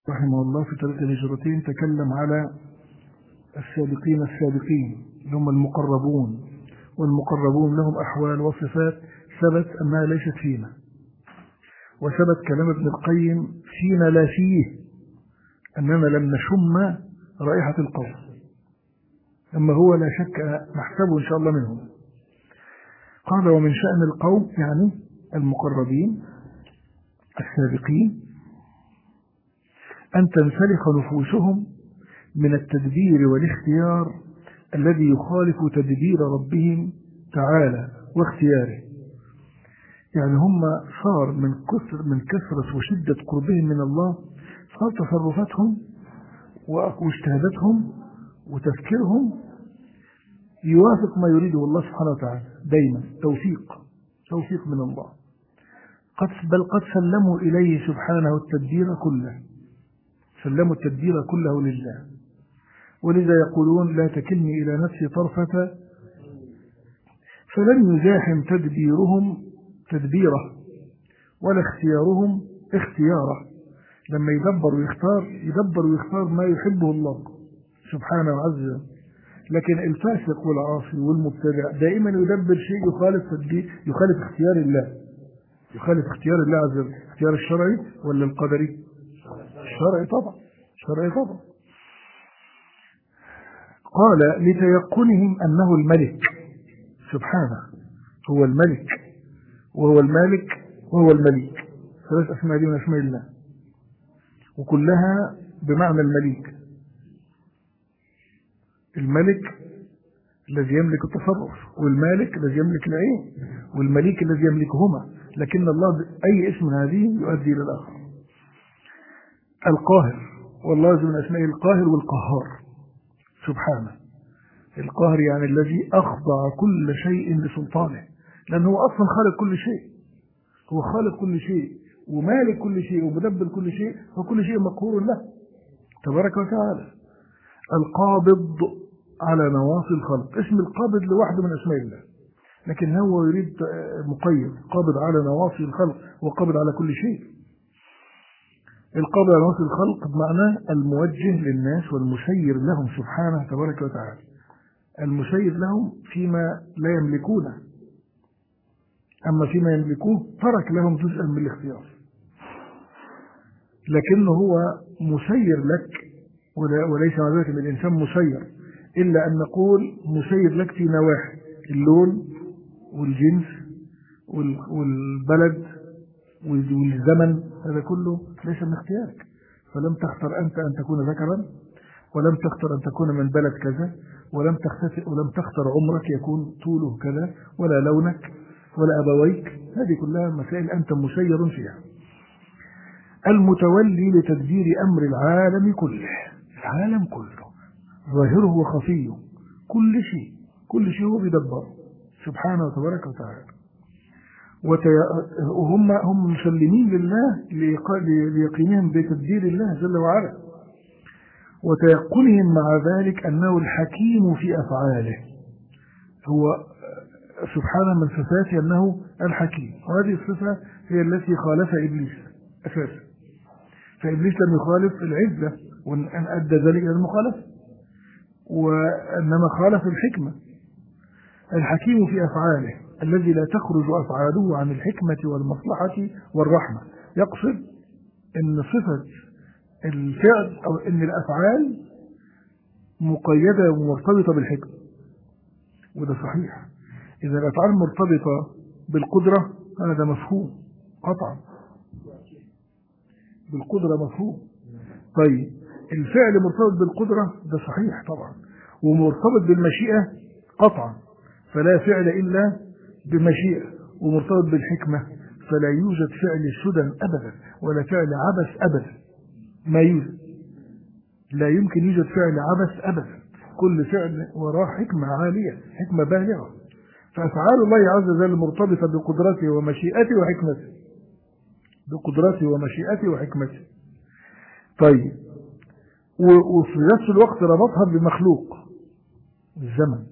رحمه الله في 3 هجرتين تكلم على السابقين اللي هم المقربون، والمقربون لهم أحوال وصفات ثبت أنها ليست فينا، وثبت كلام ابن القيم فينا لا فيه أننا لم نشم رائحة القوم، أما هو لا شك نحسبه إن شاء الله منهم. قال: ومن شأن القوم يعني المقربين السابقين أن تنسلخ نفوسهم من التدبير والاختيار الذي يخالف تدبير ربهم تعالى واختياره. يعني هم صار من كثرة وشدة قربهم من الله، صار تصرفاتهم واجتهاداتهم وتفكيرهم يوافق ما يريده الله سبحانه وتعالى دايما، توفيق من الله. بل قد سلموا إليه سبحانه التدبير كله، سلموا التدبير كله لله. ولذا يقولون: لا تكلني إلى نفسي طرفة. فلم يزاحم تدبيرهم تدبيره ولا اختيارهم اختياره. لما يدبر ويختار ما يحبه الله سبحانه عز وجل. لكن الفاسق والعاصي والمبتدع دائما يدبر شيء يخالف اختيار الله، يخالف اختيار الله عز وجل. اختيار الشرعي ولا القدري؟ الشرعي طبعا. قال: لتيقنهم أنه الملك سبحانه، هو الملك وهو المالك وهو المليك. 3 أسماء دي من أسماء الله، وكلها بمعنى المليك. الملك الذي يملك التصرف، والمالك الذي يملك العين، والمليك الذي يملكهما. لكن الله أي اسم من هذه يؤدي إلى الآخر. القاهر، والله من أسمائه القاهر والقهار سبحانه. القاهر يعني الذي أخضع كل شيء لسلطانه، لأنه هو أصلا خالق كل شيء، هو خالق كل شيء ومالك كل شيء ومدبر كل شيء، فكل شيء مقهور له تبارك وتعالى. القابض على نواصي الخلق، اسم القابض لوحده من أسماء الله، لكن هو يريد مقيد، قابض على نواصي الخلق وقابض على كل شيء. القابض على نواصي الخلق بمعنى الموجه للناس والمسير لهم سبحانه تبارك وتعالى، المسير لهم فيما لا يملكونه، أما فيما يملكوه ترك لهم جزءا من الاختيار. لكنه هو مسير لك، وليس مع ذلك الإنسان مسير، إلا أن نقول مسير لك في نواحي اللون والجنس والبلد والزمن، هذا كله ليس من اختيارك. فلم تختر أنت أن تكون ذكرا، ولم تختر أن تكون من بلد كذا، ولم تختر عمرك يكون طوله كذا، ولا لونك ولا أبويك. هذه كلها مسائل أنت مسير فيها. المتولي لتدبير أمر العالم كله، العالم كله ظاهره وخفيه، كل شيء هو بيدبر سبحانه وتبارك وتعالى. وهم مسلمين لله ليقينهم بتدبير الله جل وعلا، وتيقنهم مع ذلك أنه الحكيم في أفعاله. هو سبحانه من صفاته أنه الحكيم، وهذه الصفة هي التي خالف إبليس أساسا. فإبليس لم يخالف العزة وأن أدى ذلك إلى المخالفة، وإنما خالف الحكمة. الحكيم في أفعاله الذي لا تخرج أفعاله عن الحكمة والمصلحة والرحمة. يقصد أن صفة الفعل أو أن الأفعال مقيدة ومرتبطة بالحكمة، وده صحيح. إذا الأفعال مرتبطة بالقدرة هذا مفهوم قطعا، بالقدرة مفهوم. طيب الفعل مرتبط بالقدرة ده صحيح طبعا، ومرتبط بالمشيئة قطعا، فلا فعل إلا بمشيئة، ومرتبط بالحكمة، فلا يوجد فعل سدى أبدا ولا فعل عبث أبدا، ما يوجد، لا يمكن يوجد فعل عبث أبدا. كل فعل وراه حكمة عالية، حكمة بالغة. فأفعال الله عز وجل مرتبطة بقدرته ومشيئته وحكمته، بقدرته ومشيئته وحكمته. طيب وفي نفس الوقت ربطها بمخلوق الزمن،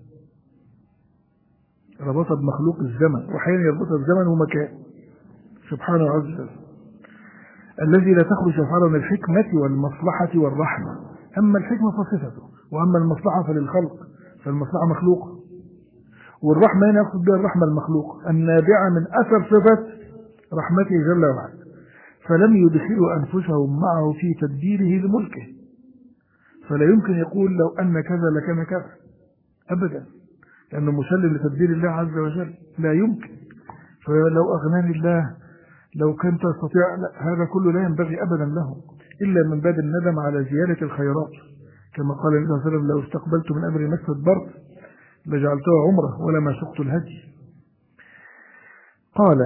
ربطها بمخلوق الزمن، وحين يربطها بزمن ومكان سبحانه عز وجل. الذي لا تخرج أفعاله من الحكمة والمصلحة والرحمة. أما الحكمة فصفته، وأما المصلحة فللخلق، فالمصلحة مخلوقة، والرحمة هنا يقصد بها الرحمة المخلوقة النابعة من أثر صفة رحمته جل وعلا. فلم يدخلوا أنفسهم معه في تدبيره لملكه، فلا يمكن يقول لو أن كذا لكان كذا أبدا، لأنه مسلم لتدبير الله عز وجل، لا يمكن. فلو أغناني الله لو كنت تستطيع، هذا كله لا ينبغي أبدا له، إلا من باب الندم على زيادة الخيرات، كما قال النبي صلى الله عليه وسلم: لو استقبلت من أمري مسة برد لجعلته عمره ولما سقت الهدي. قال: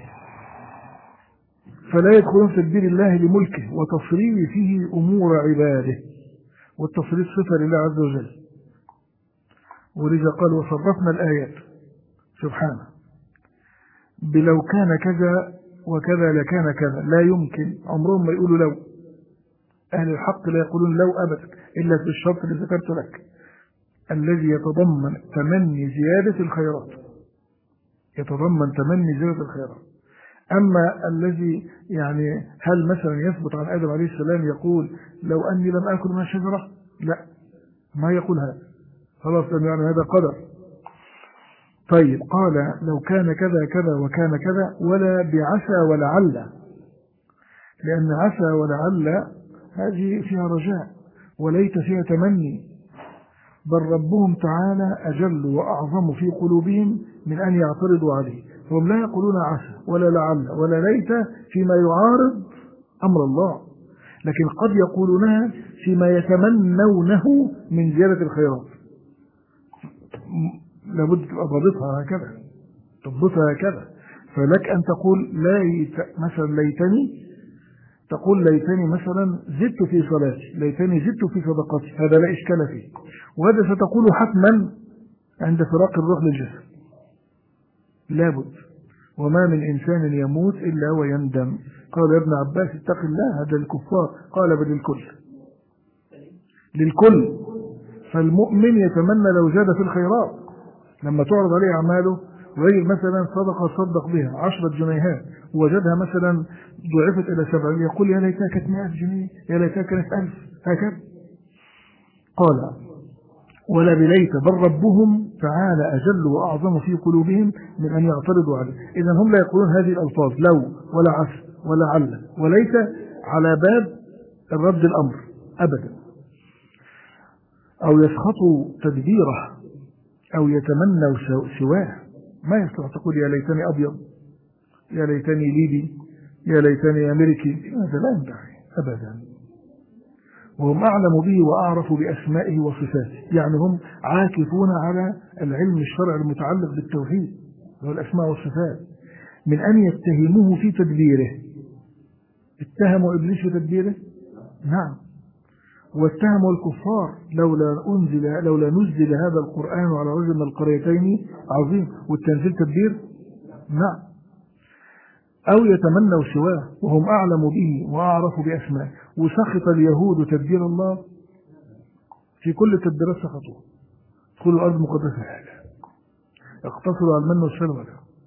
فلا يدخلون في تدبير الله لملكه وتصريف فيه أمور عباده، والتصريف صفة لله عز وجل. ولذا قال: وصرفنا الآيات سبحانه بلو كان كذا وكذا لكان كذا. لا يمكن، عمرهم ما يقولوا لو. أهل الحق لا يقولون لو أبدا، إلا في الشرط اللي ذكرت لك، الذي يتضمن تمني زيادة الخيرات، يتضمن تمني زيادة الخيرات. أما الذي يعني هل مثلا يثبت عن آدم عليه السلام يقول لو أني لم آكل من الشجرة؟ لا، ما يقول هذا، خلاص، يعني هذا قدر. طيب، قال: لو كان كذا كذا وكان كذا، ولا بعسى ولعل، لأن عسى ولعل هذه فيها رجاء، وليت فيها تمني، بل ربهم تعالى أجل وأعظم في قلوبهم من أن يعترضوا عليه. هم لا يقولون عسى ولا لعل ولا ليت فيما يعارض أمر الله، لكن قد يقولونها فيما يتمنونه من زيادة الخيرات. لابد تبقى ضابطها هكذا، تضبطها هكذا. فلك أن تقول مثلا ليتني، تقول ليتني مثلا زدت في صلاتي، ليتني زدت في صدقاتي، هذا لا إشكال فيه، وهذا ستقول حتما عند فراق الروح للجسد، لابد. وما من إنسان يموت إلا ويندم. قال يا ابن عباس: اتق الله، هذا الكفار. قال: بل للكل. فالمؤمن يتمنى لو زاد في الخيرات، لما تعرض عليه أعماله ويجد مثلا صدقة صدق بها 10 جنيهات ووجدها مثلا ضعفت إلى 7، يقول: يا ليتها كانت 100 جنيه، يا ليتها كانت 1000، هكذا. قال: ولا بليت، بل ربهم تعالى أجل وأعظم في قلوبهم من أن يعترضوا عليه. إذن هم لا يقولون هذه الألفاظ لو ولا عسى ولا عل وليس على باب الرد الأمر أبدا، أو يسخطوا تدبيره أو يتمنوا سواه. ما يستطيع تقول يا ليتني أبيض، يا ليتني ليبي، يا ليتني أمريكي، هذا لا ينبغي أبدا. وهم أعلم به وأعرف بأسمائه وصفاته، يعني هم عاكفون على العلم الشرعي المتعلق بالتوحيد والأسماء والصفات، من أن يتهموه في تدبيره. اتهموا إبليس في تدبيره، نعم، واتهموا الكفار لولا نزل هذا القرآن على رجل من القريتين عظيم، والتنزيل تدبير، نعم. أو يتمنوا سواه وهم أعلم به وأعرف بأسمائه. وسخط اليهود تدبير الله في كل التدبيرات، سخطوه. دخلوا الأرض المقدسة، اقتصروا على المن والسلوى،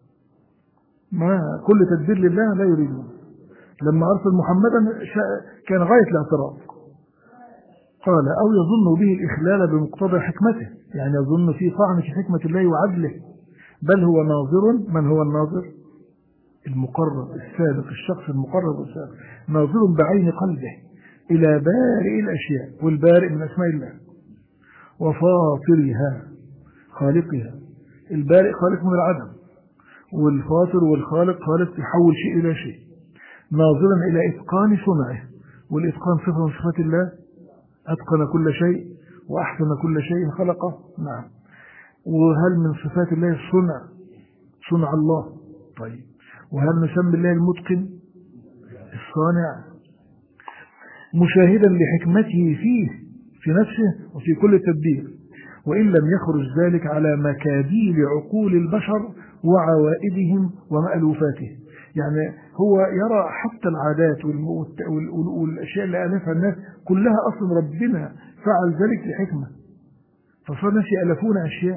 ما كل تدبير لله لا يريدون. لما أرسل محمدا كان غاية الاعتراض. قال: أو يظن به الإخلال بمقتضى حكمته، يعني يظن فيه طعن في حكمة الله وعدله، بل هو ناظر. من هو الناظر؟ المقرب السابق، الشخص المقرب السابق، ناظر بعين قلبه إلى بارئ الأشياء، والبارئ من أسماء الله، وفاطرها خالقها. البارئ خالق من العدم، والفاطر والخالق خالق يحول شيء إلى شيء، ناظرا إلى إتقان صنعه، والإتقان صفة من صفات الله، أتقن كل شيء وأحسن كل شيء خلقه، نعم. وهل من صفات الله الصنع؟ صنع الله. طيب، وهل نسمي الله المتقن؟ الصانع. مشاهدا لحكمته فيه في نفسه وفي كل تدبير، وإن لم يخرج ذلك على مكابيل عقول البشر وعوائدهم ومألوفاتهم. يعني هو يرى حتى العادات والأشياء اللي ألفها الناس كلها أصلا ربنا فعل ذلك لحكمة، فصار الناس يألفون أشياء،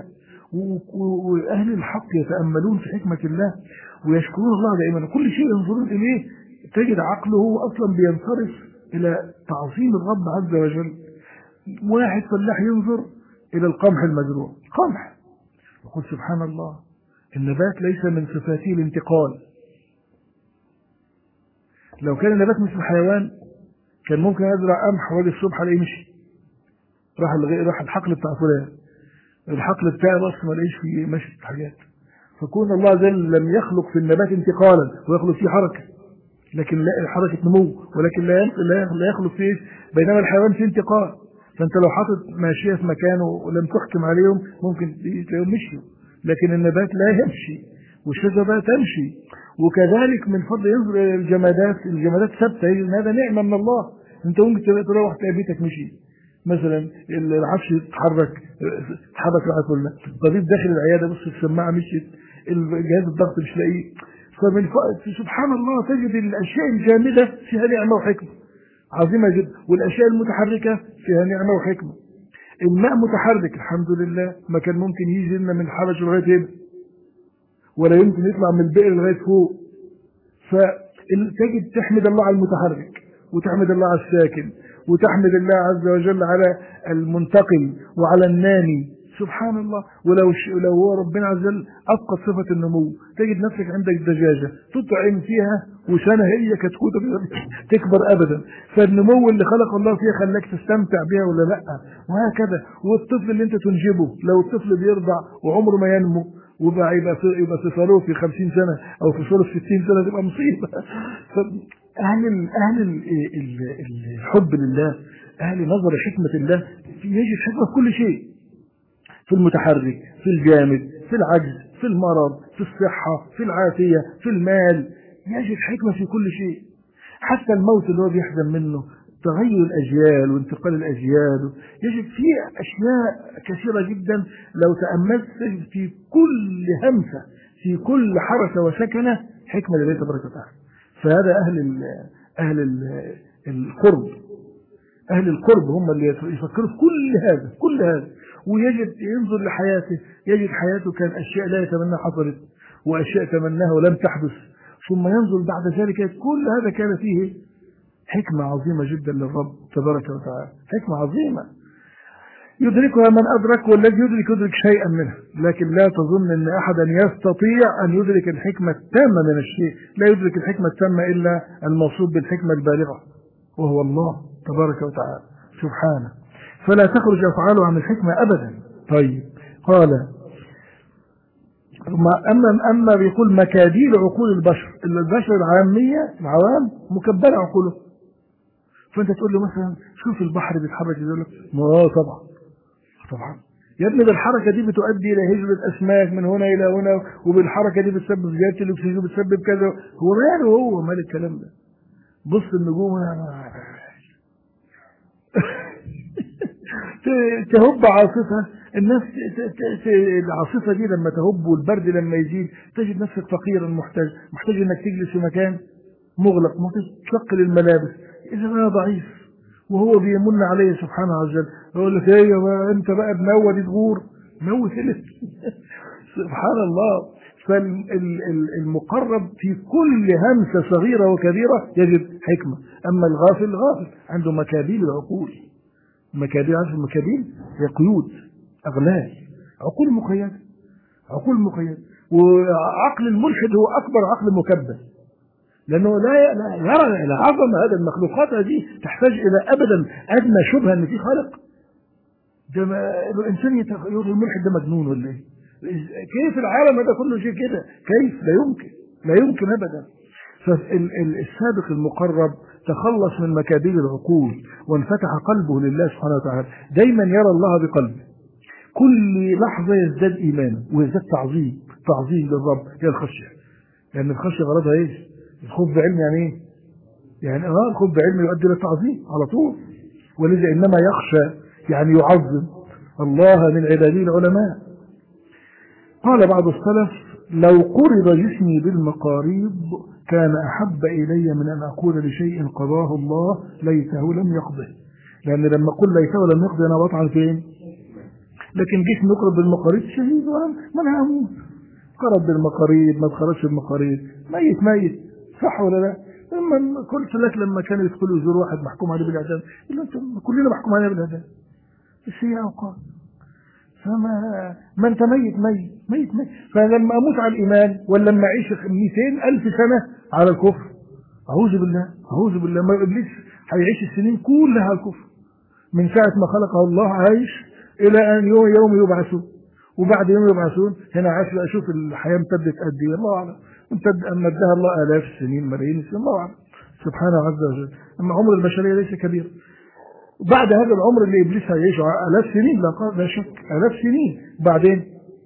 وأهل الحق يتأملون في حكمة الله ويشكرون الله دائما. كل شيء ينظرون إليه تجد عقله أصلا بينصرف إلى تعظيم الرب عز وجل. واحد فلاح ينظر إلى القمح المزروع، قمح، يقول سبحان الله النبات ليس من صفاته الانتقال. لو كان النبات مثل الحيوان كان ممكن أزرع قمح واجي الصبح الاقيه مشي، راح الحقل بتاع فلان، الحقل بتاعي بس ما لاقيش فيه مشي حاجات. فكون الله عز وجل لم يخلق في النبات انتقالا ويخلق فيه حركة، لكن لا حركة نمو، ولكن لا يخلق فيه، بينما الحيوان فيه انتقال. فانت لو حاطط ماشية في مكانه ولم تحكم عليهم ممكن تلاقيهم مشيوا، لكن النبات لا يمشي والشجرة تمشي. وكذلك من فضل ينظر الى الجمادات ثابتة، هذا نعمة من الله. انت ممكن تروح تلاقي بيتك مشي مثلا، العفش يتحرك معاه كلنا، الطبيب داخل العياده بص السماعه مشيت، الجهاز الضغط مش لاقيه. سبحان الله تجد الاشياء الجامده فيها نعمه وحكمه عظيمه جدا، والاشياء المتحركه فيها نعمه وحكمه. الماء متحرك الحمد لله، ما كان ممكن يجي لنا من الحبش لغايه هنا، ولا يمكن يطلع من البئر لغايه فوق. فتجد تحمد الله على المتحرك، وتحمد الله على الساكن، وتحمد الله عز وجل على المنتقل وعلى النامي. سبحان الله. ولو هو ربنا عز وجل أفقد صفة النمو، تجد نفسك عندك دجاجة تطعم فيها وسنة هي كتكوتة تكبر أبدا. فالنمو اللي خلق الله فيها خلاك تستمتع بها ولا لأ، وهكذا. والطفل اللي انت تنجبه، لو الطفل بيرضع وعمره ما ينمو يبقى في صاروخ في 50 سنة أو في صاروخ 60 سنة تبقى مصيبة. أهل الحب لله، أهل نظر حكمة الله، يجد حكمة في كل شيء، في المتحرك، في الجامد، في العجز، في المرض، في الصحة، في العافية، في المال، يجد حكمة في كل شيء. حتى الموت اللي هو بيحزن منه، تغير الأجيال وانتقال الأجيال، يجد فيه أشياء كثيرة جدا لو تأملت في كل همسة، في كل حركة وسكنة حكمة لله تبارك وتعالى. فهذا أهل القرب هم اللي يفكروا في كل هذا. ويجد ينظر لحياته، يجد حياته كان أشياء لا يتمنى حصلت، وأشياء تمناها ولم تحدث، ثم ينظر بعد ذلك كل هذا كان فيه حكمة عظيمة جدا للرب تبارك وتعالى، حكمة عظيمة يدركها من أدرك، والذي يدرك شيئا منها. لكن لا تظن أن أحدا يستطيع أن يدرك الحكمة التامة من الشيء، لا يدرك الحكمة التامة إلا الموصوف بالحكمة البالغة، وهو الله تبارك وتعالى سبحانه. فلا تخرج أفعاله عن الحكمة أبدا. طيب قال أما بيقول مكاديل عقول البشر العوام مكبلة عقوله. فأنت تقول له مثلا شوف البحر بيتحرك، يقول لك طبعا يا ابني بالحركة دي بتؤدي إلى هجرة أسماك من هنا إلى هنا، وبالحركة دي بتسبب زيادة الأكسجين وبتسبب كذا. هو ماله، هو مال الكلام ده؟ بص النجوم تهب عاصفة، الناس العاصفة دي لما تهب والبرد لما يزيد تجد نفسك فقيرا محتاج انك تجلس في مكان مغلق، محتاج تشقل الملابس. اذا انا ضعيف وهو بيمن علي سبحانه عز وجل، يقول لك ايه انت بقى بنودي تغور موت سبحان الله. فالمقرب في كل همسة صغيرة وكبيرة يجد حكمة. اما الغافل عنده مكابيل العقول. مكابيل، عارف المكابيل هي قيود، أغلال، عقول مقيدة. وعقل الملحد هو أكبر عقل مكبل، لأنه لا يرى إلى عظمة هذه المخلوقات. هذه تحتاج إلى أبدا أدنى شبهة أن في خالق. الإنسان يقول الملحد ده مجنون ولا إيه؟ كيف العالم هذا كله شيء كده؟ كيف؟ لا يمكن أبدا. فالسابق المقرب تخلص من مكابيل العقول وانفتح قلبه لله سبحانه وتعالى، دايما يرى الله بقلبه، كل لحظة يزداد إيمانه ويزداد تعظيم للرب. هي الخشية، لأن الخشية غرضها إيش؟ الخوف بعلم يعني إيه؟ يعني الخوف بعلم يؤدي للتعظيم على طول. ولذا إنما يخشى يعني يعظم الله من عباده العلماء. قال بعض السلف لو قرض جسمي بالمقاريض كان أحب إلي من أن أقول لشيء قضاه الله ليته لم يقضه. لأن لما أقول ليته لم يقضه أنا بطعن فين؟ لكن جسمي يقرض بالمقاريض شهيد وأنا هموت. قرض بالمقاريض ما تخرجش بالمقاريض ميت، صح ولا لا؟ قلت لك لما كانوا يدخلوا يزوروا واحد محكوم عليه بالاعدام، يقول انتم كلنا محكوم علينا بالاعدام، بس هي اوقات. ما انت ميت. فلما اموت على الايمان ولا لما اعيش 200,000 سنه على الكفر، اعوذ بالله، ما ابليس هيعيش السنين كلها على الكفر من ساعه ما خلقه الله عايش الى ان يوم يبعثون، وبعد يوم يبعثون هنا عاش بقى. شوف الحياه امتدت قد ايه، الله اعلم، امدها الله الاف السنين، ملايين السنين، الله اعلم سبحانه عز وجل. اما عمر البشريه ليس كبير. بعد هذا العمر اللي ابليس هيعيشه 1000 سنين، لا شك 1000 سنين، بعدين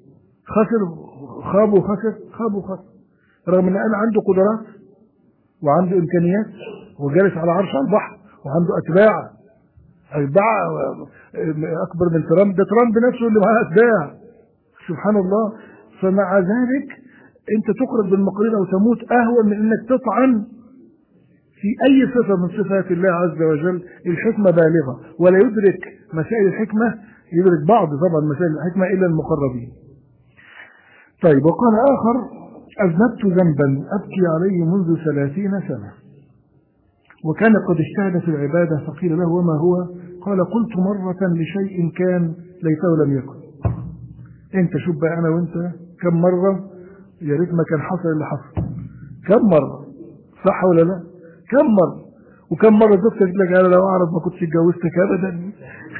خاب وخسر، رغم ان انا عنده قدرات وعنده امكانيات وجالس على عرش على البحر وعنده اتباع اكبر من ترامب، ده ترامب نفسه اللي معاه اتباع، سبحان الله. فمع ذلك انت تخرج بالمقرين او تموت اهون من انك تطعن في أي صفة من صفات الله عز وجل. الحكمة بالغة، ولا يدرك مسائل الحكمة، يدرك بعض طبعا مسائل الحكمة إلا المقربين. طيب، وقال آخر: أذنبت ذنبا أبكي عليه منذ 30 سنة، وكان قد اجتهد في العبادة، فقيل له: وما هو؟ قال: قلت مرة لشيء كان ليته لم يكن. انت شوف بقى، أنا وانت كم مرة يا ريت ما كان حصل اللي حصل، كم مرة، صح ولا لا؟ كم مرة، وكم مرة زوجتك قالت لك: أنا لو أعرف ما كنتش اتجوزتك أبدا.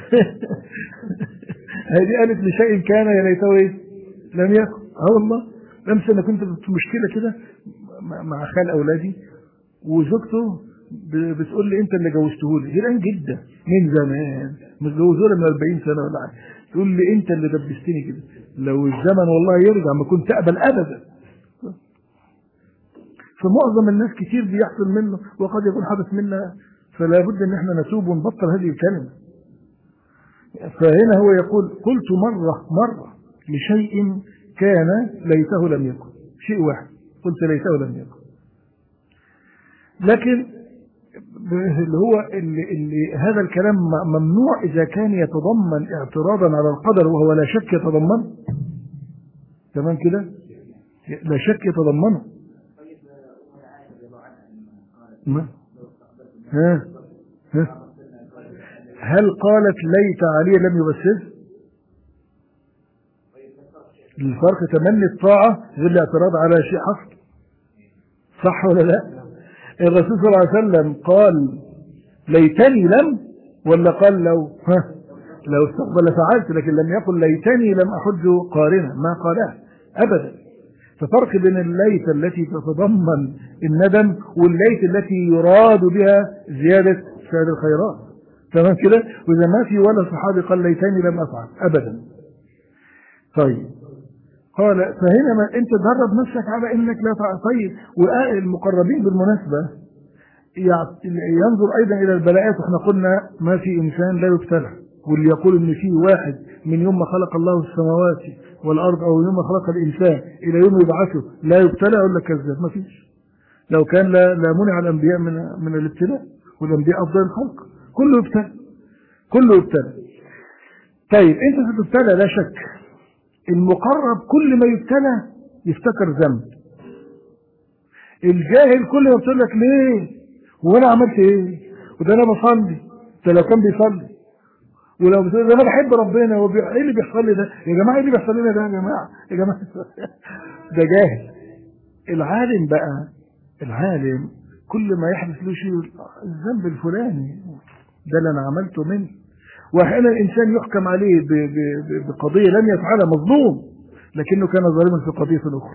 هذه قالت لشيء كان يا ليته إيه؟ لم يكن. والله أمس أنا كنت في مشكلة كده مع خال أولادي، وزوجته بتقول لي: أنت اللي جوزته لي. جيران جدا من زمان، متجوزوه من 40 سنة ولا حاجة، تقول لي: أنت اللي دبستني كده. لو الزمن والله يرجع ما كنت أقبل أبدا. فمعظم الناس كتير بيحصل منه وقد يكون حدث منا، فلا بد ان احنا نتوب ونبطل هذه الكلمة. فهنا هو يقول: قلت مرة لشيء كان ليته لم يكن، شيء واحد قلت ليته لم يكن. لكن اللي هو اللي هذا الكلام ممنوع إذا كان يتضمن اعتراضا على القدر، وهو لا شك يتضمنه. تمام كده؟ لا شك يتضمنه. هل قالت: ليت علي لم يبسل؟ الفرق تمني الطاعة غير الاعتراض على شيء حصل، صح ولا لا؟ الرسول صلى الله عليه وسلم قال: ليتني لم، ولا قال لو استقبل فعلت، لكن لم يقل ليتني لم أحج قارنا، ما قالها أبدا. ففرق بين الليت التي تتضمن الندم والليت التي يراد بها زيادة فعل الخيرات. تمام كده؟ وإذا ما في ولا صحابي قال ليتني لم أفعل أبدا. طيب، قال: فهنا ما أنت درب نفسك على إنك لا تفعل. طيب، والمقربين بالمناسبة ينظر أيضا إلى البلاءات. احنا قلنا ما في إنسان لا يبتلى، واللي يقول إن في واحد من يوم ما خلق الله السماوات والأرض أو يوم ما خلق الإنسان إلى يوم يبعثه لا يبتلى، أقول لك كذاب، ما فيش. لو كان لا منع الأنبياء من الابتلاء، والأنبياء أفضل الخلق، كله يبتلى. طيب، أنت ستبتلى لا شك. المقرب كل ما يبتلى يفتكر ذنب. الجاهل كل ما يبتلى لك: ليه؟ وأنا عملت إيه؟ وده أنا بصلي. ده لو كان بيصلي، ولو بتقول ده انا بحب ربنا، ايه اللي بيحصل لي ده يا جماعه؟ ايه اللي بيحصل لنا ده يا جماعه ده جاهل. العالم بقى، العالم كل ما يحدث له شيء: الذنب الفلاني ده اللي انا عملته منه. واحيانا الانسان يحكم عليه بقضيه لم يفعلها، مظلوم، لكنه كان ظالما في قضيه اخرى،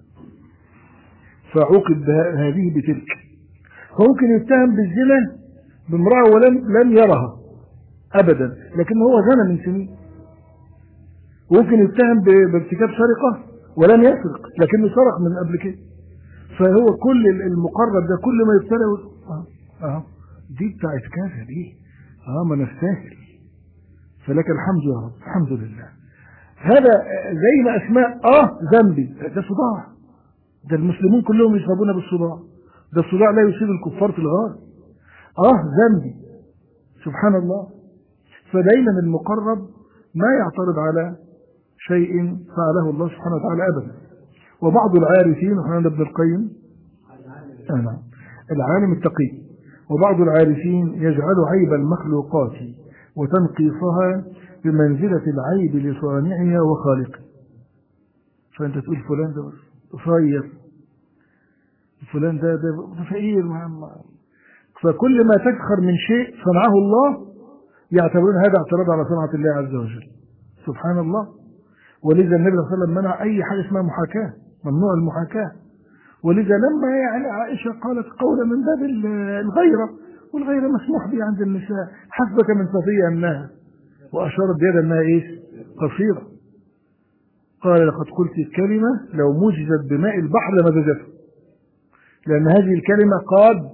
فعوقب هذه بتلك. فممكن يتهم بالزنا بامراه ولم يرها ابدا، لكن هو زنى من سنين. ممكن يتهم بارتكاب سرقه ولم يسرق، لكنه سرق من قبل كده. فهو كل المقرب ده كل ما يبتلى دي بتاعت كذا، دي ما نستاهل، فلك الحمد يا رب، الحمد لله. هذا زي ما اسماء ذنبي، ده صداع، ده المسلمون كلهم يصابون بالصداع، ده الصداع لا يصيب الكفار في الغار. ذنبي، سبحان الله. فدايما المقرب ما يعترض على شيء فعله الله سبحانه وتعالى أبدا. وبعض العارفين، وحنا ابن القيم العالم التقي. وبعض العارفين يجعل عيب المخلوقات وتنقيصها بمنزلة العيب لصانعها وخالقه. فأنت تقول فلان ده صغير، فلان ده فقير، فكل ما تسخر من شيء صنعه الله يعتبرون هذا اعتراض على صنعة الله عز وجل. سبحان الله. ولذا النبي صلى الله عليه وسلم منع أي حاجة اسمها محاكاة، ممنوع المحاكاة. ولذا لما يعني عائشة قالت قولا من باب الغيرة، والغيرة مسموح بها عند النساء، حسبك من صفية أنها، وأشارت بيدها أنها إيش؟ قصيرة. قال لقد قلت الكلمة لو مجزت بماء البحر لمزجته، لأن هذه الكلمة قد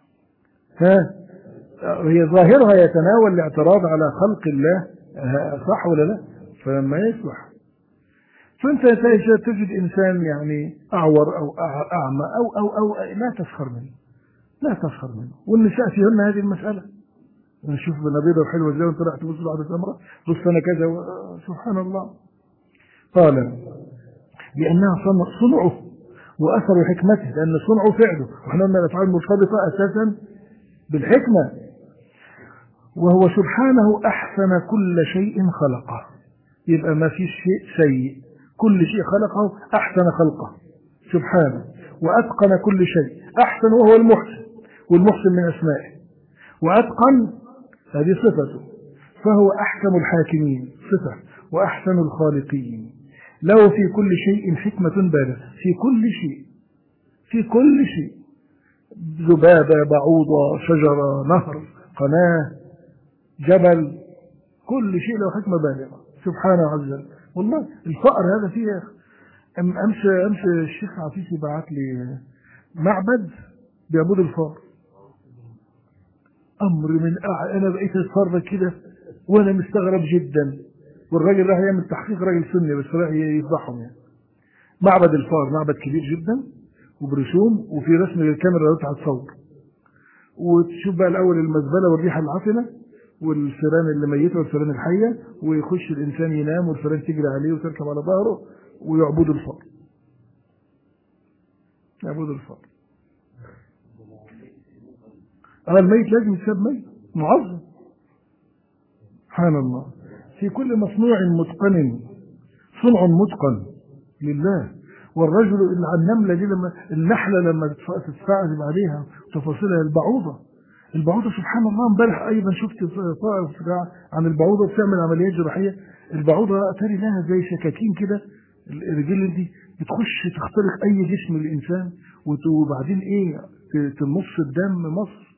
هي ظاهرها يتناول الاعتراض على خلق الله، صح ولا لا؟ فما يصلح. فأنت تجد إنسان يعني أعور أو أعمى أو لا تسخر منه، لا تسخر منه. والنساء فيهن هذه المسألة، نشوف بنبيضة وحلوة ازاي وانت راح تبص على ثمرة، بص أنا كذا سبحان الله. قال لأنها صنعه وأثر حكمته، لأن صنعه فعله، وإحنا قلنا الأفعال مرتبطة أساسا بالحكمة. وهو سبحانه أحسن كل شيء خلقه، يبقى ما فيش شيء سيء، كل شيء خلقه أحسن خلقه سبحانه. وأتقن كل شيء، أحسن وهو المحسن، والمحسن من أسمائه. وأتقن هذه صفته، فهو أحكم الحاكمين صفة، وأحسن الخالقين. له في كل شيء حكمة بالغة، في كل شيء، في كل شيء، ذبابة، بعوضة، شجرة، نهر، قناة، جبل، كل شيء له حكمة بالغة سبحانه عز وجل. والله الفقر هذا فيه. أمس الشيخ عفيفي بعت لي معبد بيعبد الفار، أمر من أنا بقيت أتفرج كده وأنا مستغرب جدا. والراجل راح يعمل تحقيق، راجل سني بس راح يفضحهم يعني. معبد الفار، معبد كبير جدا وبرسوم، وفي رسم للكاميرا لو هتصور، وتشوف بقى الأول المزبلة والريحة العفنة والفيران اللي ميتة والفيران الحية، ويخش الإنسان ينام والفيران تجري عليه وتركب على ظهره ويعبدوا الفار. يعبدوا الفار. الميت لازم يتساب ميت معظم. سبحان الله. في كل مصنوع متقن صنع متقن لله. والرجل النملة دي لما النحلة لما تتفاعل عليها تفاصيلها، البعوضة سبحان الله. امبارح ايضا شفت طائف عن البعوضة بتعمل عمليات جراحية. البعوضة تري لها زي شكاكين كده، الرجل دي بتخش تخترق اي جسم الانسان، وبعدين ايه تمص الدم مصر.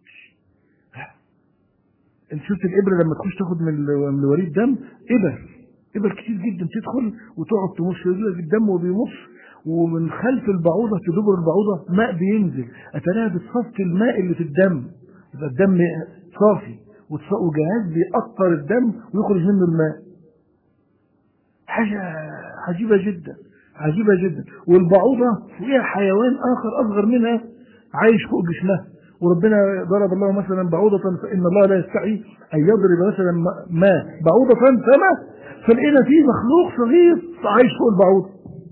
انت شفت الابره لما تخش تاخد من وريد دم، ابر كتير جدا تدخل وتقعد تمص الدم وبيمص، ومن خلف البعوضه تدبر البعوضه ماء بينزل، اتلاها بتصفي الماء اللي في الدم، يبقى الدم صافي، وجهاز بيقطر الدم ويخرج منه الماء. حاجه عجيبه جدا، عجيبه جدا. والبعوضه فيها حيوان اخر اصغر منها عايش فوق جسمها، وربنا ضرب الله مثلا بعوضة، فإن الله لا يستحي أن يضرب مثلا ما بعوضة فما، فلقينا فيه مخلوق صغير عايش فوق البعوضة.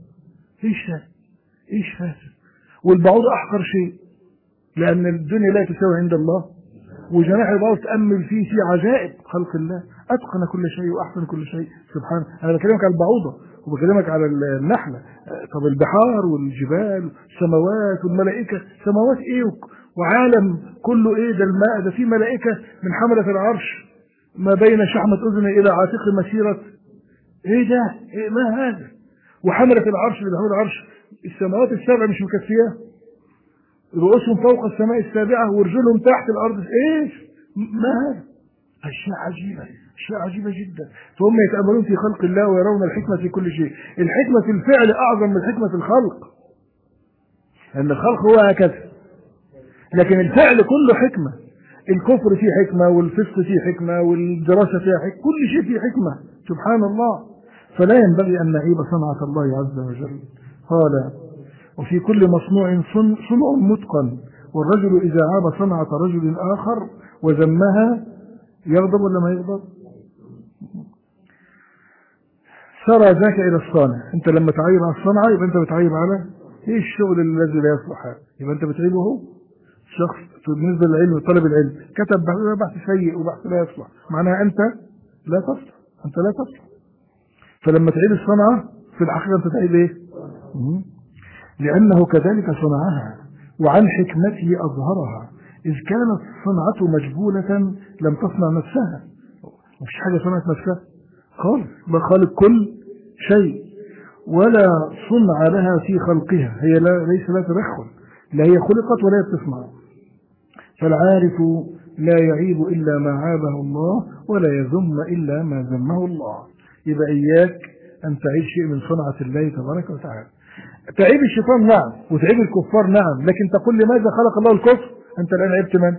إيش هذا؟ والبعوضة أحقر شيء، لأن الدنيا لا تساوي عند الله. وجناح البعوضة تأمل فيه في عجائب خلق الله، أتقن كل شيء وأحسن كل شيء سبحانه. أنا بكلمك على البعوضة وبكلمك على النحلة. طب البحار والجبال والسماوات والملائكة، سماوات إيه وعالم كله إيه؟ ده الماء ده فيه ملائكة من حملة العرش ما بين شحمة أذن إلى عاتق مسيرة. إيه ده؟ إيه ما هذا؟ وحملة العرش اللي بيحملوا العرش، السماوات السبع مش مكفية، رؤوسهم فوق السماء السابعة ورجلهم تحت الأرض. إيش؟ ما هذا؟ أشياء عجيبة، أشياء عجيبة جدا. فهم يتأملون في خلق الله ويرون الحكمة في كل شيء. الحكمة في الفعل أعظم من الحكمة في الخلق، لأن الخلق هو هكذا، لكن الفعل كله حكمة. الكفر فيه حكمة، والفسق فيه حكمة، والدراسة فيها حكمة، كل شيء فيه حكمة سبحان الله. فلا ينبغي أن نعيب صنعة الله عز وجل. قال وفي كل مصنوع صنع متقن. والرجل إذا عاب صنعة رجل آخر وذمها يغضب ولا ما يغضب؟ سرى ذاك إلى الصانع. أنت لما تعيب على الصنعة يبقى أنت بتعيب على إيه؟ الشغل الذي لا يصلح، يبقى أنت بتعيبه هو. شخص بالنسبة للعلم طلب العلم كتب بحث سيء وبحث لا يصلح، معناها أنت لا تصلح، أنت لا تصلح. فلما تعيد الصنعة في الحقيقة أنت تعيد إيه؟ لأنه كذلك صنعها وعن حكمته أظهرها، إذ كانت صنعته مجبولة لم تصنع نفسها، مفيش حاجة صنعت نفسها خالص، بل خالق كل شيء، ولا صنع لها في خلقها، هي ليس لها تدخل، لا هي خلقت ولا هي بتصنع. فالعارف لا يعيب إلا ما عابه الله ولا يذم إلا ما ذمه الله. يبقى إياك أن تعيب شيء من صنعة الله تبارك وتعالى. تعيب الشيطان نعم، وتعيب الكفار نعم، لكن تقول لماذا خلق الله الكفر؟ أنت الآن عيبت من؟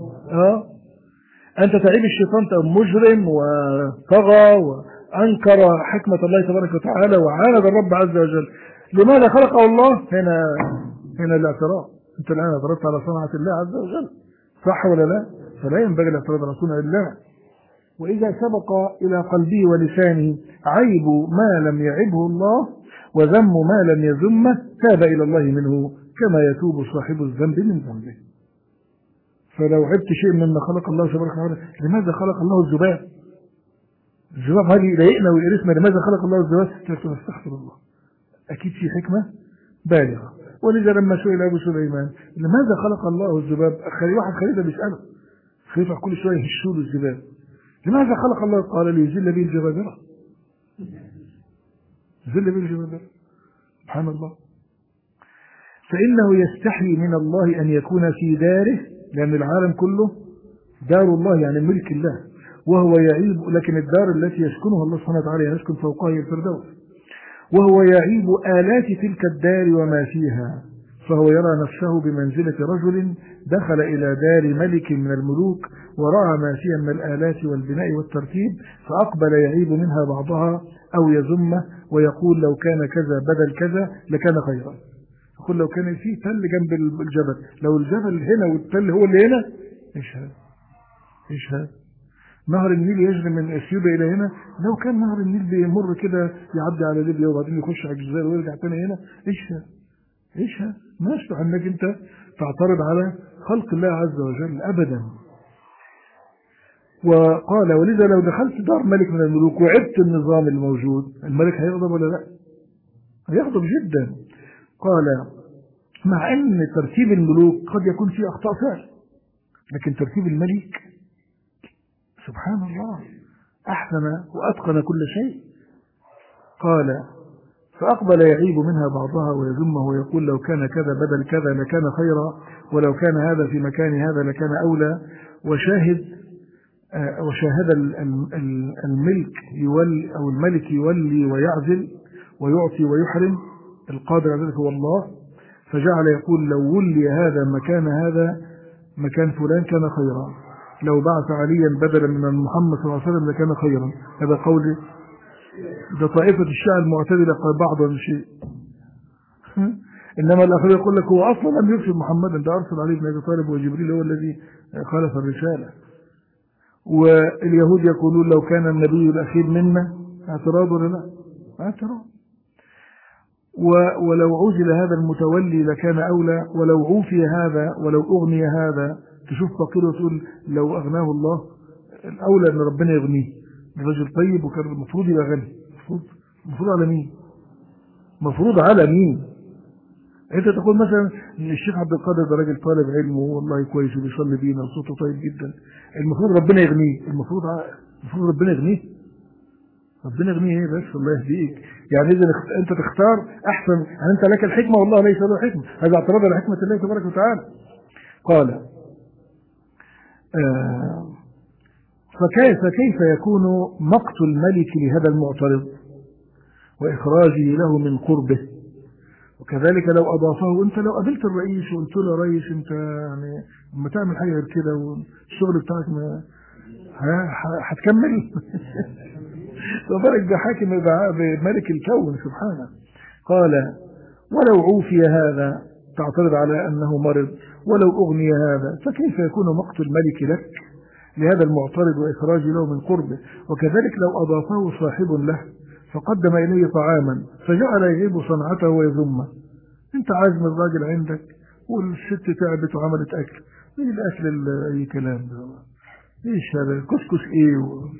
أنت تعيب الشيطان مجرم وطغى وأنكر حكمة الله تبارك وتعالى وعاند الرب عز وجل. لماذا خلقه الله؟ هنا الاعتراض. أنت الآن اعترضت على صنعة الله عز وجل، صح ولا لا؟ فلا ينبغي الاعتراض على صنع الله. وإذا سبق إلى قلبه ولسانه عيب ما لم يعبه الله وذم ما لم يذمه تاب إلى الله منه كما يتوب صاحب الذنب من ذنبه. فلو عبت شيء مما خلق الله تبارك وتعالى، لماذا خلق الله الذباب؟ الذباب هذه يضايقنا ويقرفنا، لماذا خلق الله الذباب؟ استغفر الله، أكيد في حكمة بالغة. ولذا لما سئل أبو سليمان لماذا خلق الله الذباب، واحد خليفة بيسأله، خليفة كل شوية يهشوا له الذباب، لماذا خلق الله؟ قال ليذل به الجبابرة، يذل به الجبابرة، سبحان الله. فإنه يستحي من الله أن يكون في داره، لأن العالم كله دار الله يعني ملك الله، وهو يعيب، لكن الدار التي يسكنها الله سبحانه وتعالى يسكن فوقها الفردوس، وهو يعيب آلات تلك الدار وما فيها، فهو يرى نفسه بمنزلة رجل دخل إلى دار ملك من الملوك ورأى ما فيها من الآلات والبناء والترتيب، فأقبل يعيب منها بعضها أو يذمه ويقول لو كان كذا بدل كذا لكان خيرا. يقول لو كان فيه تل جنب الجبل، لو الجبل هنا والتل هو اللي هنا، إيش هذا؟ نهر النيل يجري من اثيوبيا الى هنا، لو كان نهر النيل بيمر كده يعدي على ليبيا وبعدين يخش على الجزائر ويرجع تاني هنا، ايش هذا؟ ما يصلح انك انت تعترض على خلق الله عز وجل ابدا. وقال ولذا لو دخلت دار ملك من الملوك وعبت النظام الموجود، الملك هيغضب ولا لا؟ هيغضب جدا. قال مع ان ترتيب الملوك قد يكون فيه اخطاء فعل، لكن ترتيب الملك سبحان الله أحسن وأتقن كل شيء. قال فأقبل يعيب منها بعضها ويذمه ويقول لو كان كذا بدل كذا لكان خيرا، ولو كان هذا في مكان هذا لكان أولى. وشاهد الملك يولي أو الملك يولي ويعزل ويعطي ويحرم، القادر على ذلك هو الله، فجعل يقول لو ولي هذا مكان فلان كان خيرا، لو بعث عليا بدلا من محمد صلى الله عليه وسلم لكان خيرا. هذا قول ده طائفة الشيعة المعتدلة قال بعض الشيء. إنما الآخر يقول لك هو أصلا لم يرسل محمدا، ده أرسل عليه بن أبي طالب وجبريل هو الذي خالف الرسالة. واليهود يقولون لو كان النبي الأخير منا، اعتراض ولا لا؟ اعتراض. ولو عزل هذا المتولي لكان أولى، ولو عوفي هذا ولو أغني هذا. تشوف فقير وتقول لو أغناه الله، الأولى أن ربنا يغنيه، الرجل طيب وكان المفروض يبقى غني. المفروض على مين؟ مفروض على مين؟ أنت تقول مثلا الشيخ عبد القادر ده راجل طالب علم والله كويس وبيصلي بينا وصوته طيب جدا، المفروض ربنا يغنيه، المفروض ربنا يغنيه. ربنا يغنيه ايه بس؟ الله يهديك. يعني إذا أنت تختار أحسن، يعني أنت لك الحكمة والله ليس له حكمة، هذا اعتراض على حكمة الله تبارك وتعالى. قال فكيف يكون مقت الملك لهذا المعترض وإخراجه له من قربه؟ وكذلك لو أضافه، أنت لو قابلت الرئيس وقلت له رئيس أنت يعني لما تعمل حاجة غير كده والشغل بتاعك ما هتكمل. فبارك ده حاكم بملك الكون سبحانه. قال ولو عوفي هذا، تعترض على أنه مرض، ولو أغني هذا، فكيف يكون مقت الملك لك لهذا المعترض وإخراج له من قربه؟ وكذلك لو أضافه صاحب له فقدم إليه طعاما فجعل يغيب صنعته ويذمه، أنت عازم الراجل عندك والست تعبت وعملت أكل. ايه الأكل أي كلام ده؟ ايش هذا كسكس ايه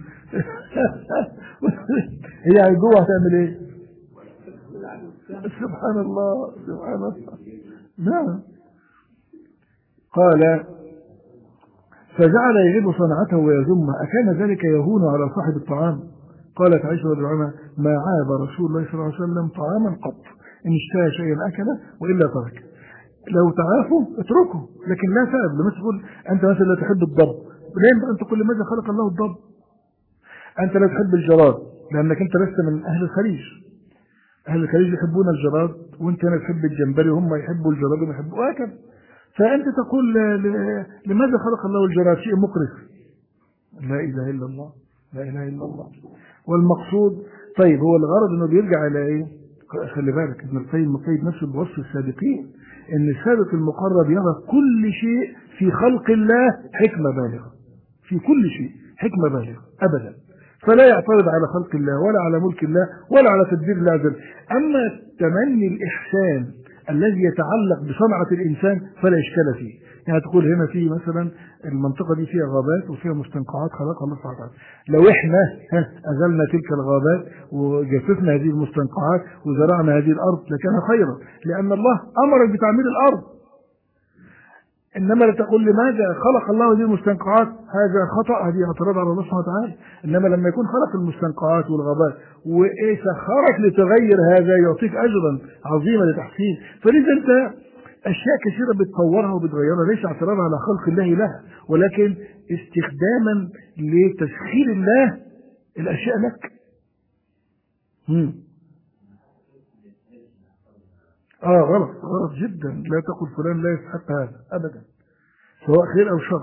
هي جوه هتعمل ايه؟ سبحان الله سبحان الله. نعم. قال فجعل يجب صنعته ويذمه أكان ذلك يهون على صاحب الطعام؟ قالت عائشة رضي الله عنها ما عاب رسول الله صلى الله عليه وسلم طعاما قط إن اشتهى شيئا أكله وإلا ترك. لو تعافوا اتركه، لكن لا تعب. لما تقول أنت مثلا لا تحب الضب، ليه أنت كل ماذا خلق الله الضب؟ أنت لا تحب الجراد لأنك أنت لست من أهل الخليج. أهل الخليج يحبون الجراد وأنت هنا تحب الجمبري وهم يحبوا الجراد وما يحبوا وهكذا. فأنت تقول لماذا خلق الله الجراد؟ شيء مقرف. لا إله إلا الله لا إله إلا الله. والمقصود طيب هو الغرض أنه بيرجع إلى إيه؟ خلي بالك ابن القيم مقيد نفسه بوصف السابقين ان السابق المقرب يرى كل شيء في خلق الله حكمة بالغة، في كل شيء حكمة بالغة أبدا، فلا يعترض على خلق الله ولا على ملك الله ولا على تدبير الله عز وجل. أما تمني الإحسان الذي يتعلق بصنعة الإنسان فلا إشكال فيه. يعني تقول هنا في مثلا المنطقة دي فيها غابات وفيها مستنقعات خلقها الله سبحانه وتعالى، لو احنا أزلنا تلك الغابات وجففنا هذه المستنقعات وزرعنا هذه الأرض لكان خيرا، لأن الله أمر بتعمير الأرض. إنما لا تقول لماذا خلق الله هذه المستنقعات، هذا خطأ، هذه اعتراض على الله سبحانه وتعالى. إنما لما يكون خلق المستنقعات والغابات وسخرك لتغير هذا يعطيك أجرا عظيما لتحسين. فلذا أنت أشياء كثيرة بتطورها وبتغيرها ليس اعتراض على خلق الله لها، ولكن استخداما لتسخير الله الأشياء لك. غلط جدا. لا تقل فلان لا يستحق هذا أبدا، سواء خير أو شر.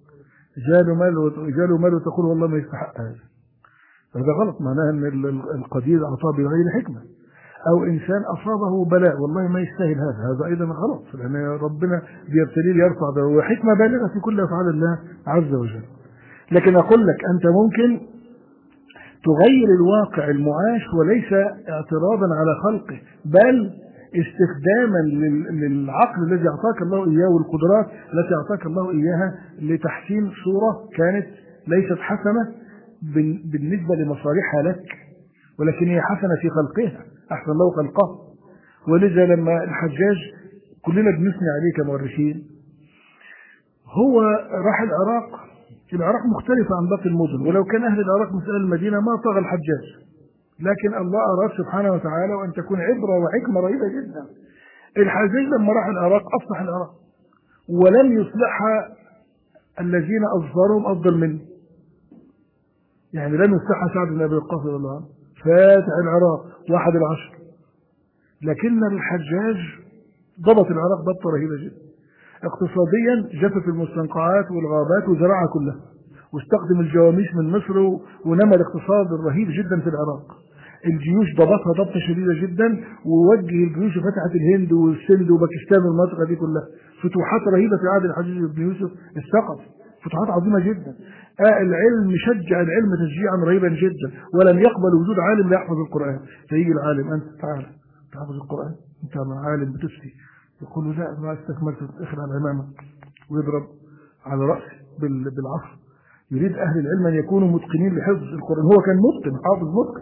جاله مال وتقول والله ما يستحق هذا غلط. معناه أن القدير أعطاه بغير حكمة. أو إنسان أصابه بلاء والله ما يستاهل هذا أيضا غلط، لأن ربنا بيبتليه ليرفع ده، وحكمة بالغة في كل أفعال الله عز وجل. لكن أقول لك أنت ممكن تغير الواقع المعاش وليس اعتراضا على خلقه، بل استخداما للعقل الذي أعطاك الله إياه والقدرات التي أعطاك الله إياها لتحسين صورة كانت ليست حسنة بالنسبة لمصالحها لك، ولكن هي حسنة في خلقها، أحسن الله خلقه. ولذا لما الحجاج كلنا بنثني عليه كمؤرخين، هو راح العراق مختلفة عن باقي المدن، ولو كان أهل العراق مثل المدينة ما طغى الحجاج، لكن الله أراد سبحانه وتعالى وأن تكون عبرة وحكمة رهيبة جدا. الحجاج لما راح العراق أصلح العراق، ولم يصلحها الذين أظهرهم أفضل منه. يعني لم يصلحها سعد بن أبي وقاص رضي الله عنه فاتح العراق 11، لكن الحجاج ضبط العراق ضبطة رهيبة جدا. اقتصاديا جفف المستنقعات والغابات وزرعها كلها، واستخدم الجواميس من مصر ونمى الاقتصاد الرهيب جدا في العراق. الجيوش ضبطها ضبطة شديدة جدا، ووجه الجيوش وفتحت الهند والسند وباكستان والمنطقة دي كلها. فتوحات رهيبة في عهد الحجاج بن يوسف الثقفي، فتوحات عظيمة جدا. العلم شجع العلم تشجيعا رهيبا جدا، ولم يقبل وجود عالم لا يحفظ القرآن. فيجي العالم أنت تعال تحفظ القرآن، أنت مع عالم بتفتي، يقول له لا ما استكملت، اخلع العمامة ويضرب على رأسه بالعصا. يريد أهل العلم أن يكونوا متقنين لحفظ القرآن، هو كان متقن حافظ متقن.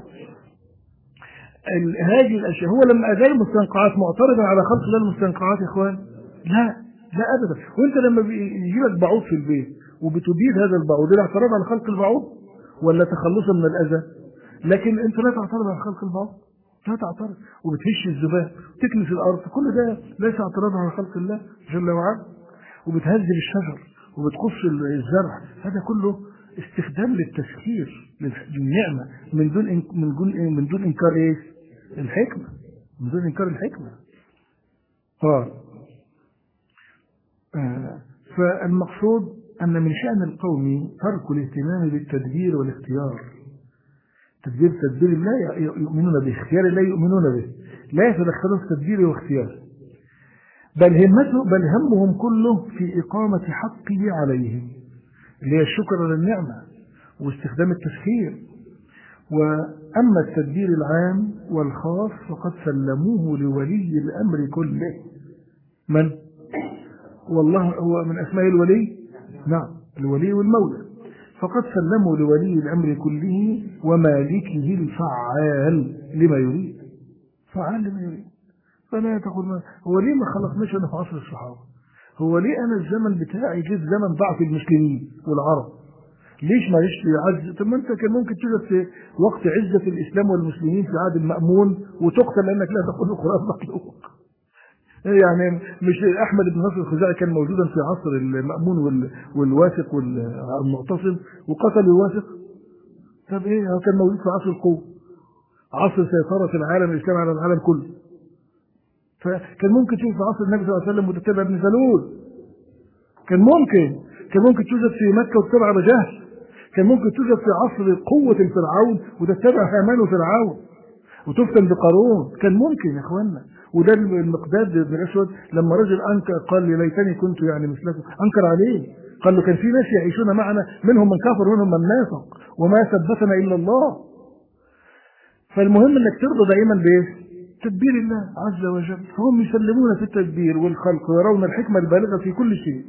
هذه الأشياء هو لما أزال المستنقعات معترضا على خلق الله المستنقعات يا إخوان؟ لا أبدا. وأنت لما يجي لك بعوض في البيت وبتبيد هذا البعوض، لا اعتراض على خلق البعوض ولا تخلصا من الأذى؟ لكن أنت لا تعترض على خلق البعوض، لا تعترض، وبتهش الذباب وتكنس الأرض، كل ده ليس اعتراض على خلق الله جل وعلا. وبتهذب الشجر وبتقص الزرع، هذا كله استخدام للتسخير للنعمة من دون إنكار إيه؟ الحكمة، من دون إنكار الحكمة. فالمقصود أن من شأن القوم ترك الاهتمام بالتدبير والاختيار. تدبير الله يؤمنون به، اختيار الله يؤمنون به، لا يتدخلون في تدبيره واختياره، بل همهم كله في إقامة حقه عليهم، اللي هي الشكر للنعمة واستخدام التسخير. وأما التدبير العام والخاص فقد سلموه لولي الأمر كله، من؟ والله هو من أسماء الولي. نعم، الولي والمولى. فقد سلموا لولي الأمر كله ومالكه الفعال لما يريد. فعال لما يريد. فلا تقول هو ليه ما خلقناش أنا في عصر الصحابة؟ هو ليه أنا الزمن بتاعي جه زمن ضعف المسلمين والعرب؟ ليش ما يعز؟ طب ما أنت كان ممكن توجد في وقت عزة الإسلام والمسلمين في عهد المأمون وتقتل لأنك لا تقول القرآن مخلوق. يعني مش أحمد بن نصر الخزاعي كان موجودا في عصر المأمون والواثق والمعتصم وقتل الواثق؟ طب إيه، هو كان موجود في عصر القوة، عصر سيطرة العالم الإسلامي على العالم كله. فكان ممكن تشوف في عصر النبي صلى الله عليه وسلم وتتبع ابن سلول، كان ممكن توجد في مكة وتتبع أبا جهل، كان ممكن توجد في عصر قوة الفرعون وتتبع هامان وفرعون وتفتن بقارون، كان ممكن يا اخوانا. وده المقداد بن الاسود لما رجل انكر قال لي ليتني كنت يعني مثلكم، انكر عليه، قال له كان في ناس يعيشون معنا منهم من كفر ومنهم من نافق وما ثبتنا الا الله. فالمهم انك ترضى دائما بايه؟ تدبير الله عز وجل. فهم يسلمون في التدبير والخلق ويرون الحكمة البالغة في كل شيء.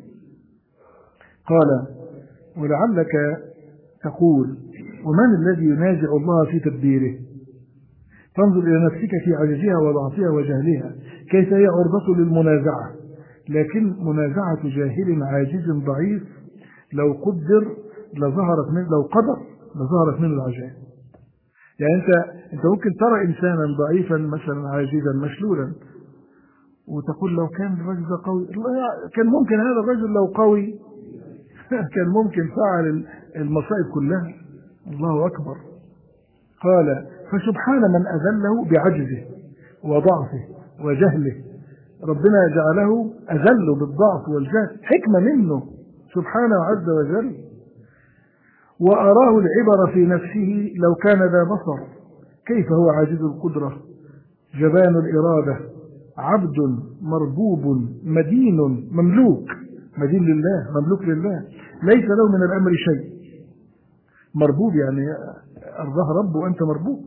قال ولعلك تقول ومن الذي ينازع الله في تدبيره؟ تنظر إلى نفسك في عجزها وضعفها وجهلها كيف هي عرضة للمنازعة، لكن منازعة جاهل عاجز ضعيف لو قدر لظهرت منه، لو قدر لظهرت منه العجائب. يعني انت ممكن ترى انسانا ضعيفا مثلا عاجزا مشلولا وتقول لو كان الرجل قوي، كان ممكن هذا الرجل لو قوي كان ممكن فعل المصائب كلها. الله اكبر. قال فسبحان من اذله بعجزه وضعفه وجهله، ربنا جعله اذله بالضعف والجهل، حكمه منه سبحانه عز وجل. وأراه العبر في نفسه لو كان ذا بصر كيف هو عاجز القدرة جبان الإرادة عبد مربوب مدين مملوك، مدين لله مملوك لله، ليس له من الأمر شيء. مربوب يعني أرضاه رب وأنت مربوب.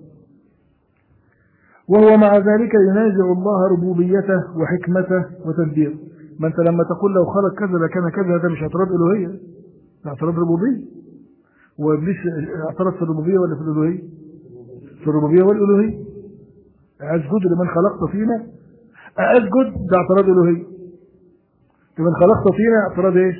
وهو مع ذلك ينازع الله ربوبيته وحكمته وتدبيره. ما أنت لما تقول لو خلق كذا لكان كذا، هذا مش اعتراض ألوهية، ده اعتراض ربوبية. وابليس اعترض في الربوبيه ولا في الالوهيه؟ في الربوبيه والالوهيه. اسجد لمن خلقت فينا، اسجد ده اعتراض الوهيه. لمن خلقت فينا اعتراض ايش؟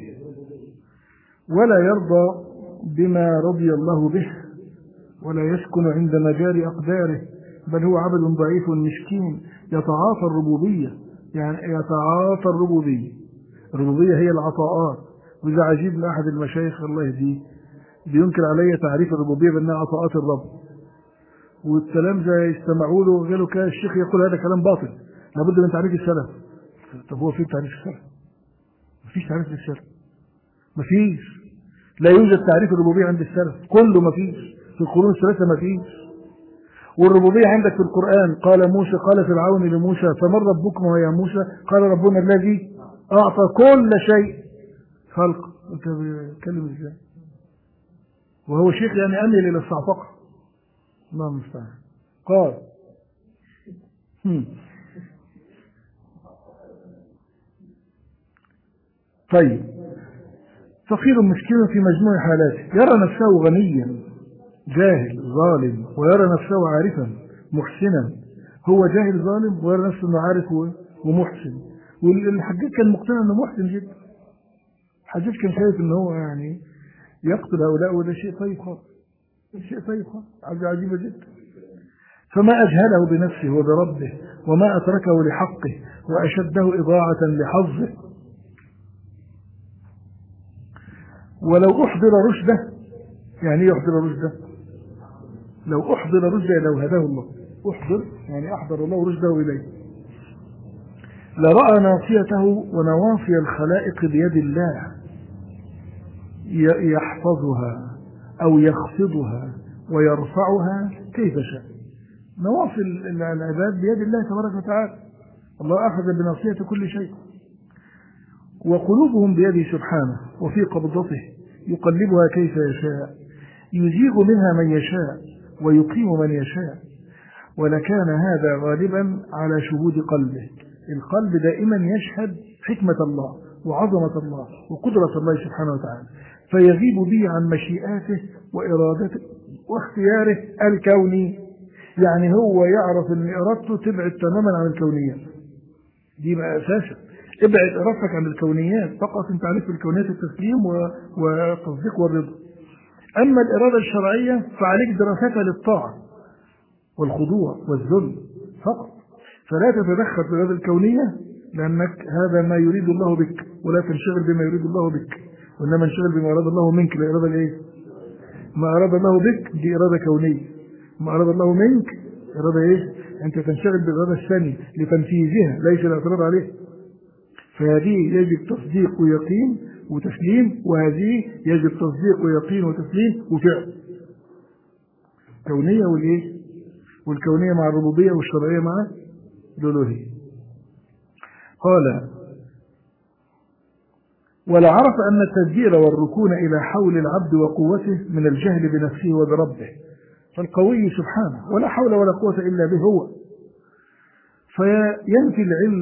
ولا يرضى بما رضي الله به ولا يسكن عند مجاري اقداره، بل هو عبد ضعيف مسكين يتعاطى الربوبيه. يعني يتعاطى الربوبيه. الربوبيه هي العطاءات. واذا عجبنا احد المشايخ الله يهديه بينكر علي تعريف الربوبيه بانها عطاءات الرب، والسلام زي يستمعوا له وقالوا كان الشيخ يقول هذا كلام باطل، لابد من تعريف السلف. طب هو في تعريف السلف؟ مفيش تعريف للسلف، مفيش، لا يوجد تعريف الربوبيه عند السلف كله، مفيش في القرون الثلاثه مفيش. والربوبيه عندك في القران قال موسى، قال فرعون لموسى فمن ربكم يا موسى؟ قال ربنا الذي اعطى كل شيء خلق. انت بتتكلم ازاي؟ وهو شيخ يعني أميل إلى الصعفقة. الله المستعان. قال طيب فقير مسكين في مجموع حالاته، يرى نفسه غنيا جاهل ظالم، ويرى نفسه عارفا محسنا. هو جاهل ظالم ويرى نفسه انه عارف ومحسن. والحجاج كان مقتنع انه محسن جدا. الحجاج كان شايف ان هو يعني يقتل هؤلاء، وده شيء طيب خالص، شيء طيب خالص، عجيبة جدا. فما أجهله بنفسه وبربه وما أتركه لحقه وأشده إضاعة لحظه. ولو أحضر رشده، يعني يحضر رشده، لو أحضر رشده لو هداه الله، أحضر يعني أحضر الله رشده إليه، لرأى ناصيته ونواصي الخلائق بيد الله يحفظها أو يخفضها ويرفعها كيف شاء. نواصي العباد بيد الله تبارك وتعالى، الله أخذ بناصية كل شيء. وقلوبهم بيده سبحانه وفي قبضته يقلبها كيف يشاء، يزيغ منها من يشاء ويقيم من يشاء. ولكان هذا غالبا على شهود قلبه. القلب دائما يشهد حكمة الله وعظمة الله وقدرة الله سبحانه وتعالى، فيغيب به عن مشيئاته وإرادته واختياره الكوني. يعني هو يعرف ان إرادته تبعد تماما عن الكونيات، دي بقى أساسا. ابعد إرادتك عن الكونيات فقط، انت عارف الكونيات التسليم والتصديق والرضا. أما الإرادة الشرعية فعليك دراستها للطاعة والخضوع والذل فقط، فلا تتدخل في الإرادة الكونية، لأنك هذا ما يريد الله بك، ولا تنشغل بما يريد الله بك، وإنما انشغل بما أراد الله منك. الإرادة الإيه؟ ما أراد الله بك دي إرادة كونية، ما أراد الله منك إرادة إيه؟ أنت تنشغل بالإرادة الثانية لتنفيذها ليس الاعتراض عليه. فهذه يجب تصديق ويقين وتسليم، وهذه يجب تصديق ويقين وتسليم وفعل. كونية والإيه؟ والكونية مع الربوبية والشرعية مع الألوهية. قال: ولعرف أن التدبير والركون إلى حول العبد وقوته من الجهل بنفسه وبربه، فالقوي سبحانه ولا حول ولا قوة إلا به هو، فينفي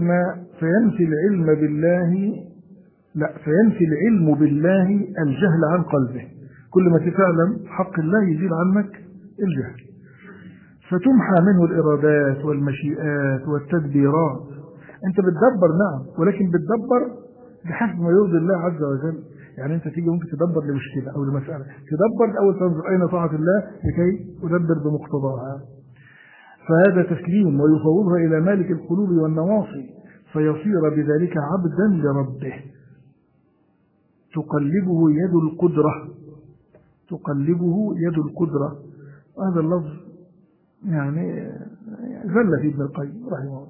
العلم بالله الجهل عن قلبه. كل ما تتعلم حق الله يزيل عنك الجهل، فتمحى منه الإرادات والمشيئات والتدبيرات. أنت بتدبر نعم، ولكن بتدبر بحسب ما يرضي الله عز وجل. يعني أنت تيجي ممكن تدبر لمشكلة أو لمسألة، تدبر الأول تنظر أين طاعة الله لكي تدبر بمقتضاها. فهذا تسليم، ويفوضها إلى مالك القلوب والنواصي، فيصير بذلك عبدا لربه تقلبه يد القدرة. هذا اللفظ يعني زل فيه ابن القيم رحمه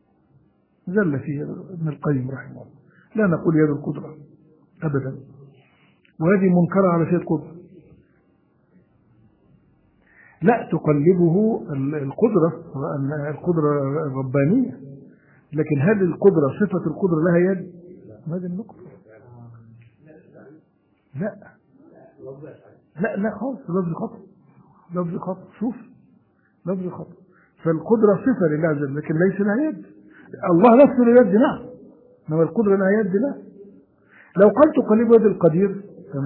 الله، لا نقول يد القدرة أبدا، وهذه منكرة على سيد قدرة. لا، تقلبه القدرة الربانية، لكن هذه القدرة صفة القدرة لها يد؟ هذه النقطة. لا خالص، لفظ خطأ. شوف لفظ خطأ. فالقدرة صفة لله عز وجل لكن ليس لها يد. الله نفسه له يد نعم، انما القدرة لها يد لا. لو قلت تقلب يد القدير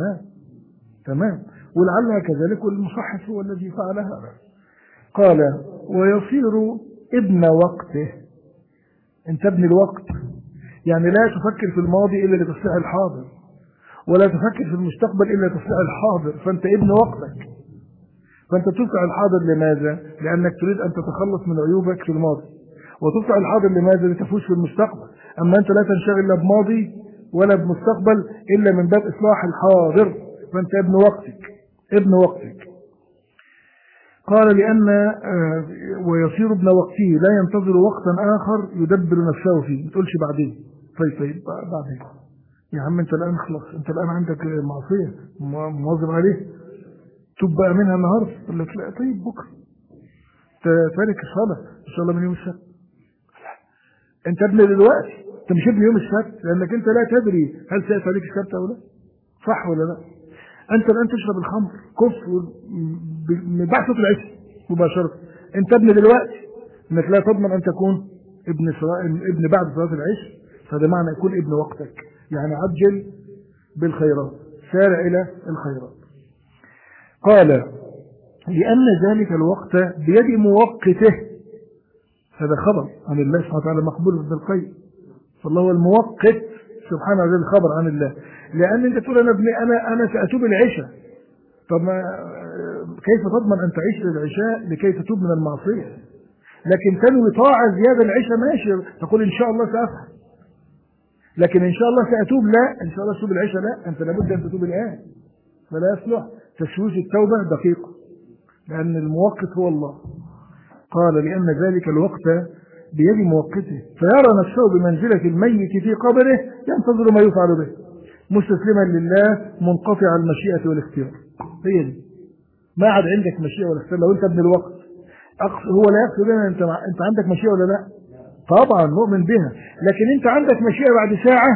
تمام، ولعلها كذلك، والمصحف هو الذي فعل هذا. قال: ويصير ابن وقته. انت ابن الوقت، يعني لا تفكر في الماضي إلا لتصليح الحاضر، ولا تفكر في المستقبل إلا لتصليح الحاضر، فأنت ابن وقتك. فأنت تصلح الحاضر لماذا؟ لأنك تريد أن تتخلص من عيوبك في الماضي، وتصلح الحاضر لماذا؟ لتفوز في المستقبل. أما أنت لا تنشغل لا بماضي ولا بمستقبل إلا من باب إصلاح الحاضر، فأنت ابن وقتك. قال: لأن ويصير ابن وقته لا ينتظر وقتا آخر يدبر نفسه فيه. ما تقولش بعدين. طيب بعدين يا عم، أنت الآن خلاص، أنت الآن عندك معصية مواظب عليه، تب بقى منها النهارده. يقول لك لا، طيب بكره تارك الصلاة إن شاء الله من يوم السبت. أنت ابن دلوقتي، أنت مش ابن يوم السبت، لأنك أنت لا تدري هل سيأتي عليك السبت أو لا، صح ولا لا؟ أنت الآن تشرب الخمر كفر من بعد صلاة العشاء مباشرة. أنت ابن دلوقتي، إنك لا تضمن أن تكون ابن بعد صلاة العشاء. فهذا معنى يكون ابن وقتك، يعني عجل بالخيرات، سارع إلى الخيرات. قال: لأن ذلك الوقت بيد موقته. هذا خبر عن الله سبحانه وتعالى مقبول ابن القيم، فالله هو الموقت سبحانه وتعالى، خبر عن الله. لأن أنت تقول أنا سأتوب العشاء، طب كيف تضمن أن تعيش للعشاء لكي تتوب من المعصية؟ لكن تنوي طاعة زيادة العشاء ماشي، تقول إن شاء الله سأفعل، لكن إن شاء الله سأتوب لا، إن شاء الله تتوب العشاء لا، أنت لابد أن تتوب الآن، فلا يصلح تشويش التوبة دقيقة، لأن الموقت هو الله. قال: لأن ذلك الوقت بيد موقته، فيرى نفسه بمنزلة الميت في قبره ينتظر ما يفعل به، مستسلما لله منقطع المشيئة والاختيار. هي دي، ما عاد عندك مشيئة ولا اختيار. لو أنت ابن الوقت هو لا يقصد لنا أنت عندك مشيئة ولا لا؟ طبعا نؤمن بها، لكن أنت عندك مشيئة بعد ساعة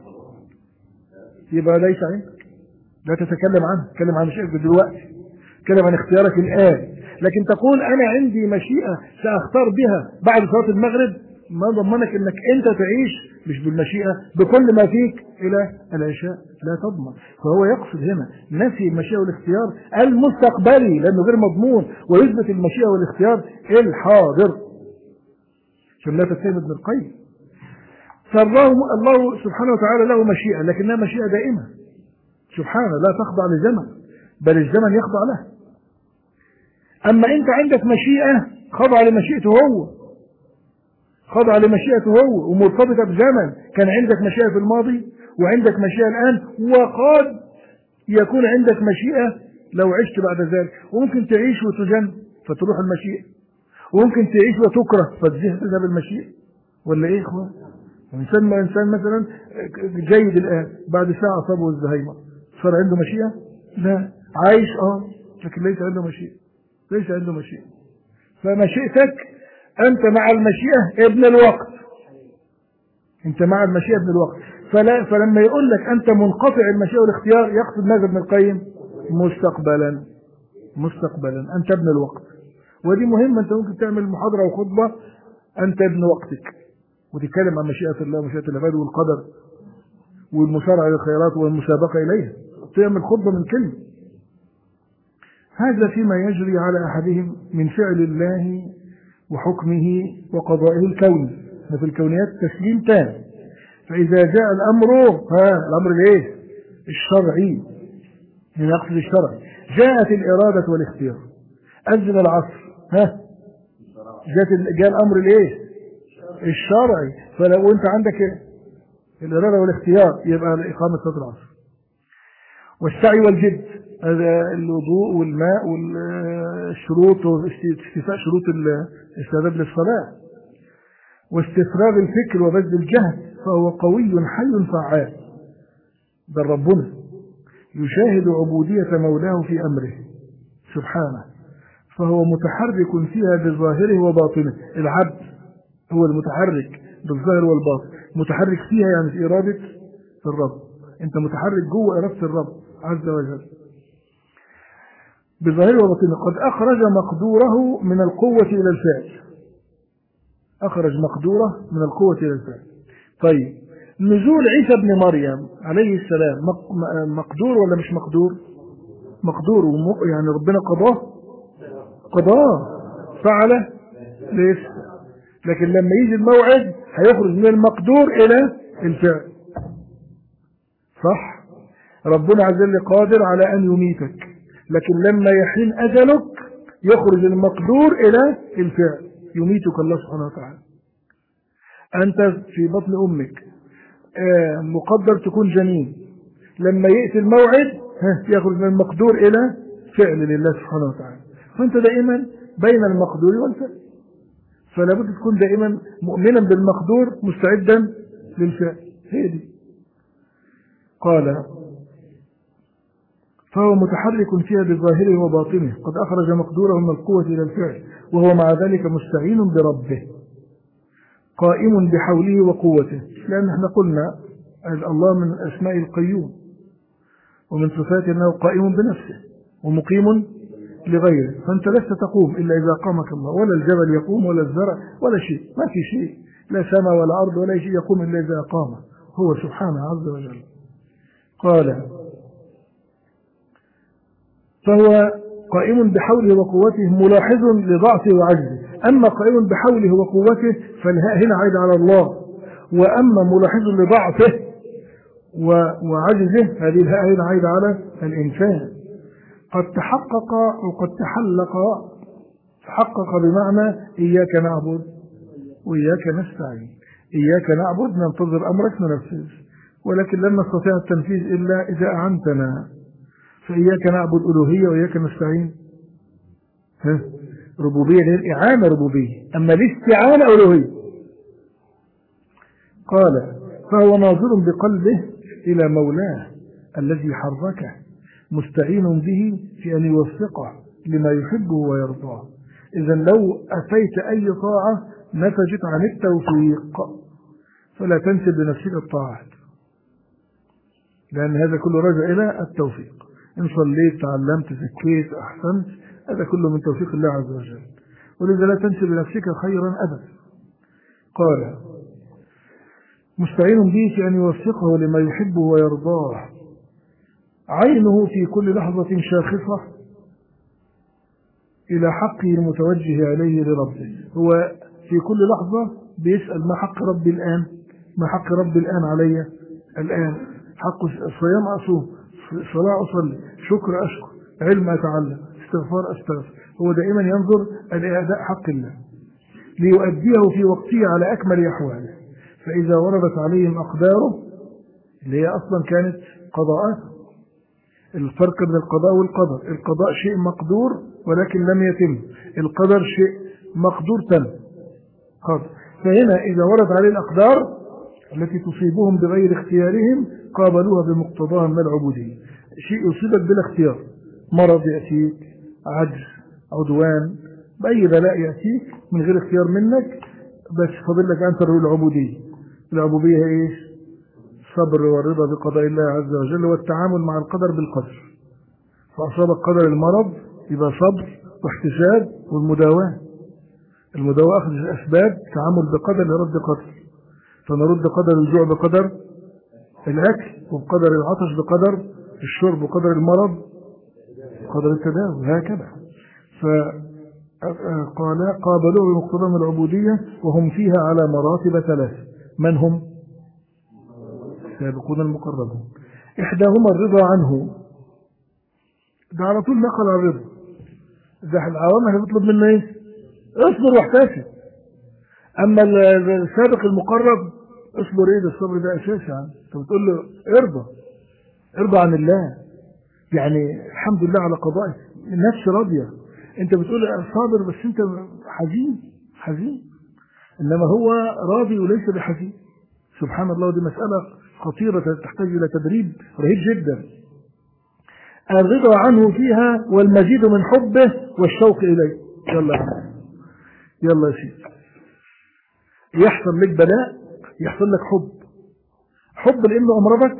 يبقى ليس عندك، لا تتكلم عنها، تتكلم عن مشيئتك دلوقتي، تتكلم عن اختيارك الآن. لكن تقول أنا عندي مشيئة سأختار بها بعد صلاة المغرب، ما ضمنك انك انت تعيش مش بالمشيئة بكل ما فيك الى العشاء، لا تضمن. فهو يقصد هنا نفي المشيئة والاختيار المستقبلي لانه غير مضمون، ويثبت المشيئة والاختيار الحاضر. عشان لا تتهم ابن القيم. الله سبحانه وتعالى له مشيئة لكنها مشيئة دائمة سبحانه، لا تخضع لزمن بل الزمن يخضع له. اما انت عندك مشيئة خضع لمشيئته هو، خضع لمشيئته هو ومرتبطة بزمن. كان عندك مشيئة في الماضي وعندك مشيئة الآن، وقد يكون عندك مشيئة لو عشت بعد ذلك. وممكن تعيش وتجن فتروح المشيئة، وممكن تعيش وتكره فتذهب المشيئة. ولا ايه يا اخوان؟ انسان مثلا جيد الآن بعد ساعة أصابه الزهايمر، صار عنده مشيئة؟ لا. عايش لكن ليس عنده مشيئة، ليس عنده مشيئة. فمشيئتك أنت مع المشيئة ابن الوقت، أنت مع المشيئة ابن الوقت. فلما يقول لك أنت منقطع المشيئة والاختيار يقصد ماذا ابن القيم؟ مستقبلا أنت ابن الوقت. ودي مهمة، أنت ممكن تعمل محاضرة وخطبة أنت ابن وقتك وتتكلم عن مشيئة الله ومشيئة العباد والقدر والمسارعة للخيرات والمسابقة إليها، تعمل خطبة من كلمة. هذا فيما يجري على أحدهم من فعل الله وحكمه وقضائه الكوني. في الكونيات تسليم تام. فإذا جاء الأمر الايه؟ الشرعي، من يقصد الشرعي. جاءت الإرادة والاختيار، أذن العصر، جاء الأمر الايه؟ الشرعي. فلو أنت عندك الإرادة والاختيار يبقى إقامة صلاة العصر. والسعي والجد، هذا الوضوء والماء والشروط واستيفاء شروط الاستعداد للصلاة. واستفراغ الفكر وبذل الجهد، فهو قوي حي فعال. بل ربنا يشاهد عبودية مولاه في أمره سبحانه، فهو متحرك فيها بظاهره وباطنه. العبد هو المتحرك بالظاهر والباطن، متحرك فيها يعني في إرادة الرب. أنت متحرك جوه إرادة الرب عز وجل بظاهره وباطنه. قد أخرج مقدوره من القوة إلى الفعل، أخرج مقدوره من القوة إلى الفعل. طيب، نزول عيسى بن مريم عليه السلام مقدور ولا مش مقدور؟ مقدور، يعني ربنا قضاه فعل ليس. لكن لما يجي الموعد هيخرج من المقدور إلى الفعل، صح؟ ربنا عز وجل قادر على أن يميتك، لكن لما يحين أجلك يخرج المقدور إلى الفعل، يميتك الله سبحانه وتعالى. أنت في بطن أمك مقدر تكون جنين، لما يأتي الموعد يخرج من المقدور إلى فعل لله سبحانه وتعالى. فأنت دائما بين المقدور والفعل، فلا بد تكون دائما مؤمنا بالمقدور مستعدا للفعل. هي دي. قال فهو متحرك فيها بظاهره وباطنه، قد أخرج مقدوره من القوة إلى الفعل، وهو مع ذلك مستعين بربه قائم بحوله وقوته. لأن احنا قلنا الله من أسماء القيوم، ومن صفاته أنه قائم بنفسه ومقيم لغيره. فأنت لست تقوم إلا إذا قامك الله، ولا الجبل يقوم ولا الزرع ولا شيء، ما في شيء، لا سماء ولا أرض ولا شيء يقوم إلا إذا قامه هو سبحانه عز وجل. قال فهو قائم بحوله وقوته ملاحظ لضعفه وعجزه. أما قائم بحوله وقوته فالهاء هنا عايد على الله، وأما ملاحظ لضعفه وعجزه هذه الهاء هنا عايد على الإنسان. قد تحقق وقد تحقق بمعنى إياك نعبد وإياك نستعين. إياك نعبد ننتظر أمرك ننفذ، ولكن لن نستطيع التنفيذ إلا إذا أعنتنا. فإياك نعبد ألوهية وإياك نستعين ربوبية، للإعانة ربوبية، أما الاستعانة ألوهية. قال فهو ناظر بقلبه إلى مولاه الذي حركه، مستعين به في أن يوفقه لما يحبه ويرضاه. إذا لو أتيت أي طاعة نتجت عن التوفيق فلا تنسب لنفسك الطاعات، لأن هذا كله راجع إلى التوفيق. إن صليت، تعلمت، زكيت، أحسنت، هذا كله من توفيق الله عز وجل، ولذا لا تنسب لنفسك خيرا أبدا. قال مستعين به في أن يوفقه لما يحبه ويرضاه. عينه في كل لحظة شاخصة إلى حقه المتوجه عليه لربه. هو في كل لحظة بيسأل ما حق ربي الآن، ما حق ربي الآن علي الآن، حق الصيام أصوم، صلاة أصلي، شكر أشكر، علم أتعلم، استغفار أستغفر. هو دائما ينظر لأداء حق الله ليؤديه في وقته على أكمل أحواله. فإذا وردت عليهم أقداره اللي هي أصلا كانت قضاءات، الفرق بين القضاء والقدر، القضاء شيء مقدور ولكن لم يتم، القدر شيء مقدور تم قدر. فهنا إذا ورد عليه الأقدار التي تصيبهم بغير اختيارهم قابلوها بمقتضاها من العبودية. شيء يصيبك بلا اختيار، مرض يأتيك، عجز، عدوان، بأي بلاء يأتيك من غير اختيار منك، بس فضل لك أن تروي العبودية. العبودية هي إيش؟ الصبر والرضا بقضاء الله عز وجل والتعامل مع القدر بالقدر. فأصابك قدر المرض يبقى صبر واحتساب والمداواة. المداواة أخذ الأسباب، تعامل بقدر لرد قدر. فنرد قدر الجوع بقدر الأكل، وبقدر العطش بقدر الشرب، وقدر المرض قدر التداوي، هكذا. فقال قابلوا بمقتضى من العبودية وهم فيها على مراتب ثلاث. من هم؟ السابقون المقربون. إحداهما الرضا عنه، ده على طول نقل على الرضا. ده العوام احنا بيطلب منه ايه؟ اصبر واحتسب. اما السابق المقرب اصبر ايه؟ ده الصبر ده اساسي يعني. انت بتقول له ارضى عن الله، يعني الحمد لله على قضائك، النفس راضيه. انت بتقول صابر بس انت حزين، انما هو راضي وليس بحزين. سبحان الله، دي مسألة خطيرة تحتاج إلى تدريب رهيب جدا. الرضا عنه فيها والمزيد من حبه والشوق إليه. يلا يا سيدي، يحصل لك بلاء يحصل لك حب لأنه أمرضك،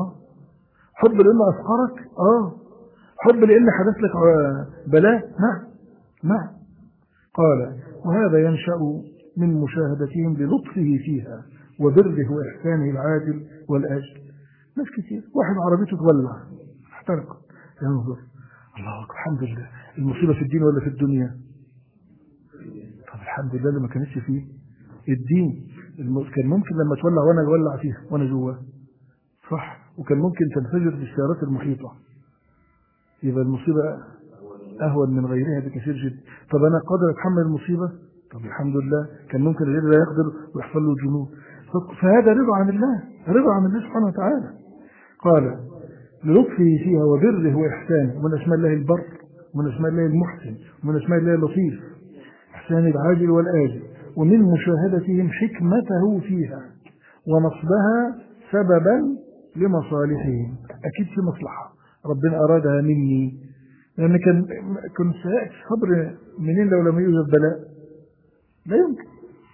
حب لأنه أفقرك، حب لأنه حدث لك بلاء، نعم. قال وهذا ينشأ من مشاهدتهم للطفه فيها وبره وإحسانه العاجل والآجل. ناس كتير واحد عربيته تولع احترقت، ينظر الله أكبر الحمد لله، المصيبة في الدين ولا في الدنيا؟ طب الحمد لله اللي ما كانتش فيه الدين. كان ممكن لما تولع وانا اولع فيها وانا جواه، صح، وكان ممكن تنفجر بالسيارات المحيطة، يبقى المصيبة أهون من غيرها بكثير جدا. طب أنا قادر أتحمل المصيبة؟ طب الحمد لله، كان ممكن غير لا يقدر ويحصل له جنون. فهذا رضا عن الله سبحانه وتعالى. قال للطفه فيها وبره وإحسانه، ومن أسماء الله البر، ومن أسماء الله المحسن، ومن أسماء الله اللطيف، إحسان العاجل والآجل، ومن مشاهدتهم حكمته فيها ونصبها سببا لمصالحهم. أكيد في مصلحة ربنا أرادها مني، لأن كان سيأتي الصبر منين لو لم يوجد بلاء؟ لا يمكن.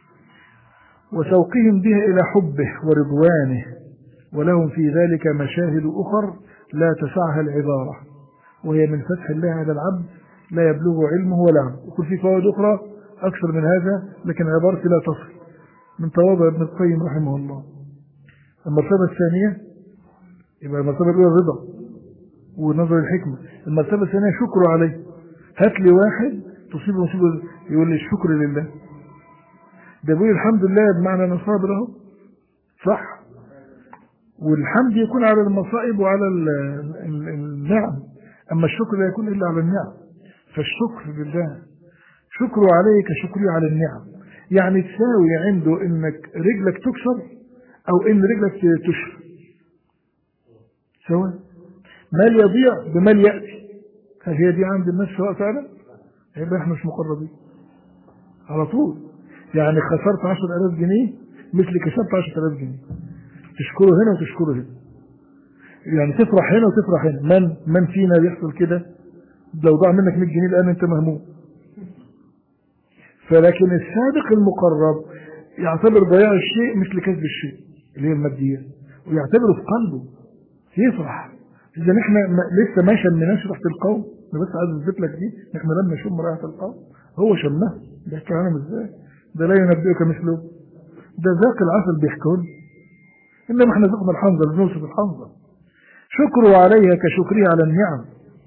وشوقهم بها إلى حبه ورضوانه، ولهم في ذلك مشاهد أخر لا تسعها العبارة، وهي من فتح الله على العبد لا يبلغ علمه ولا عمله. وكل في فوائد أخرى أكثر من هذا، لكن عبارتي لا تصل، من تواضع ابن القيم رحمه الله. المرتبة الثانية يبقى المرتبة الأولى الرضا ونظر الحكمة، المرتبة الثانية شكر عليه. هات لي واحد تصيب مصيبة يقول لي الشكر لله، ده بيقول الحمد لله بمعنى أنا صابر أهو، صح. والحمد يكون على المصائب وعلى النعم، أما الشكر لا يكون إلا على النعم. فالشكر لله شكره عليه كشكري على النعم، يعني تساوي عنده إنك رجلك تكسر أو إن رجلك تشفى، سواء. مال يضيع بمال يأتي، هي دي عند الناس سواء فعلا، يبقى احنا مش مقربين على طول. يعني خسرت 10,000 جنيه مثل كسبت 10,000 جنيه، تشكره هنا وتشكره هنا، يعني تفرح هنا وتفرح هنا. من فينا بيحصل كده؟ لو ضاع منك 100 جنيه الآن انت مهموم. فلكن السابق المقرب يعتبر ضياع الشيء مثل كسب الشيء اللي هي المادية، ويعتبره في قلبه يفرح. إذا نحن لسه ما شمناش ريحة القوم، أنا بس عايز أثبت لك دي، نحن لما نشم ريحة القوم هو شمها، ده كلام ازاي؟ ده لا ينبئك مثله ده ذاق العسل بيحكون، إنما احنا ذقنا الحنظل بنوصف الحنظل. شكره عليها كشكره على النعم،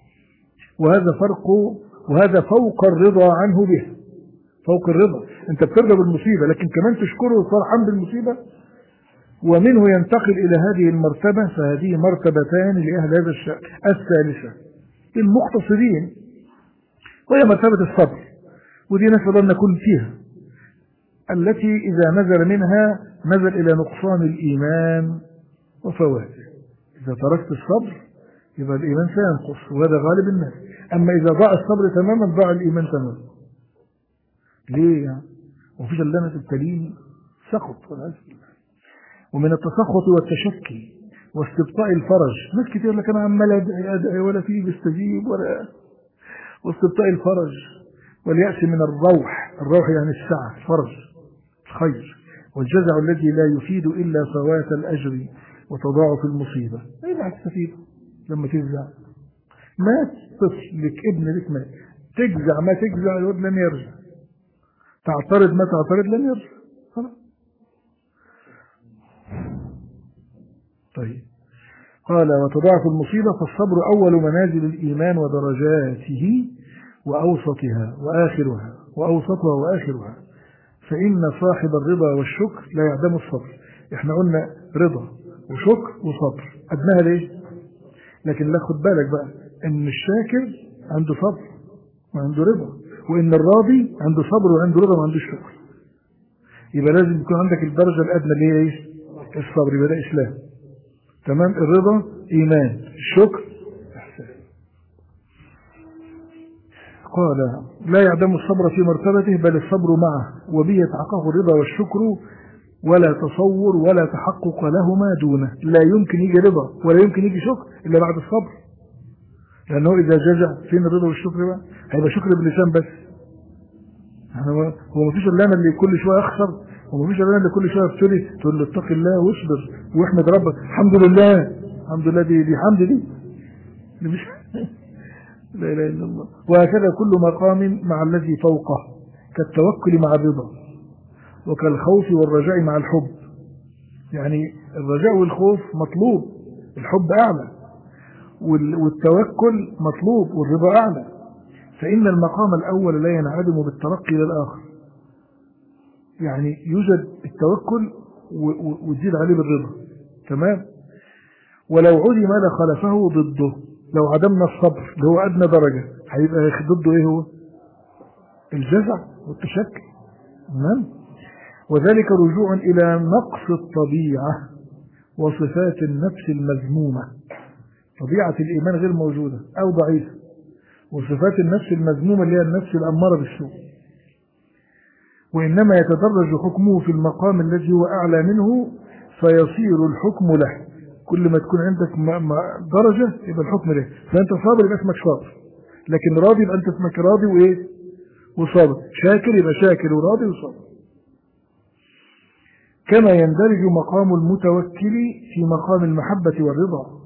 وهذا فوق الرضا عنه به. فوق الرضا، انت بترضى بالمصيبة لكن كمان تشكره وتفرحان بالمصيبة. ومنه ينتقل إلى هذه المرتبة، فهذه مرتبتان لأهل هذا الشأن. الثالثة المقتصدين، وهي مرتبة الصبر، ودي نسأل أن نكون فيها، التي إذا نزل منها نزل إلى نقصان الإيمان وفواته. إذا تركت الصبر يبقى الإيمان سينقص، وهذا غالب الناس. أما إذا ضاع الصبر تماما ضاع الإيمان تماما. ليه يعني؟ وفي جلانة التلين سقط والعياذ بالله. ومن التسخط والتشكي واستبطاء الفرج، ناس كتير لك أنا عمال أدعي ولا فيه بيستجيب ولا، واستبطاء الفرج واليأس من الروح يعني السعة، الفرج الخير، والجزع الذي لا يفيد إلا فوات الأجر وتضاعف المصيبة. ايه اللي هتستفيد لما تجزع؟ مات طفل لك، ابن لك مات، تجزع ما تجزع الولد لن يرجع، تعترض ما تعترض لن يرجع خلاص. طيب قال وتضاعف المصيبة، فالصبر أول منازل الإيمان ودرجاته وأوسطها وآخرها، فإن صاحب الرضا والشكر لا يعدم الصبر. احنا قلنا رضا وشكر وصبر، أدناها ليه؟ لكن لا، خد بالك بقى ان الشاكر عنده صبر وعنده رضا، وان الراضي عنده صبر وعنده رضا وعنده شكر. يبقى لازم يكون عندك الدرجة الأدنى اللي هي ايش؟ الصبر، يبقى ده إسلام تمام، الرضا إيمان، الشكر إحسان. قال لا يعدم الصبر في مرتبته بل الصبر معه، وبه يتحقق الرضا والشكر، ولا تصور ولا تحقق لهما دونه. لا يمكن يجي رضا ولا يمكن يجي شكر إلا بعد الصبر، لأنه إذا جزع فين الرضا والشكر بقى؟ هيبقى شكر باللسان بس. هو مفيش إلا أنا اللي كل شوية أخسر، ومفيش إلا أنا اللي كل شوية أبتلي، تقول له اتق الله واصبر واحمد ربك، الحمد لله الحمد لله، دي حمد دي مش لا إله إلا الله. وهكذا كل مقام مع الذي فوقه، كالتوكل مع الرضا، وكالخوف والرجاء مع الحب. يعني الرجاء والخوف مطلوب، الحب أعلى، والتوكل مطلوب، والرضا أعلى. فإن المقام الأول لا ينعدم بالترقي للآخر، يعني يوجد التوكل وتزيد عليه بالرضا تمام. ولو عدم لخلفه ضده، لو عدمنا الصبر اللي هو أدنى درجة هيبقى ضده إيه؟ هو الجزع والتشكي تمام. وذلك رجوع إلى نقص الطبيعة وصفات النفس المذمومة. طبيعة الإيمان غير موجودة أو ضعيفة، وصفات النفس المذمومة اللي هي النفس الأمارة بالسوء. وإنما يتدرج حكمه في المقام الذي هو أعلى منه، فيصير الحكم له. كل ما تكون عندك درجة يبقى الحكم له. فأنت صابر يبقى اسمك صابر، لكن راضي يبقى أنت اسمك راضي وإيه وصابر، شاكر يبقى شاكر وراضي وصابر. كما يندرج مقام المتوكل في مقام المحبة والرضا.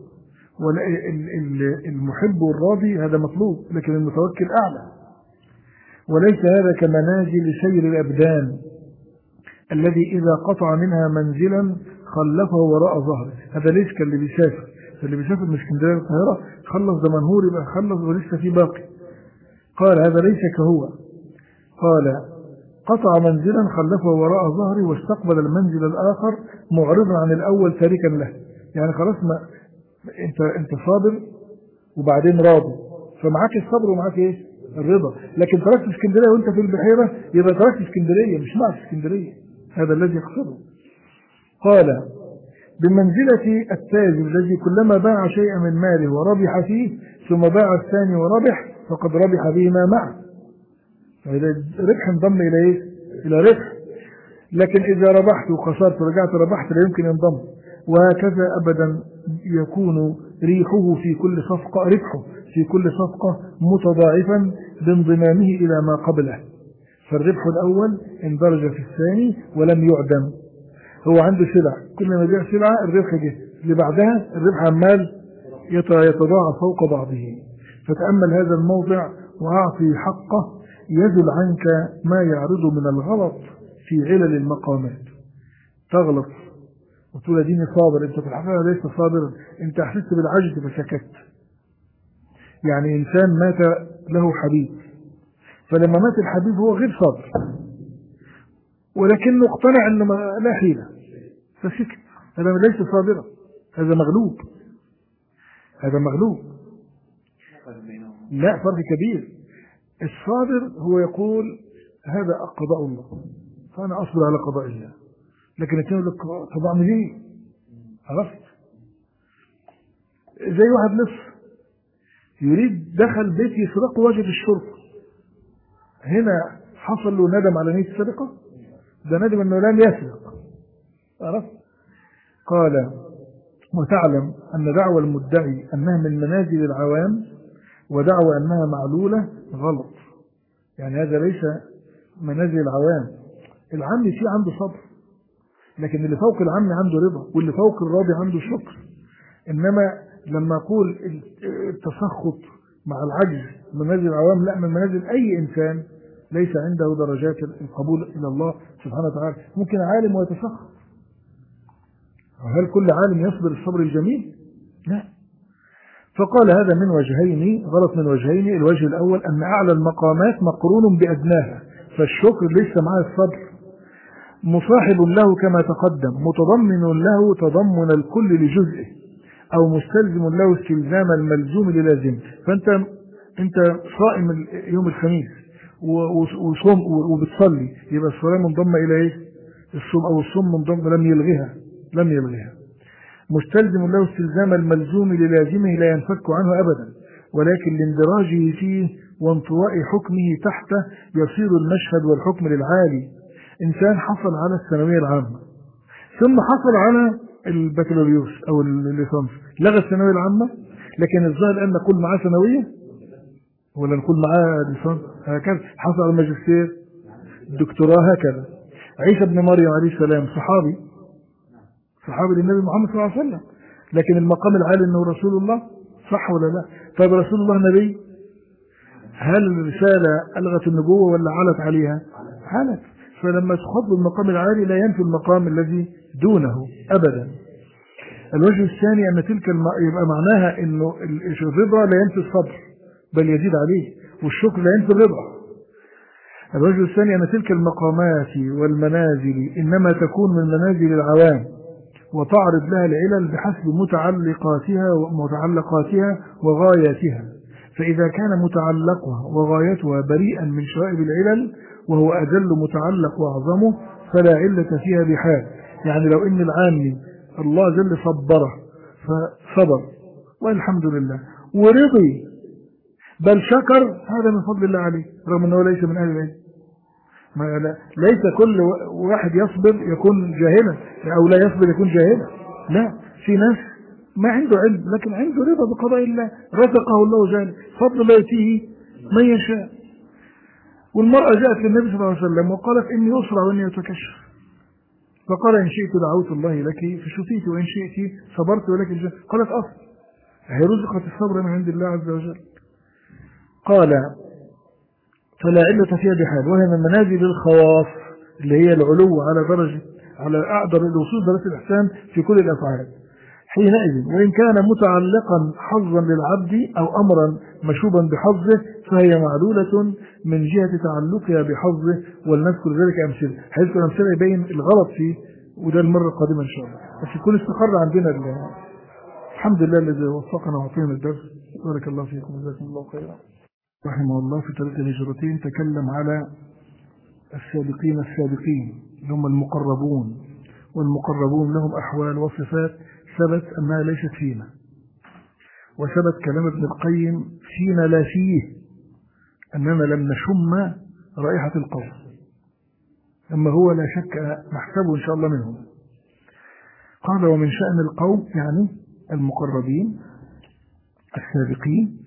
والمحب والراضي هذا مطلوب، لكن المتوكل أعلى. وليس هذا كمنازل سير الأبدان الذي إذا قطع منها منزلا خلفه وراء ظهره. هذا ليس كاللي بيسافر، اللي بيسافر من اسكندريه للقاهره خلص دمنهور يبقى خلص ولسه في باقي. قال هذا ليس كهو، قال قطع منزلا خلفه وراء ظهره واستقبل المنزل الآخر معرضا عن الأول تاركا له. يعني خلاص ما انت صابر وبعدين راضي، فمعاك الصبر ومعاك ايه الرضا. لكن تركت اسكندريه وانت في البحيره يبقى تركت اسكندريه مش معك اسكندريه، هذا الذي يقصده. قال بمنزلة التاجر الذي كلما باع شيئا من ماله وربح فيه ثم باع الثاني وربح فقد ربح بهما معه. ربح انضم الى ايه؟ الى ربح. لكن اذا ربحت وخسرت ورجعت ربحت لا يمكن ينضم. وهكذا ابدا يكون ريحه في كل صفقة، ربحه في كل صفقة متضاعفا بانضمامه الى ما قبله. فالربح الاول اندرج في الثاني ولم يعدم. هو عنده سلع، كل ما يبيع سلعة الربح جه، اللي بعدها الربح عمال يتضاعف فوق بعضه. فتأمل هذا الموضع وأعطي حقه، يزل عنك ما يعرض من الغلط في علل المقامات. تغلط وتقول اديني صابر، انت في الحقيقة ليس صابرا، انت احسست بالعجز فسكت. يعني انسان مات له حبيب، فلما مات الحبيب هو غير صابر، ولكنه اقتنع ان لا حيلة فسكت. هذا ليس صابرا، هذا مغلوب، هذا مغلوب. لا فرق كبير. الصابر هو يقول هذا قضاء الله فأنا أصبر على قضاء الله، لكن الثاني يقول لك طب أعمل إيه؟ عرفت؟ زي واحد لص يريد دخل بيت يسرقه وجد الشرطة، هنا حصل له ندم على نية السرقة؟ ده ندم أنه لم يسرق. عرفت؟ قال وتعلم أن دعوى المدعي أنها من منازل العوام ودعوى أنها معلولة غلط. يعني هذا ليس منازل العوام. العام فيه عنده صبر، لكن اللي فوق العام عنده رضا، واللي فوق الراضي عنده شكر. إنما لما أقول التسخط مع العجز منازل العوام، لا، من منازل أي إنسان ليس عنده درجات القبول إلى الله سبحانه وتعالى. ممكن عالم ويتسخط، هل كل عالم يصبر الصبر الجميل؟ لا. فقال هذا من وجهين، غلط من وجهين. الوجه الأول أن أعلى المقامات مقرون بأدناها، فالشكر ليس مع الصبر، مصاحب له كما تقدم، متضمن له تضمن الكل لجزئه، أو مستلزم له استلزام الملزوم للازم. فأنت صائم يوم الخميس وصوم وبتصلي، يبقى الصلاة منضمة إلى إيه؟ الصوم، أو الصوم منضم لم يلغيها. مستلزم له استلزام الملزوم للازمه لا ينفك عنه أبدا، ولكن لاندراجه فيه وانطواء حكمه تحته يصير المشهد والحكم للعالي. إنسان حصل على الثانوية العامة ثم حصل على البكالوريوس أو الليسانس، لغى الثانوية العامة، لكن الظاهر الآن نقول معاه ثانوية ولا نقول معاه ليسانس، هكذا. حصل على الماجستير، الدكتوراه، هكذا. عيسى بن مريم عليه السلام صحابي للنبي محمد صلى الله عليه وسلم، لكن المقام العالي انه رسول الله، صح ولا لا؟ طيب رسول الله نبي، هل الرسالة ألغت النبوة ولا علت عليها؟ علت. فلما تخاطب المقام العالي لا ينفي المقام الذي دونه أبدا. الوجه الثاني أن تلك يبقى معناها أنه الرضا لا ينفي الصبر بل يزيد عليه، والشكر لا ينفي الرضا. الوجه الثاني أن تلك المقامات والمنازل إنما تكون من منازل العوام، وتعرض لها العلل بحسب متعلقاتها وغاياتها، فإذا كان متعلقها وغايتها بريئا من شوائب العلل وهو أجل متعلق وأعظمه فلا علة فيها بحال. يعني لو إن العامي الله جل صبره فصبر والحمد لله ورضي بل شكر، هذا من فضل الله عليه، رغم أنه ليس من أهل العلم. ليس كل واحد يصبر يكون جاهلا، أو لا يصبر يكون جاهلا. لا، في ناس ما عنده علم لكن عنده رضا بقضاء الله، رزقه الله جل فضل الله يأتيه من يشاء. والمرأة جاءت للنبي صلى الله عليه وسلم وقالت إني أسرع وإني أتكشف، فقال إن شئت دعوت الله لك فشفيت وإن شئت صبرت ولك الجنة. قالت أصل هي رزقت الصبر من عند الله عز وجل. قال فلا علة فيها بحال، وهي من منازل الخواص اللي هي العلو على أقدر الوصول درجة الإحسان في كل الأفعال. حينئذ وإن كان متعلقا حظا للعبد أو أمرا مشوبا بحظه فهي معلولة من جهة تعلقها بحظه، ولنذكر ذلك أمثلة. هذكر أمثلة يبين الغلط فيه، وده المرة القادمة إن شاء الله، بس يكون استقر عندنا. الحمد لله الذي وفقنا وعطينا الدرس. بارك الله فيكم وجزاكم الله خيرا. رحمه الله في طريق الهجرتين تكلم على السابقين اللي هم المقربون، والمقربون لهم أحوال وصفات ثبت أنها ليست فينا، وثبت كلام ابن القيم فينا لا فيه أننا لم نشم رائحة القوم، أما هو لا شك نحسبه إن شاء الله منهم. قال ومن شأن القوم يعني المقربين السابقين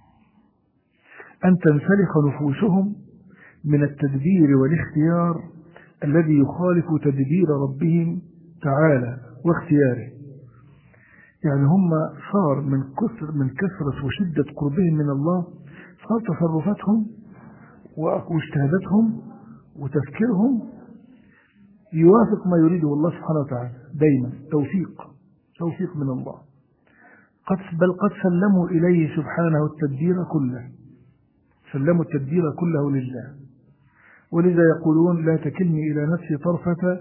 أن تنسلخ نفوسهم من التدبير والاختيار الذي يخالف تدبير ربهم تعالى واختياره. يعني هم صار من كثرة وشدة قربهم من الله، صار تصرفاتهم واجتهاداتهم وتفكيرهم يوافق ما يريده الله سبحانه وتعالى دايما. توفيق من الله. بل قد سلموا إليه سبحانه التدبير كله، سلموا التدبير كله لله. ولذا يقولون لا تكلني إلى نفسي طرفة،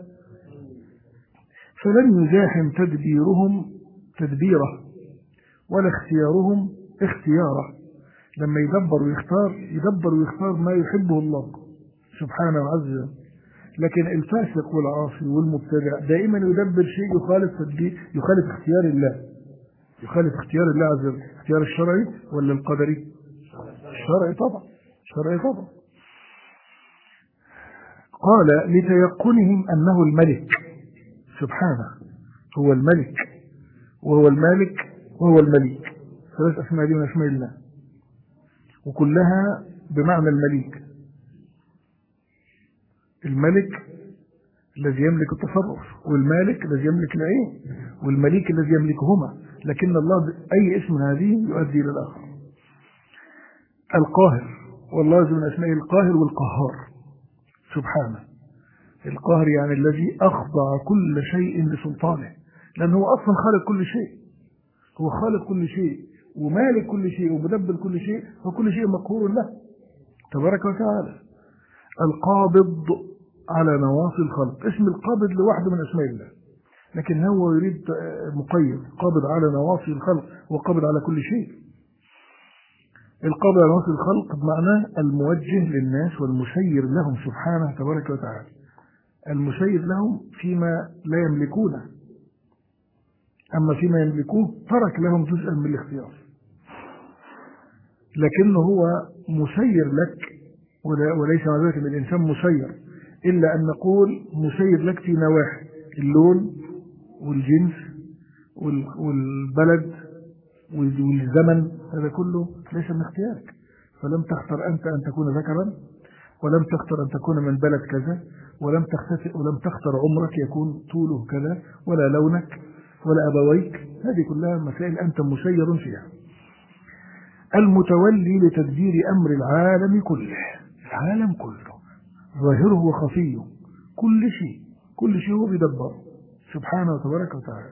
فلن يزاحم تدبيرهم تدبيره ولا اختيارهم اختياره. لما يدبر ويختار ما يحبه الله سبحانه وعز وجل. لكن الفاسق والعاصي والمبتدع دائما يدبر شيء يخالف اختيار الله، يخالف اختيار الله عز وجل. اختيار الشرعي ولا القدري؟ الشرعي طبعا. قال لتيقنهم أنه الملك سبحانه، هو الملك وهو المالك وهو المليك. 3 أسماء دي من أسماء الله، وكلها بمعنى المليك. الملك الذي يملك التصرف، والمالك الذي يملك العين، والمليك الذي يملكهما. لكن الله أي اسم من هذه يؤدي إلى الآخر. القاهر، والله من أسمائه القاهر والقهار سبحانه. القاهر يعني الذي أخضع كل شيء لسلطانه، لأنه هو أصلا خالق كل شيء، هو خالق كل شيء ومالك كل شيء ومدبر كل شيء، وكل شيء مقهور له تبارك وتعالى. القابض على نواصي الخلق، اسم القابض لوحده من أسماء الله، لكن هو يريد مقيد، قابض على نواصي الخلق وقابض على كل شيء. القابض على نواصي الخلق بمعنى الموجه للناس والمسير لهم سبحانه تبارك وتعالى، المسير لهم فيما لا يملكونه، أما فيما يملكوه ترك لهم جزءا من الاختيار. لكنه هو مسير لك، وليس مع ذلك الإنسان مسير، إلا أن نقول مسير لك في نواحي اللون والجنس والبلد والزمن، هذا كله ليس من اختيارك. فلم تختر أنت أن تكون ذكرا، ولم تختر أن تكون من بلد كذا، ولم تختر عمرك يكون طوله كذا، ولا لونك ولا أبويك. هذه كلها مسائل أنت مسير فيها. المتولي لتدبير أمر العالم كله، العالم كله ظاهره وخفيه، كل شيء هو بيدبر سبحانه وتبارك وتعالى.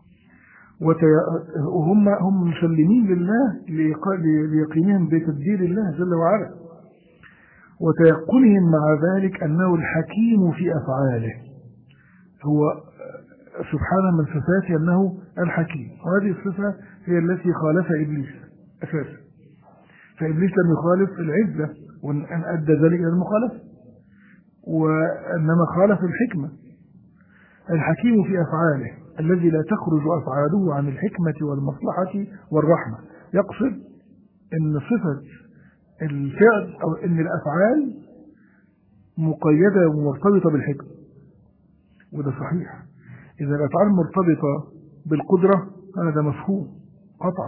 هم مسلمين لله ليقينهم بتدبير الله جل وعلا، وتيقنهم مع ذلك أنه الحكيم في أفعاله. هو سبحانه من صفاته أنه الحكيم، وهذه الصفة هي التي خالف إبليس أساسا. فإبليس لم يخالف العزة وأن أدى ذلك إلى المخالفة، وإنما خالف الحكمة. الحكيم في أفعاله الذي لا تخرج أفعاله عن الحكمة والمصلحة والرحمة. يقصد أن صفة الفعل أو أن الأفعال مقيدة ومرتبطة بالحكمة، وده صحيح. إذا الأفعال مرتبطة بالقدرة هذا مفهوم قطعا،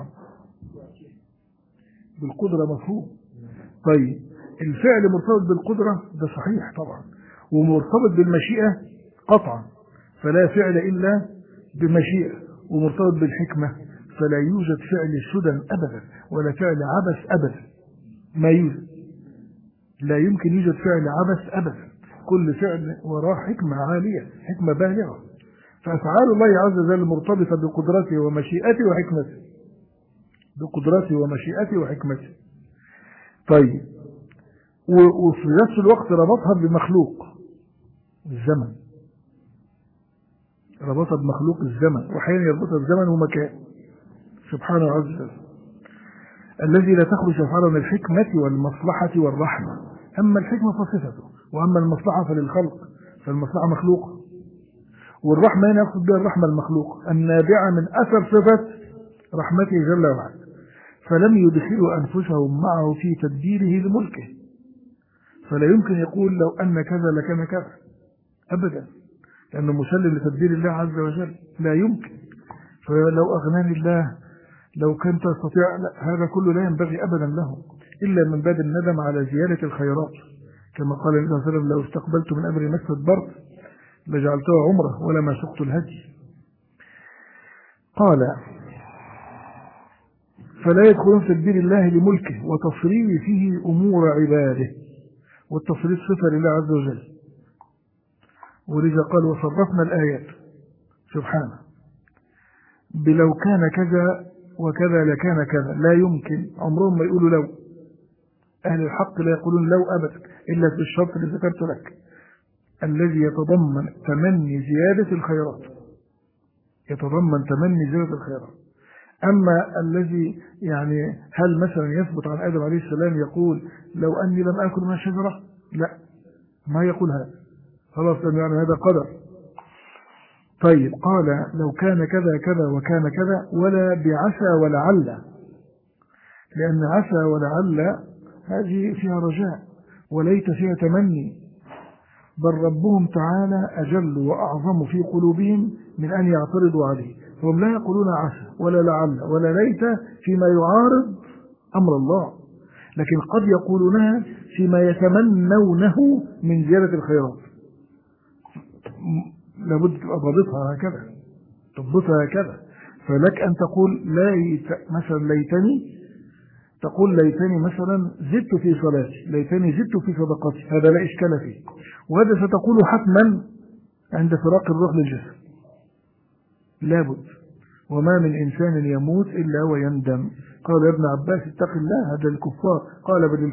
بالقدرة مفهوم. طيب الفعل مرتبط بالقدرة ده صحيح طبعا، ومرتبط بالمشيئة قطعا، فلا فعل إلا بمشيئة، ومرتبط بالحكمة، فلا يوجد فعل سدى أبدا ولا فعل عبث أبدا، ما يوجد، لا يمكن يوجد فعل عبث أبدا. كل فعل وراه حكمة عالية، حكمة بالغة. فأفعال الله عز وجل مرتبطة بقدرته ومشيئته وحكمته، بقدرته ومشيئته وحكمته. طيب وفي نفس الوقت ربطها بمخلوق الزمن، ربطها بمخلوق الزمن، وحين يربطها بزمن ومكان سبحانه عز وجل، الذي لا تخرج أفعاله من الحكمة والمصلحة والرحمة. أما الحكمة فصفته، وأما المصلحة فللخلق، فالمصلحة مخلوقة، والرحمة هنا يقصد بها الرحمة المخلوقة النابعة من أثر صفة رحمته جل وعلا. فلم يدخلوا أنفسهم معه في تدبيره لملكه، فلا يمكن يقول لو أن كذا لكان كذا أبدا، لأنه مسلم لتدبير الله عز وجل، لا يمكن. فلو أغناني الله لو كنت أستطيع، هذا كله لا ينبغي أبدا له، إلا من باب الندم على زيادة الخيرات، كما قال النبي صلى الله عليه وسلم: لو استقبلت من أمري ما استدبرت لجعلته عمره ولما سقت الهدي. قال: فلا يدخلون في تدبير الله لملكه وتصريف فيه أمور عباده، والتصريف صفة لله عز وجل، ولذا قال وصرفنا الآيات سبحانه بلو كان كذا وكذا لكان كذا. لا يمكن، عمرهم ما يقولوا لو. أهل الحق لا يقولون لو أبدا إلا في الشرط اللي ذكرت لك، الذي يتضمن تمني زيادة الخيرات، يتضمن تمني زيادة الخيرات. أما الذي يعني هل مثلا يثبت عن آدم عليه السلام يقول لو أني لم آكل من الشجرة؟ لا، ما يقول هذا، خلاص يعني هذا قدر. طيب قال لو كان كذا كذا وكان كذا، ولا بعسى ولعل، لأن عسى ولعل هذه فيها رجاء وليت فيها تمني، بل ربهم تعالى أجل وأعظم في قلوبهم من أن يعترضوا عليه، فهم لا يقولون عسى ولا لعل ولا ليت فيما يعارض أمر الله، لكن قد يقولونها فيما يتمنونه من زيادة الخيرات. لابد تبقى ضابطها هكذا، تضبطها هكذا. فلك أن تقول مثلا ليتني، تقول ليتني مثلا زدت في صلاتي، ليتني زدت في صدقاتي، هذا لا إشكال فيه، وهذا ستقول حتما عند فراق الروح للجسد، لابد. وما من إنسان يموت إلا ويندم. قال يا ابن عباس اتق الله، هذا الكفار، قال بل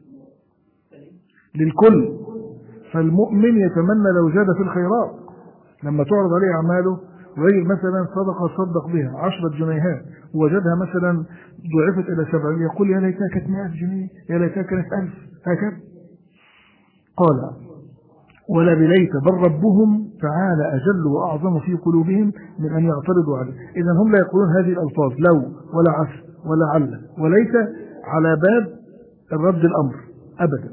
للكل. فالمؤمن يتمنى لو زاد في الخيرات، لما تعرض عليه أعماله ويجد مثلا صدقة صدق بها 10 جنيهات ووجدها مثلا ضعفت إلى 70، يقول يا ليتها كانت 100 جنيه، يا ليتها كانت 1000، هكذا. قال ولا بليت، بل ربهم تعالى أجل وأعظم في قلوبهم من أن يعترضوا عليه. إذا هم لا يقولون هذه الألفاظ لو ولا عسى ولا عل وليت على باب الرد الأمر أبدا،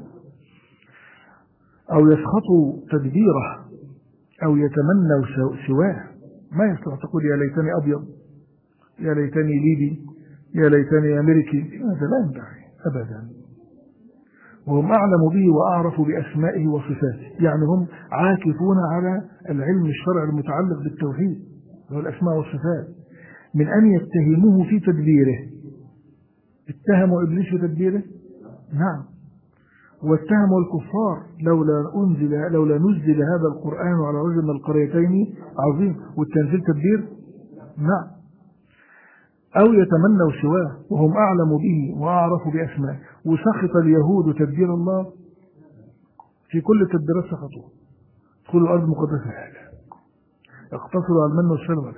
أو يسخطوا تدبيره أو يتمنوا سواه. ما يستطيع تقول يا ليتني أبيض، يا ليتني ليبي، يا ليتني أمريكي، هذا لا ينبغي أبدا. وهم أعلم به وأعرف بأسمائه وصفاته، يعني هم عاكفون على العلم الشرعي المتعلق بالتوحيد والأسماء والصفات، من أن يتهموه في تدبيره. اتهموا إبليس في تدبيره؟ نعم. واتهموا الكفار لولا نزل هذا القرآن على رجل من القريتين عظيم، والتنزيل تدبير؟ نعم. أو يتمنوا سواه وهم أعلم به وأعرف بأسمائه. وسخط اليهود تدبير الله، في كل التدبيرات سخطوه. ادخلوا الأرض المقدسة، اقتصروا على المن والسلوى،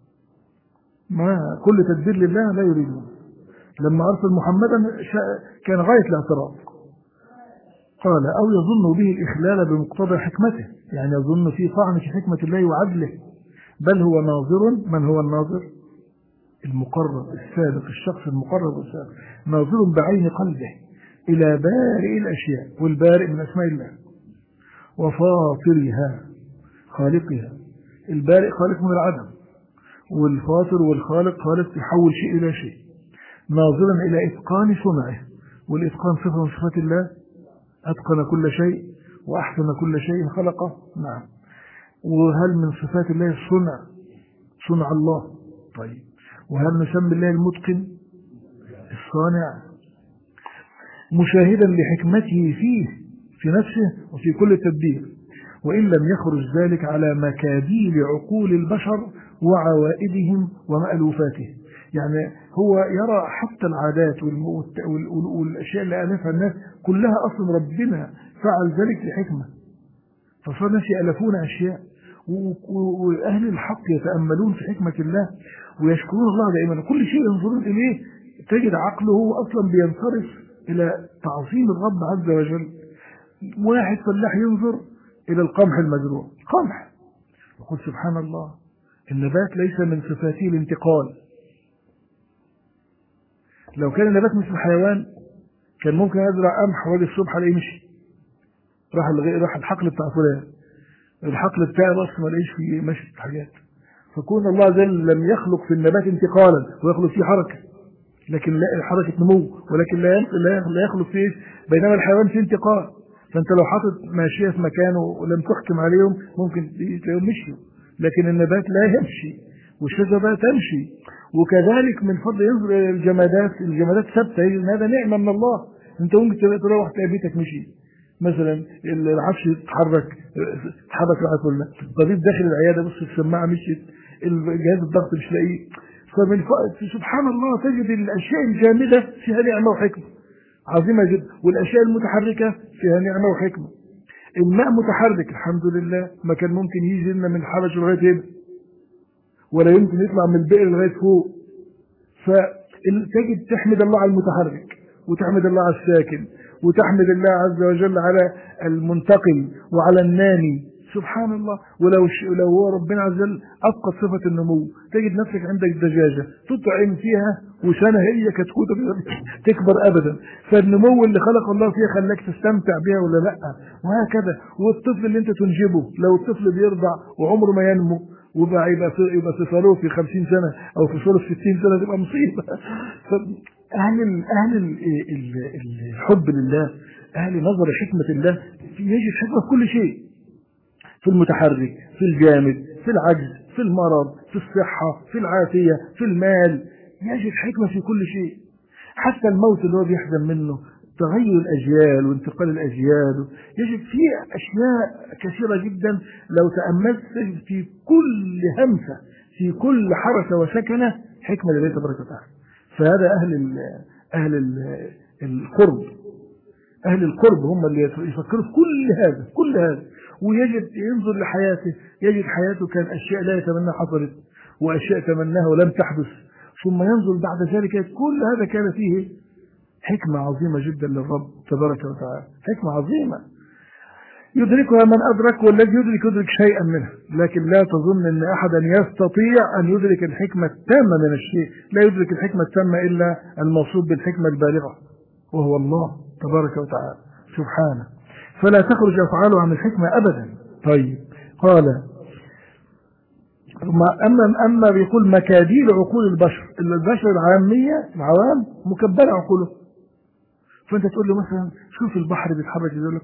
ما كل تدبير لله لا يريدون. لما أرسل محمدا كان غاية الاعتراض. قال أو يظن به الإخلال بمقتضى حكمته، يعني يظن فيه طعن في حكمة الله وعدله، بل هو ناظر. من هو الناظر؟ المقرب السابق، الشخص المقرب السابق، ناظر بعين قلبه إلى بارئ الأشياء، والبارئ من أسماء الله، وفاطرها خالقها. البارئ خالق من العدم، والفاطر والخالق خالق يحول شيء إلى شيء، ناظرا إلى إتقان صنعه، والإتقان صفة من صفات الله، أتقن كل شيء وأحسن كل شيء خلقه. نعم. وهل من صفات الله الصنع؟ صنع الله. طيب، وهل نسمي الله المتقن؟ الصانع. مشاهدا لحكمته فيه، في نفسه وفي كل تدبير، وإن لم يخرج ذلك على مكابيل عقول البشر وعوائدهم ومألوفاتهم. يعني هو يرى حتى العادات والأشياء اللي ألفها الناس كلها أصلا ربنا فعل ذلك لحكمة، فصار الناس يألفون أشياء، وأهل الحق يتأملون في حكمة الله ويشكرون الله دائما. كل شيء ينظرون إليه تجد عقله أصلا بينصرف إلى تعظيم الرب عز وجل. واحد فلاح ينظر إلى القمح المزروع، قمح، يقول سبحان الله، النبات ليس من صفاته الانتقال. لو كان النبات مثل الحيوان كان ممكن يزرع قمح واجي الصبح الاقيه مشي، راح الحقل بتاع فلان، الحقل بتاعي بس ما لاقيش فيه مشي حاجات. فكون الله جل لم يخلق في النبات انتقالا ويخلق فيه حركه، لكن لا حركه نمو، ولكن لا يخلق فيه، بينما الحيوان فيه انتقال. فانت لو حاطط ماشيه في مكانه ولم تحكم عليهم ممكن تلاقيهم مشيوا، لكن النبات لا يمشي والشجره تمشي. وكذلك من فضل ينظر الى الجمادات ثابته، هذا نعمه من الله. انت ممكن تروح تلاقي بيتك مشي، مثلا العفش يتحرك معاه كلنا، طبيب داخل العياده بص السماعه مشيت، جهاز الضغط مش لاقيه. سبحان الله تجد الاشياء الجامده فيها نعمه وحكمه عظيمه جدا، والاشياء المتحركه فيها نعمه وحكمه. الماء متحرك الحمد لله، ما كان ممكن يجي لنا من الحبش لغايه هنا، ولا يمكن يطلع من البئر لغايه فوق. فتجد تحمد الله على المتحرك، وتحمد الله على الساكن، وتحمد الله عز وجل على المنتقل وعلى النامي. سبحان الله. لو هو ربنا عز وجل أفقد صفة النمو، تجد نفسك عندك دجاجة تطعم فيها وسنة هي كتكوتة تكبر أبدا. فالنمو اللي خلق الله فيها خلاك تستمتع بها ولا لأ، وهكذا. والطفل اللي انت تنجبه، لو الطفل بيرضع وعمره ما ينمو وبقى يبقى صفره في 50 سنة أو في صورة 60 سنة تبقى مصيبة. أهل الحب لله، أهل نظر حكمة الله، يجد حكمة في كل شيء، في المتحرك، في الجامد، في العجز، في المرض، في الصحة، في العافية، في المال. يجد حكمة في كل شيء. حتى الموت اللي هو بيحزن منه، تغير الأجيال وانتقال الأجيال، يجد فيه أشياء كثيرة جدا لو تأملت في كل همسة، في كل حركة وسكنة حكمة لله تبارك وتعالى. فهذا أهل القرب هم اللي يفكروا في كل هذا. ويجد ينظر لحياته، يجد حياته كان أشياء لا يتمنى حصلت، وأشياء تمناها ولم تحدث، ثم ينظر بعد ذلك كل هذا كان فيه حكمة عظيمة جدا للرب تبارك وتعالى، حكمة عظيمة يدركها من أدرك، والذي يدرك شيئا منها. لكن لا تظن أن أحدا يستطيع أن يدرك الحكمة التامة من الشيء. لا يدرك الحكمة التامة إلا الموصوف بالحكمة البالغة، وهو الله تبارك وتعالى سبحانه. فلا تخرج أفعاله عن الحكمة أبدا. طيب قال أما بيقول مكابيل عقول البشر العامية العوام مكبلة عقوله. فأنت تقول له مثلا شوف البحر بيتحرك يقول لك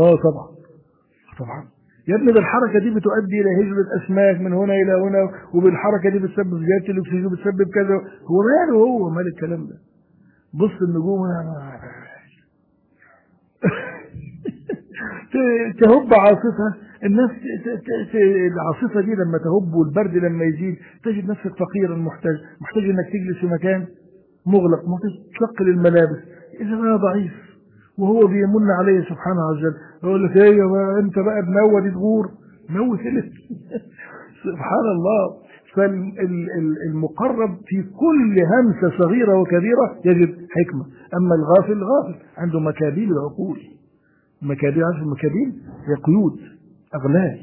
طبعا يا ابني بالحركة دي بتؤدي إلى هجرة أسماك من هنا إلى هنا، وبالحركة دي بتسبب زيادة الأكسجين وبتسبب كذا. هو ماله، هو مال الكلام ده؟ بص النجوم تهب عاصفة الناس، العاصفة دي لما تهب والبرد لما يزيد تجد نفسك فقيرا محتاج انك تجلس في مكان مغلق، تشقل الملابس. اذا انا ضعيف وهو بيمن عليه سبحانه عز وجل، يقول لك ايه انت بقى بنوى تغور موت سبحان الله. فالمقرب في كل همسة صغيرة وكبيرة يجد حكمة. اما الغافل عنده مكابيل العقول. مكابيل، عارف المكابيل هي قيود، أغلال،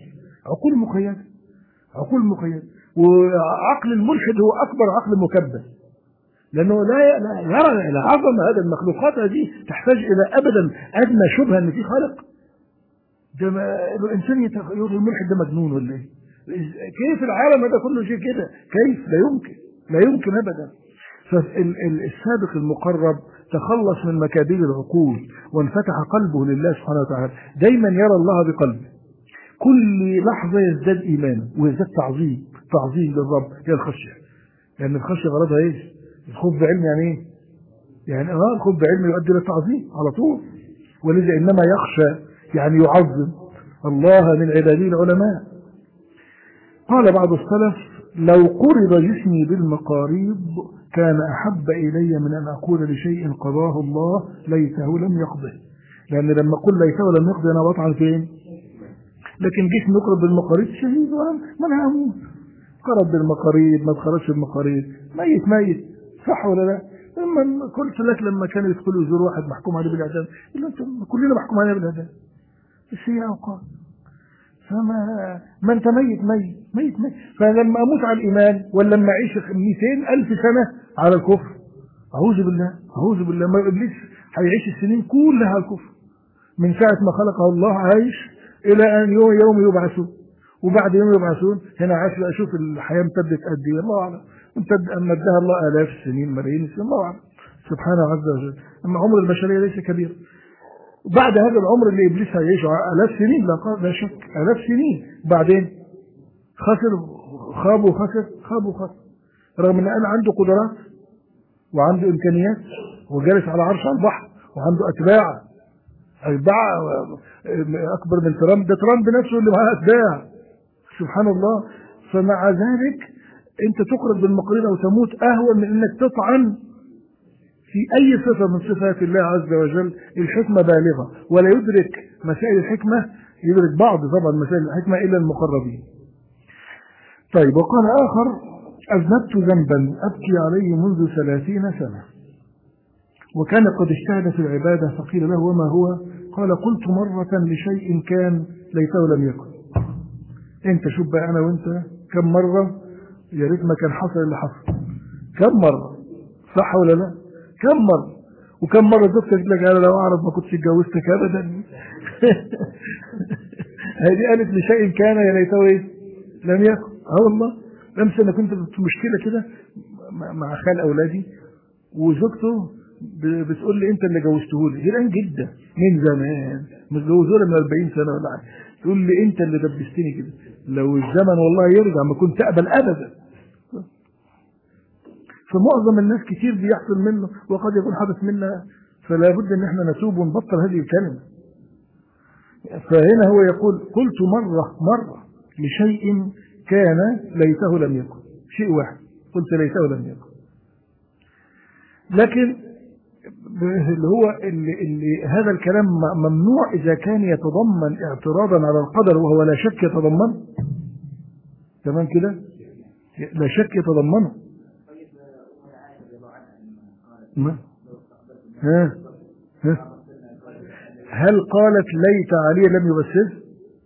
عقول مقيدة. وعقل الملحد هو أكبر عقل مكبل، لأنه لا يرى إلى عظم هذه المخلوقات. هذه تحتاج إلى أبدا أدنى شبهة أن في خالق. الإنسان يقول الملحد ده مجنون ولا إيه؟ كيف العالم هذا كله شيء كده؟ كيف؟ لا يمكن أبدا. فالسابق المقرب تخلص من مكابيل العقول وانفتح قلبه لله سبحانه وتعالى. دايما يرى الله بقلبه، كل لحظة يزداد إيمانه ويزداد تعظيم للرب. هي الخشية، لأن الخشية غرضها إيش؟ الخوف بعلم يعني إيه؟ يعني الخوف بعلم يؤدي للتعظيم على طول. ولذا إنما يخشى يعني يعظم الله من عباده العلماء. قال بعض السلف لو قرض جسمي بالمقاريض كان أحب إلي من أن أقول لشيء قضاه الله ليته لم يقضه. لأن لما أقول ليته لم يقضه أنا بطعن فين؟ لكن جسمي يقرض بالمقاريض شهيد وأنا هموت. قرض بالمقاريض ما تخرجش بالمقاريض ميت صح ولا لا؟ لما قلت لك لما كانوا يدخلوا يزور واحد محكوم عليه بالإعدام، يقول أنت كلنا محكوم عليه بالإعدام، بس هي أوقات. ما أنت ميت. فلما أموت على الإيمان ولا لما أعيش 200,000 سنة على الكفر، أعوذ بالله. ما إبليس هيعيش السنين كلها على الكفر من ساعة ما خلقه الله عايش إلى أن يوم يبعثون. وبعد يوم يبعثون هنا عايش أشوف الحياة امتدت قد إيه الله أعلم. مدها الله آلاف السنين ملايين السنين الله أعلم سبحانه عز وجل. أما عمر البشرية ليس كبير. بعد هذا العمر اللي إبليس هيعيشه 1000 سنين لا شك 1000 سنين، بعدين خاب وخسر رغم أن أنا عنده قدرات وعنده إمكانيات وجالس على عرش على البحر وعنده أتباع أتباع أكبر من ترامب، ده ترامب نفسه اللي معاه أتباع. سبحان الله. فمع ذلك أنت تخرج بالمقرين أو تموت أهون من أنك تطعن في أي صفة من صفات الله عز وجل. الحكمة بالغة، ولا يدرك مسائل الحكمة، يدرك بعض طبعا مسائل الحكمة إلا المقربين. طيب، وقال آخر: أذنبت ذنبا أبكي عليه منذ 30 سنة، وكان قد اجتهد في العبادة، فقيل له: وما هو؟ قال: قلت مرة لشيء كان ليته لم يكن. انت شوف بقى، أنا وانت كم مرة يا ريت ما كان حصل اللي حصل. كم مرة، صح ولا لا؟ كم مرة، وكم مرة زوجتك قلت لك: أنا لو أعرف ما كنتش اتجوزتك أبدا. هذه قالت لشيء كان يا ليته إيه؟ لم يكن. والله أمس أنا كنت في مشكلة كده مع خال أولادي، وزوجته بتقول لي: أنت اللي جوزته لي. جيران جدا من زمان، متجوزونا من 40 سنة ولا حاجة. تقول لي: أنت اللي دبستني كده. لو الزمن والله يرجع ما كنت أقبل أبدا. فمعظم الناس كتير بيحصل منه، وقد يكون حدث منا، فلا بد ان احنا نتوب ونبطل هذه الكلمة. فهنا هو يقول: قلت مرة لشيء كان ليته لم يكن. شيء واحد قلت ليته لم يكن، لكن اللي هو اللي هذا الكلام ممنوع إذا كان يتضمن اعتراضا على القدر، وهو لا شك يتضمنه. تمام كده؟ لا شك يتضمنه. هل قالت: ليت علي لم يبسس؟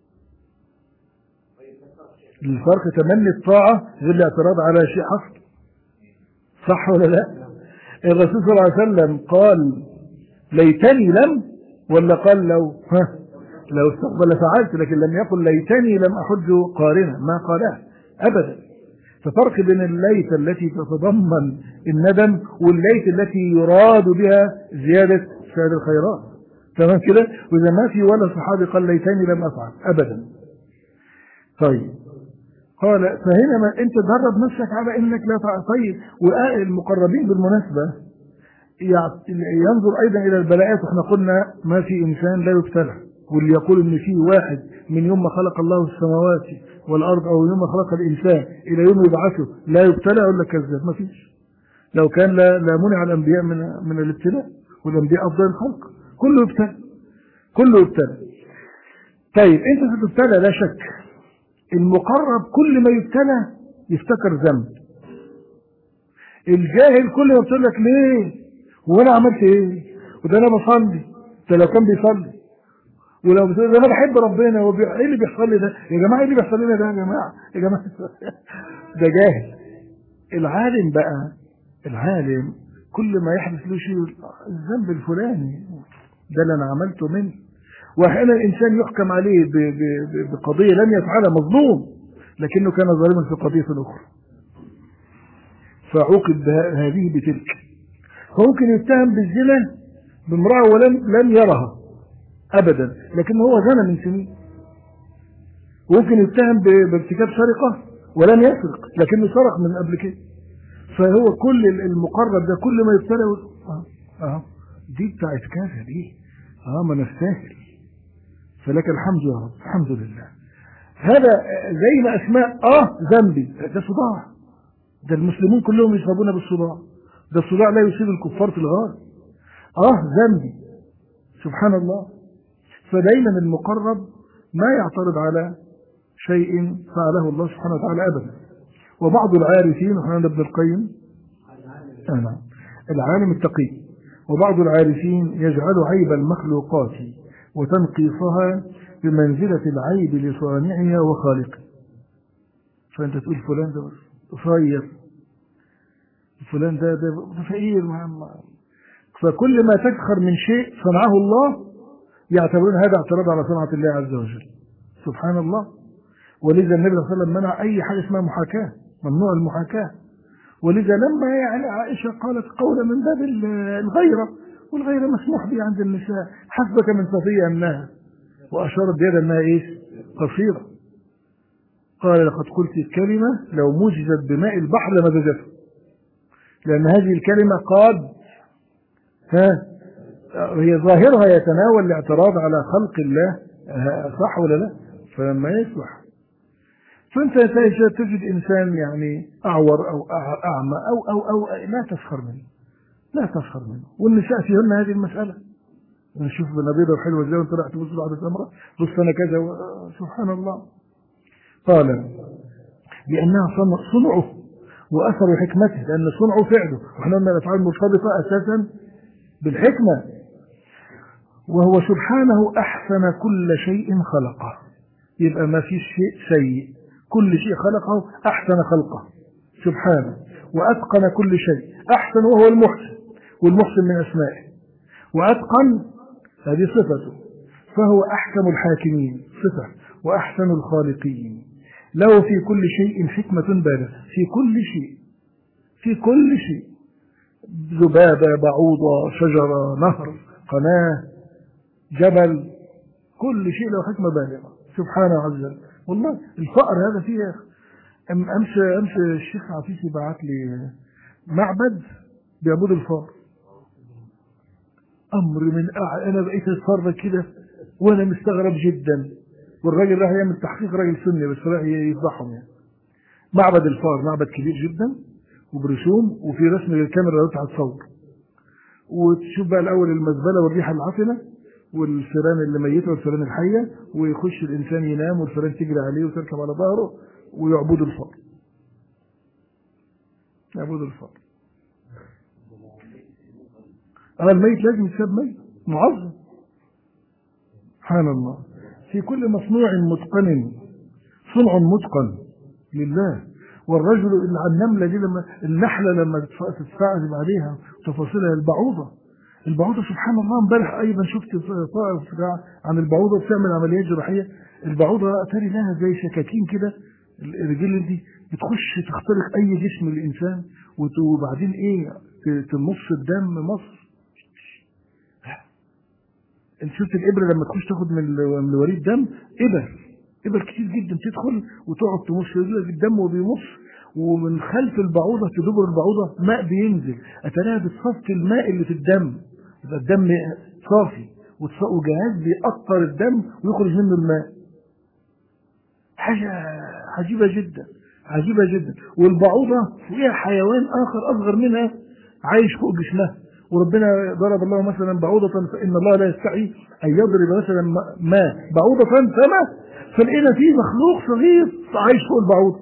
الفرق تمني الطاعة غير الاعتراض على شيء حصل، صح ولا لا؟ الرسول صلى الله عليه وسلم قال: ليتني لم، ولا قال لو استقبل فعلت، لكن لم يقل: ليتني لم أحج قارنا، ما قالها أبدا. ففرق بين الليت التي تتضمن الندم والليت التي يراد بها زيادة فعل الخيرات. تمام كده؟ وإذا ما في ولا صحابي قال: ليتني لم أفعل أبدا. طيب، قال: فهنا ما أنت تدرب نفسك على أنك لا تفعل. طيب، والمقربين بالمناسبة ينظر أيضا إلى البلاءات. احنا قلنا ما في إنسان لا يبتلى، واللي يقول إن في واحد من يوم ما خلق الله السماوات والأرض أو يوم ما خلق الإنسان إلى يوم يبعثه لا يبتلى، أقول لك كذاب. ما فيش. لو كان لا منع الأنبياء من الابتلاء، والأنبياء أفضل الخلق. كله يبتلى، كله يبتلى. طيب، أنت ستبتلى لا شك. المقرب كل ما يبتلى يفتكر ذنب. الجاهل كل ما يقول لك: ليه؟ وانا عملت ايه؟ وده انا بصلي. ده لو كان بيصلي، ولو بتقول: انا بحب ربنا، ايه اللي بيحصل لي ده يا جماعه؟ ايه اللي بيحصل لنا ده يا جماعه؟ يا جماعه ده جاهل. العالم بقى، العالم كل ما يحدث له شيء: الذنب الفلاني ده اللي انا عملته منه. واحيانا الانسان يحكم عليه بقضيه لم يفعلها، مظلوم، لكنه كان ظالما في قضيه اخرى، فعوقب هذه بتلك. فممكن يتهم بالزنا بامرأة ولم يرها أبدا، لكن هو زنى من سنين. وممكن يتهم بارتكاب سرقة ولم يسرق، لكنه سرق من قبل كده. فهو كل المقرب ده كل ما يبتلى دي بتاعت كذا، دي ما نستاهل، فلك الحمد يا رب، الحمد لله. هذا زي ما أسماء ذنبي، ده صداع. ده المسلمون كلهم يصابون بالصداع. ده الصداع لا يصيب الكفار في الغالب. ذنبي، سبحان الله. فدايما المقرب ما يعترض على شيء فعله الله سبحانه وتعالى أبدا. وبعض العارفين، وحنا ابن القيم العالم التقي، وبعض العارفين يجعل عيب المخلوقات وتنقيصها بمنزلة العيب لصانعها وخالقه. فأنت تقول: فلان ده قصير، فلان ده فقير. فكل ما تسخر من شيء صنعه الله يعتبرون هذا اعتراض على صنعة الله عز وجل، سبحان الله. ولذا النبي صلى الله عليه وسلم منع أي حاجة اسمها محاكاة، ممنوع المحاكاة. ولذا لما عائشة قالت قولا من باب الغيرة، والغيرة مسموح به عند النساء: حسبك من صفية أنها، وأشارت بيد أنها قصيرة. قال: لقد قلت الكلمة لو مزجت بماء البحر لمزجته، لأن هذه الكلمة هي ظاهرها يتناول الاعتراض على خلق الله، صح ولا لا؟ فما يصلح. فانت تجد انسان يعني اعور او اعمى او لا تسخر منه، لا تسخر منه. والنساء فيهن هذه المساله، نشوف بنبيضه وحلوه ازاي وانت راح تبص بعد الثمره، بص انا كذا سبحان الله. قال لانها صنعه واثر حكمته، لان صنعه فعله، واحنا قلنا الافعال مرتبطه اساسا بالحكمه. وهو سبحانه احسن كل شيء خلقه، يبقى ما فيش شيء سيء، كل شيء خلقه احسن خلقه سبحانه. واتقن كل شيء، احسن وهو المحسن، والمحسن من اسمائه. واتقن هذه صفته، فهو احكم الحاكمين صفه، واحسن الخالقين. له في كل شيء حكمه بالغه، في كل شيء، في كل شيء، ذبابه، بعوضه، شجره، نهر، قناه، جبل، كل شيء له حكمه بالغه سبحانه عز وجل. والله الفقر هذا فيه. امس الشيخ عفيفي بعت لي معبد بيعبدوا الفار. امر من انا بقيت اتفرج كده وانا مستغرب جدا. والراجل راح يعمل تحقيق، راجل سني بس راح يفضحهم يعني. معبد الفار، معبد كبير جدا وبرسوم وفي رسم للكاميرا لو هتصور، وتشوف بقى الاول المزبله والريحه العفنه والفيران اللي ميته والفيران الحيه، ويخش الانسان ينام والفيران تجري عليه وتركب على ظهره ويعبدوا الفار. يعبدوا الفار. الميت لازم يتساب ميت معظم. سبحان الله. في كل مصنوع متقن صنع متقن لله. والرجل النمله دي لما النحله لما تستعذب عليها تفاصيلها، البعوضه سبحان الله. امبارح ايضا شفت طائف عن البعوضه بتعمل عمليات جراحيه. البعوضه اتاري لها زي شكاكين كده، الرجل دي بتخش تخترق اي جسم الانسان، وبعدين ايه تمص الدم مص. انت شفت الابره لما تخش تاخد من وريد دم، ابر كتير جدا تدخل وتقعد تمص الدم وبيمص. ومن خلف البعوضه تدبر البعوضه ماء بينزل، اتلاها بتصفي الماء اللي في الدم، يبقى الدم صافي، وجهاز بيقطر الدم ويخرج منه الماء. حاجه عجيبه جدا، عجيبه جدا. والبعوضه فيها حيوان اخر اصغر منها عايش فوق جسمها. وربنا ضرب الله مثلا بعوضة، فإن الله لا يستحي أن يضرب مثلا ما بعوضة فما، فلقينا فيه مخلوق صغير عايش فوق البعوضة.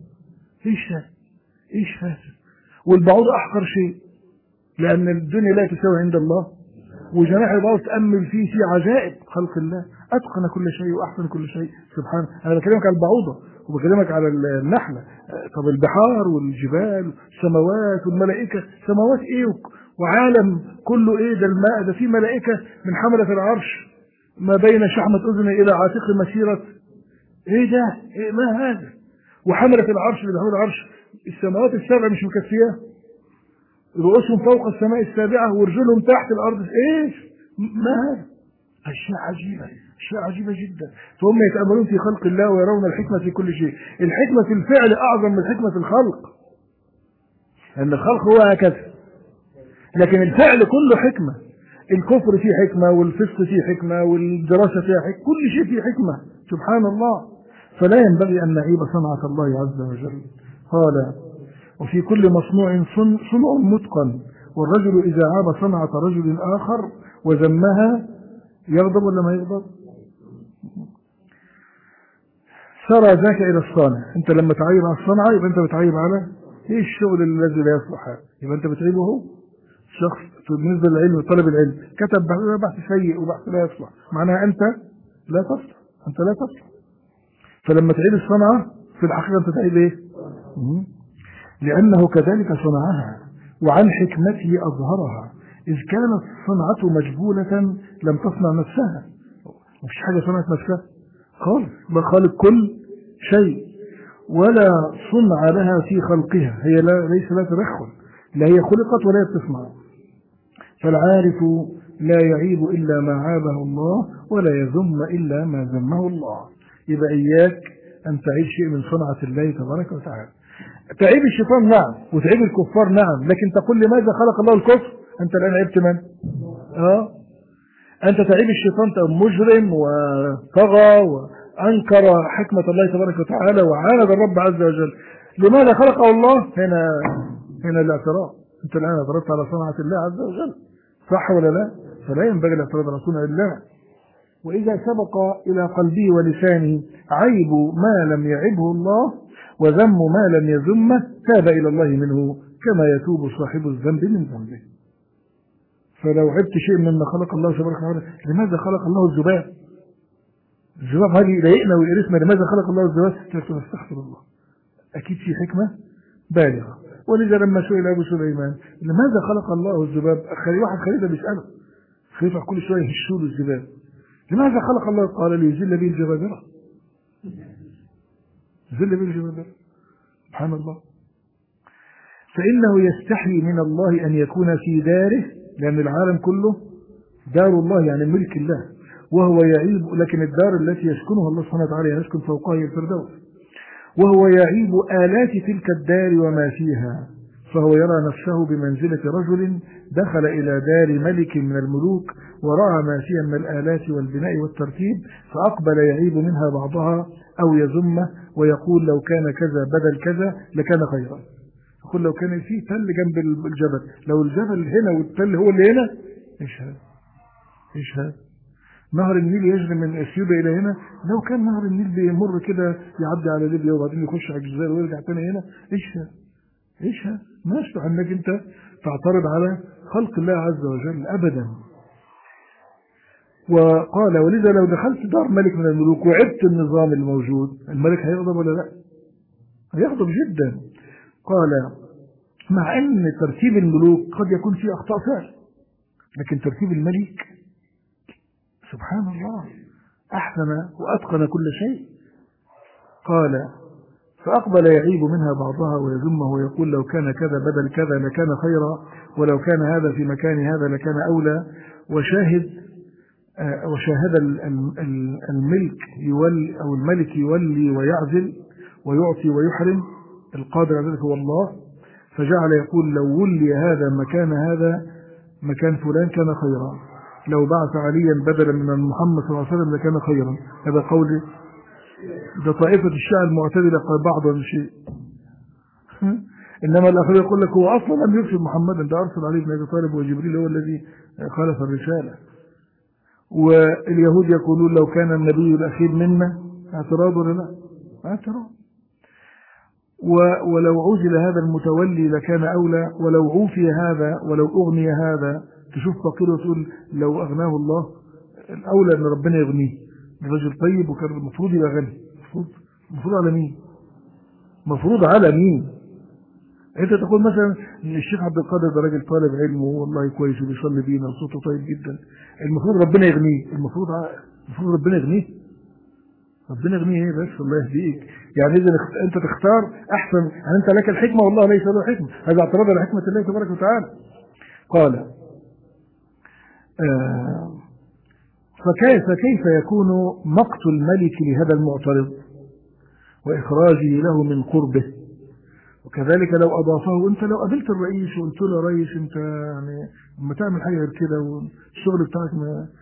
ايش هذا؟ والبعوضة أحقر شيء، لأن الدنيا لا تساوي عند الله. وجناح البعوضة تأمل فيه في عجائب خلق الله، أتقن كل شيء وأحسن كل شيء سبحانه. أنا بكلمك على البعوضة وبكلمك على النحلة. طب البحار والجبال والسماوات والملائكة، سماوات إيه وعالم كله ايه؟ ده الماء ده، في ملائكة من حملة العرش ما بين شحمة أذن إلى عاتق مسيرة. ايه ده؟ إيه ما هذا؟ وحملة العرش اللي بيحملوا العرش، السماوات السبع مش مكفية، رؤوسهم فوق السماء السابعة ورجلهم تحت الأرض. ايش؟ ما هذا؟ أشياء عجيبة، أشياء عجيبة جدا. فهم يتأملون في خلق الله ويرون الحكمة في كل شيء. الحكمة في الفعل أعظم من الحكمة في الخلق، لأن الخلق هو هكذا، لكن الفعل كله حكمة. الكفر فيه حكمة، والفسق فيه حكمة، والدراسة فيها حكمة، كل شيء فيه حكمة سبحان الله. فلا ينبغي أن نعيب صنعة الله عز وجل. قال وفي كل مصنوع صنع متقن. والرجل إذا عاب صنعة رجل آخر وذمها يغضب ولا ما يغضب؟ سرى ذاك إلى الصانع. أنت لما تعيب على الصنعة يبقى أنت بتعيب على إيه؟ الشغل الذي لا يصلح، يبقى أنت بتعيبه هو. شخص بالنسبة للعلم، طلب العلم، كتب بحث سيء وبحث لا يصلح، معناها أنت لا تصلح، أنت لا تصلح. فلما تعيب الصنعة في الحقيقة أنت تعيب إيه؟ لأنه كذلك صنعها وعن حكمته أظهرها. إذ كانت صنعته مجبولة لم تصنع نفسها، مفيش حاجة صنعت نفسها خالص، بل خالق كل شيء، ولا صنع لها في خلقها، هي ليس لها تدخل، لا هي خلقت ولا تصنع. فالعارف لا يعيب إلا ما عابه الله، ولا يذم إلا ما ذمه الله. يبقى إياك أن تعيب شيء من صنعة الله تبارك وتعالى. تعيب الشيطان نعم، وتعيب الكفار نعم، لكن تقول لماذا خلق الله الكفر؟ أنت الآن عيبت من؟ أنت تعيب الشيطان مجرم وطغى وأنكر حكمة الله تبارك وتعالى وعاند الرب عز وجل. لماذا خلقه الله؟ هنا الاعتراض. أنت الآن اعترضت على صنعة الله عز وجل، صح ولا لا؟ فلا ينبغي الاعتراض على صنع الله. وإذا سبق إلى قلبه ولسانه عيب ما لم يعبه الله وذم ما لم يذمه تاب إلى الله منه كما يتوب صاحب الذنب من ذنبه. فلو عبت شيء مما خلق الله تبارك وتعالى، لماذا خلق الله الذباب؟ الذباب هذه يضايقنا ويقرفنا، لماذا خلق الله الذباب؟ قلت استغفر الله، أكيد في حكمة بالغة. ولذا لما سئل أبو سليمان لماذا خلق الله الذباب، واحد خليفة بيسأله، خليفة كل شوية يهشوا له الذباب، لماذا خلق الله؟ قال ليذل به الجبابرة. يذل به الجبابرة، سبحان الله. فإنه يستحي من الله أن يكون في داره، لأن العالم كله دار الله يعني ملك الله، وهو يعيب، لكن الدار التي يسكنها الله سبحانه وتعالى يسكن فوقها هي الفردوس، وهو يعيب آلات تلك الدار وما فيها، فهو يرى نفسه بمنزلة رجل دخل إلى دار ملك من الملوك ورأى ما فيها من الآلات والبناء والترتيب، فأقبل يعيب منها بعضها أو يذمه ويقول لو كان كذا بدل كذا لكان خيرا. يقول لو كان فيه تل جنب الجبل، لو الجبل هنا والتل هو اللي هنا، ايش هذا؟ نهر النيل يجري من اثيوبيا الى هنا، لو كان نهر النيل بيمر كده يعدي على ليبيا وبعدين يخش على الجزائر ويرجع تاني هنا، ايش هذا؟ ما يصلح انك انت تعترض على خلق الله عز وجل ابدا. وقال ولذا لو دخلت دار ملك من الملوك وعبت النظام الموجود، الملك هيغضب ولا لا؟ هيغضب جدا. قال مع ان ترتيب الملوك قد يكون فيه اخطاء فعل، لكن ترتيب الملك سبحان الله احسن واتقن كل شيء. قال فاقبل يعيب منها بعضها ويذمه ويقول لو كان كذا بدل كذا لكان خيرا، ولو كان هذا في مكان هذا لكان اولى. وشاهد الملك يولي او الملك يولي ويعزل ويعطي ويحرم، القادر على ذلك هو الله، فجعل يقول لو ولي هذا مكان فلان كان خيرا، لو بعث عليا بدلا من محمد صلى الله عليه وسلم لكان خيرا. هذا قول ده طائفة الشيعة المعتدلة قال بعض الشيء. إنما الآخر يقول لك هو أصلا لم يرسل محمدا، ده أرسل عليه بن أبي طالب وجبريل هو الذي خالف الرسالة. واليهود يقولون لو كان النبي الأخير منا، اعتراض ولا لا؟ اعتراض. ولو عزل هذا المتولي لكان أولى، ولو عوفي هذا ولو أغني هذا. تشوف فقير وتقول لو أغناه الله، الأولى أن ربنا يغنيه، الرجل طيب وكان المفروض يبقى غني. المفروض على مين؟ مفروض على مين؟ أنت تقول مثلا الشيخ عبد القادر ده راجل طالب علم والله كويس وبيصلي بينا وصوته طيب جدا، المفروض ربنا يغنيه. المفروض ربنا يغنيه. ربنا يغنيه ايه بس؟ الله يهديك. يعني اذا انت تختار احسن، يعني انت لك الحكمه والله ليس له حكمه، هذا اعتراض على حكمه الله تبارك وتعالى. قال فكيف يكون مقت الملك لهذا المعترض واخراجه له من قربه؟ وكذلك لو اضافه، انت لو قابلت الرئيس وقلت له رئيس انت يعني لما تعمل حاجه غير كده والشغل بتاعك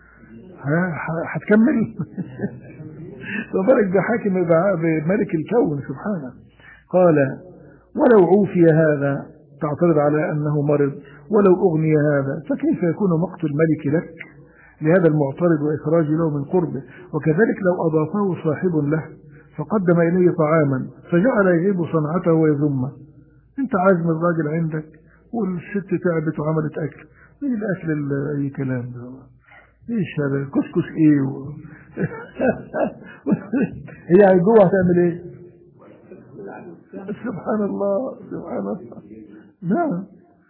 هتكمل؟ فبارك بحاكم بملك الكون سبحانه. قال ولو عوفي هذا، تعترض على أنه مرض، ولو أغني هذا، فكيف يكون مقت الملك لك لهذا المعترض وإخراج له من قربه؟ وكذلك لو أضافه صاحب له فقدم إليه طعاما فجعل يغيب صنعته ويذمه، أنت عازم الراجل عندك والست تعبت وعملت أكل، ايه الأكل أي كلام ده؟ ايش هذا كسكس ايه هي عيدوها هتعمل ايه؟ سبحان الله سبحان الله. نعم.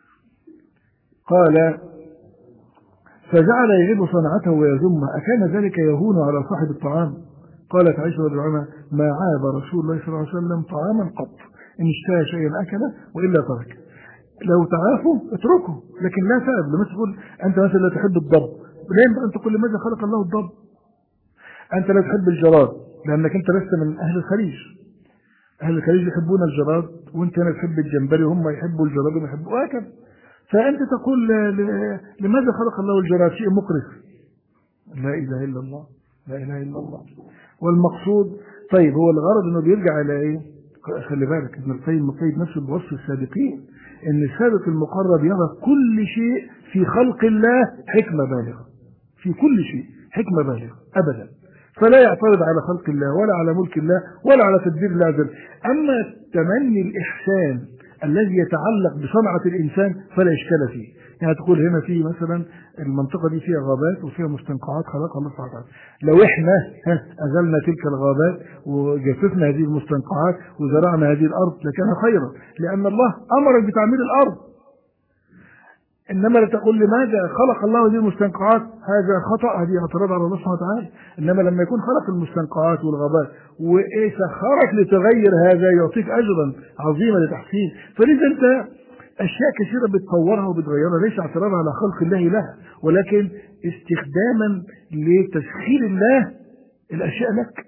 قال فجعل يغيب صنعته ويذمه، أكان ذلك يهون على صاحب الطعام؟ قالت عائشة رضي الله عنها ما عاب رسول الله صلى الله عليه وسلم طعاما قط، إن اشتهى شيئا أكله وإلا ترك. لو تعافوا اتركه، لكن لا تعب. لما تقول أنت مثلا لا تحب الضب، ليه أنت تقول لماذا خلق الله الضب؟ أنت لا تحب الجراد لأنك أنت لست من أهل الخليج، أهل الخليج يحبون الجراد وأنت هنا تحب الجمبري وهم يحبوا الجراد وما يحبوا، وهكذا. فأنت تقول لماذا خلق الله الجراد؟ شيء مقرف. لا إله إلا الله، لا إله إلا الله. والمقصود طيب هو الغرض انه بيرجع الى ايه؟ خلي بالك ابن القيم مقيد نفسه بوصف السابقين ان السابق المقرب يرى كل شيء في خلق الله حكمة بالغة، في كل شيء حكمة بالغة ابدا، فلا يعترض على خلق الله ولا على ملك الله ولا على تدبير الله عز وجل. اما تمني الاحسان الذي يتعلق بصنعة الانسان فلا اشكال فيه. يعني تقول هنا في مثلا المنطقة دي فيها غابات وفيها مستنقعات خلقها الله سبحانه وتعالى، لو احنا أزلنا تلك الغابات وجففنا هذه المستنقعات وزرعنا هذه الأرض لكان خيرا، لأن الله أمرك بتعمير الأرض. إنما لا تقول لماذا خلق الله هذه المستنقعات، هذا خطأ، هذه اعتراض على الله سبحانه وتعالى. إنما لما يكون خلق المستنقعات والغابات وسخرك لتغير هذا يعطيك أجرا عظيما لتحسين. فلذا أنت أشياء كثيرة بتطورها وبتغيرها ليس اعتراضا على خلق الله لها، ولكن استخداما لتسخير الله الأشياء لك.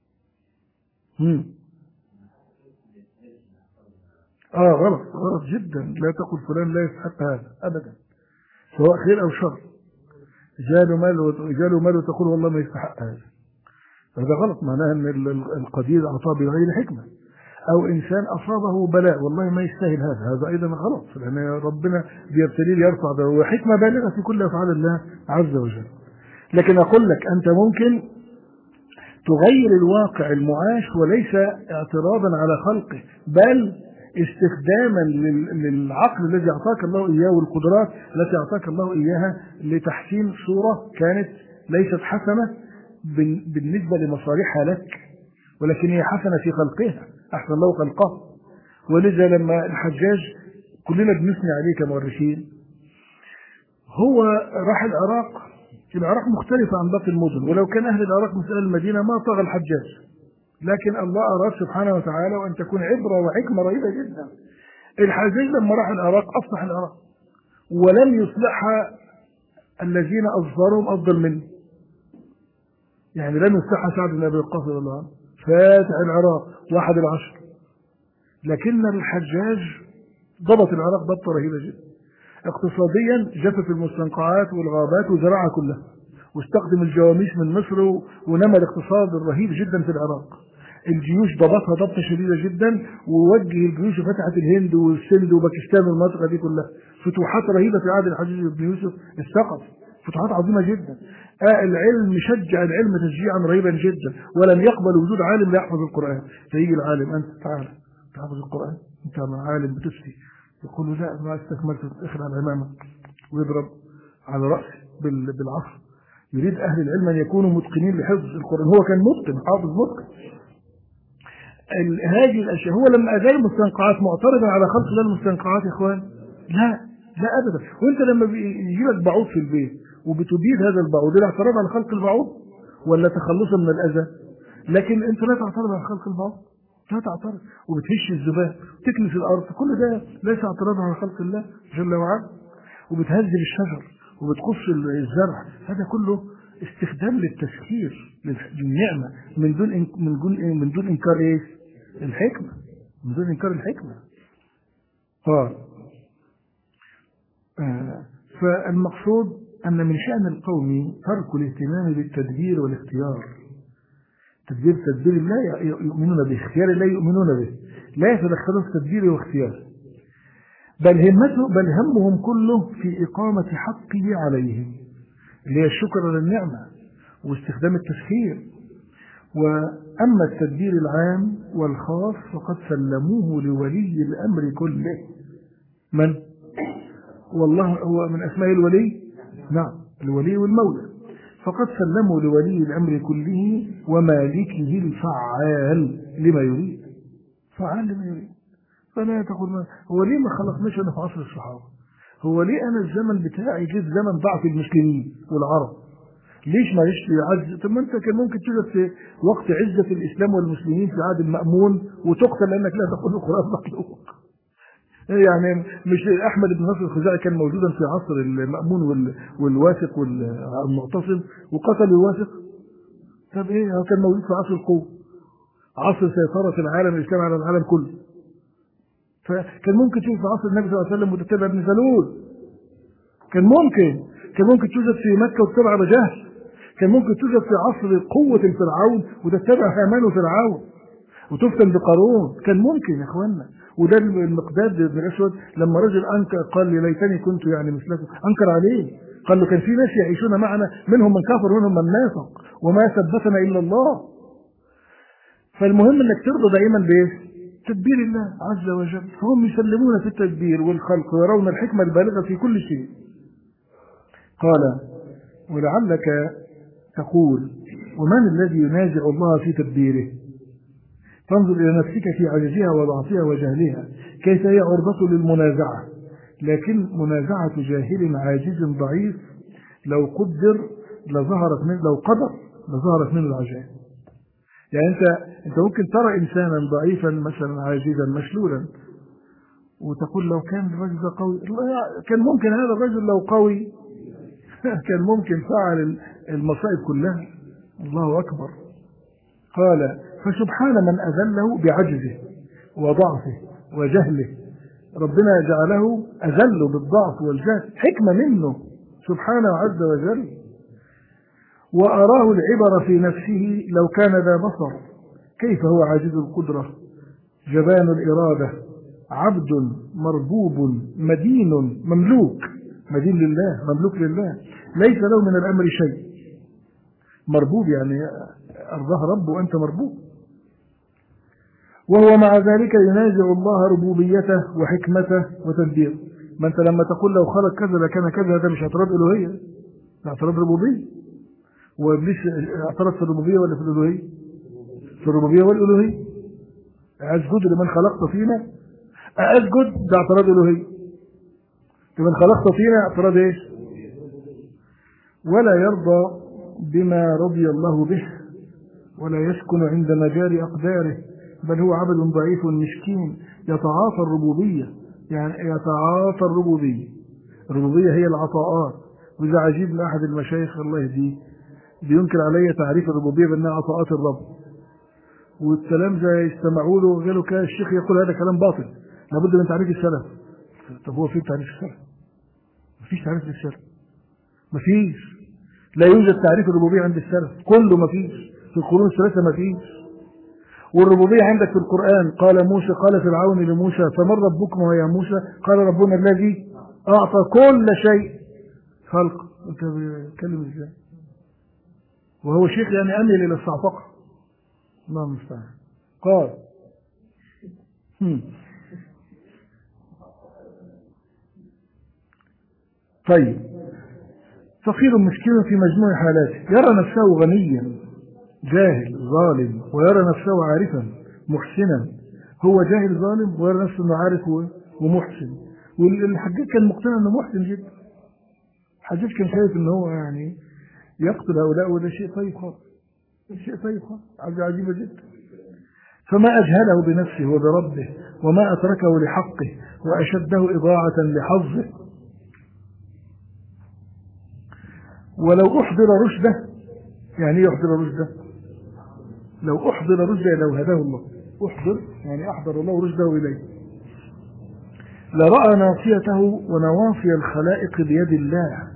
غلط جدا. لا تقل فلان لا يستحق هذا أبدا، سواء خير أو شر. جاله مال وتقول والله ما يستحق هذا، هذا غلط. معناها أن القدير أعطاه بغير حكمة. أو إنسان أصابه بلاء والله ما يستاهل هذا أيضا غلط، لأن ربنا بيبتليه ليرفع به، وحكمة بالغة في كل أفعال الله عز وجل. لكن أقول لك أنت ممكن تغير الواقع المعاش وليس اعتراضا على خلقه، بل استخداما للعقل الذي أعطاك الله إياه والقدرات التي أعطاك الله إياها لتحسين صورة كانت ليست حسنة بالنسبة لمصالحها لك، ولكن هي حسنة في خلقها، أحسن الله خلقه. ولذا لما الحجاج كلنا بنثني عليه كمؤرخين، هو راح العراق مختلفة عن باقي المدن، ولو كان أهل العراق مثل المدينة ما طغى الحجاج، لكن الله أراد سبحانه وتعالى وأن تكون عبرة وحكمة رهيبة جدا. الحجاج لما راح العراق أصلح العراق، ولم يصلحها الذين أصدرهم أفضل منه. يعني لم يصلحها سعد بن أبي وقاص رضي الله عنه فاتح العراق 11، لكن الحجاج ضبط العراق ضبطة رهيبة جدا. اقتصاديا جفف المستنقعات والغابات وزرعها كلها، واستخدم الجواميس من مصر ونمى الاقتصاد الرهيب جدا في العراق. الجيوش ضبطها ضبطة شديدة جدا، ووجه الجيوش فتحت الهند والسند وباكستان والمنطقة دي كلها. فتوحات رهيبة في عهد الحجاج بن يوسف الثقفي، فتوحات عظيمة جدا. العلم شجع العلم تشجيعا رهيبا جدا، ولم يقبل وجود عالم لا يحفظ القرآن. فيجي العالم أنت تعال تحفظ القرآن، أنت عالم بتفتي، يقول له لا ما استكملت، اخلع العمامة ويضرب على رأسه بالعصر. يريد أهل العلم أن يكونوا متقنين لحفظ القرآن، هو كان متقن حافظ متقن. هذه الأشياء هو لما أزال المستنقعات معترضا على خلق الله المستنقعات يا إخوان؟ لا أبدا. وأنت لما يجي لك بعوض في البيت وبتبيد هذا البعوض، لا اعتراض على خلق البعوض ولا تخلصا من الأذى؟ لكن أنت لا تعترض على خلق البعوض، لا تعترض، وبتهش الذباب تكنس الأرض، كل ده ليس اعتراض على خلق الله جل وعلا. وبتهزل الشجر وبتقص الزرع، هذا كله استخدام للتسخير للنعمة من دون إنكار إيه؟ الحكمة، من دون إنكار الحكمة. فالمقصود أن من شأن القوم ترك الاهتمام بالتدبير والاختيار. تدبير الله يؤمنون به، اختيار الله يؤمنون به، لا يتدخلون في تدبيره واختياره، بل همهم كله في إقامة حقه عليهم، اللي هي الشكر للنعمة واستخدام التسخير. وأما التدبير العام والخاص فقد سلموه لولي الأمر كله. من؟ والله هو من أسماء الولي، نعم الولي والمولى. فقد سلموا لولي الأمر كله ومالكه الفعال لما يريد، فعال لما يريد. فلا تقول هو ليه ما خلقناش أنا في عصر الصحابة؟ هو ليه أنا الزمن بتاعي جه زمن ضعف المسلمين والعرب؟ ليش ما ليش عز؟ طب ما أنت كان ممكن توجد في وقت عزة الإسلام والمسلمين في عهد المأمون وتقتل لأنك لا تقول القرآن مخلوق. يعني مش أحمد بن نصر الخزاعي كان موجودا في عصر المأمون والواثق والمعتصم وقتل الواثق؟ طب إيه، هو كان موجود في عصر القوة، عصر سيطرة العالم الإسلام على العالم كله. فكان ممكن تشوف في عصر النبي صلى الله عليه وسلم متتبع بن سلول، كان ممكن توجد في مكة وتتبع أبا جهل، كان ممكن توجد في عصر قوة الفرعون وتتبع هامان وفرعون وتفتن بقارون، كان ممكن يا اخوانا. وده المقداد بن الاسود لما رجل انكر قال لي ليتني كنت يعني مثلكم، انكر عليه، قال له كان في ناس يعيشون معنا منهم من كفر ومنهم من نافق وما ثبتنا الا الله. فالمهم انك ترضى دائما بايه؟ تدبير الله عز وجل. فهم يسلمون في التدبير والخلق ويرون الحكمة البالغة في كل شيء. قال ولعلك تقول ومن الذي ينازع الله في تدبيره؟ تنظر إلى نفسك في عجزها وضعفها وجهلها كيف هي عرضة للمنازعة، لكن منازعة جاهل عاجز ضعيف لو قدر لظهرت منه، لو قدر لظهرت منه العجائب. يعني انت ممكن ترى انسانا ضعيفا مثلا عاجزا مشلولا وتقول لو كان الرجل ده قوي، كان ممكن هذا الرجل لو قوي كان ممكن فعل المصائب كلها. الله اكبر. قال فسبحان من اذله بعجزه وضعفه وجهله، ربنا جعله اذله بالضعف والجهل، حكمه منه سبحانه عز وجل. وأراه العبر في نفسه لو كان ذا بصر كيف هو عاجز القدرة جبان الإرادة عبد مربوب مدين مملوك، مدين لله مملوك لله، ليس له من الأمر شيء. مربوب يعني أرضاه رب وأنت مربوب. وهو مع ذلك ينازع الله ربوبيته وحكمته وتدبيره. ما أنت لما تقول لو خلق كذا لكان كذا، ده مش اعتراض ألوهية، ده اعتراض ربوبية. وابليس اعترض في الربوبيه ولا في الالوهيه؟ في الربوبيه والالوهيه. اسجد لمن خلقت فينا، اسجد ده اعتراض الوهيه. لمن خلقت فينا اعتراض ايش؟ ولا يرضى بما رضي الله به ولا يسكن عند مجاري اقداره، بل هو عبد ضعيف مسكين يتعاطى الربوبيه، يعني يتعاطى الربوبيه. الربوبيه هي العطاءات. واذا عجيب لاحد المشايخ الله يهديه بينكر علي تعريف الربوبيه بانها عطاءات الرب، والتلامذه يستمعوا له وقالوا كان الشيخ يقول هذا كلام باطل، لابد من تعريف السلف. طب هو في تعريف السلف؟ مفيش تعريف للسلف، مفيش، لا يوجد تعريف الربوبيه عند السلف، كله مفيش، في القرون الثلاثه مفيش. والربوبيه عندك في القران قال موسى، قال فرعون لموسى فمن ربكم يا موسى؟ قال ربنا الذي اعطى كل شيء خلق. انت بتتكلم ازاي؟ وهو شيخ يعني أميل إلى الصعفقة. الله المستعان. قال طيب فقير مسكين في مجموع حالاته، يرى نفسه غنيا جاهل ظالم، ويرى نفسه عارفا محسنا. هو جاهل ظالم ويرى نفسه انه عارف ومحسن. والحجاج كان مقتنع انه محسن جدا. الحجاج كان شايف ان هو يعني يقتل هؤلاء، وده شيء طيب خالص، شيء طيب خالص، عجيبة جدا. فما أجهله بنفسه وبربه، وما أتركه لحقه، وأشده إضاعة لحظه. ولو أحضر رشده، يعني يحضر رشده، لو أحضر رشده لو هداه الله، أحضر يعني أحضر الله رشده إليه، لرأى ناصيته ونواصي الخلائق بيد الله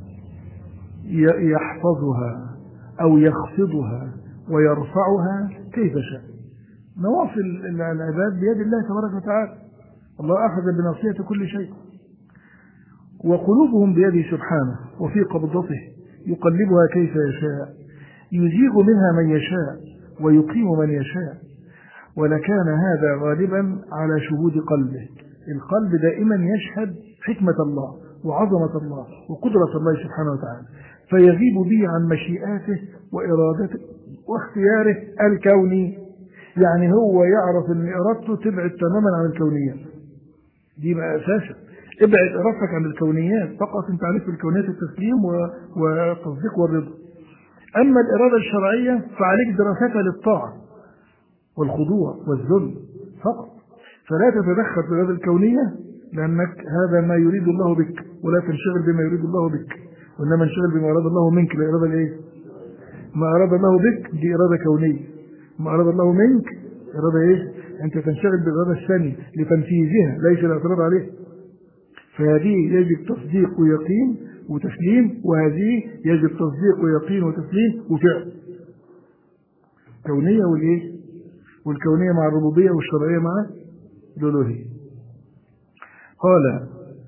يحفظها أو يخفضها ويرفعها كيف شاء. نواصي العباد بيد الله تبارك وتعالى، الله أخذ بناصية كل شيء. وقلوبهم بيده سبحانه وفي قبضته يقلبها كيف يشاء، يزيغ منها من يشاء ويقيم من يشاء. ولكان هذا غالبا على شهود قلبه. القلب دائما يشهد حكمة الله وعظمة الله وقدرة الله سبحانه وتعالى، فيغيب به عن مشيئاته وإرادته واختياره الكوني. يعني هو يعرف ان إرادته تبعد تماما عن الكونيات، دي بقى أساسا. ابعد إرادتك عن الكونيات فقط، انت عرفت الكونيات التسليم والتصديق والرضا. أما الإرادة الشرعية فعليك دراستها للطاعة والخضوع والذل فقط، فلا تتدخل في الإرادة الكونية، لأنك هذا ما يريد الله بك، ولا تنشغل بما يريد الله بك، وإنما انشغل بما أراد الله منك. الإرادة الإيه؟ ما أراد الله بك دي إرادة كونية، ما أراد الله منك إرادة إيه؟ أنت تنشغل بالإرادة الثانية لتنفيذها، ليس الاعتراض عليه. فهذه يجب تصديق ويقين وتسليم، وهذه يجب تصديق ويقين وتسليم وفعل. كونية والإيه؟ والكونية مع الربوبية والشرعية مع الألوهية. قال: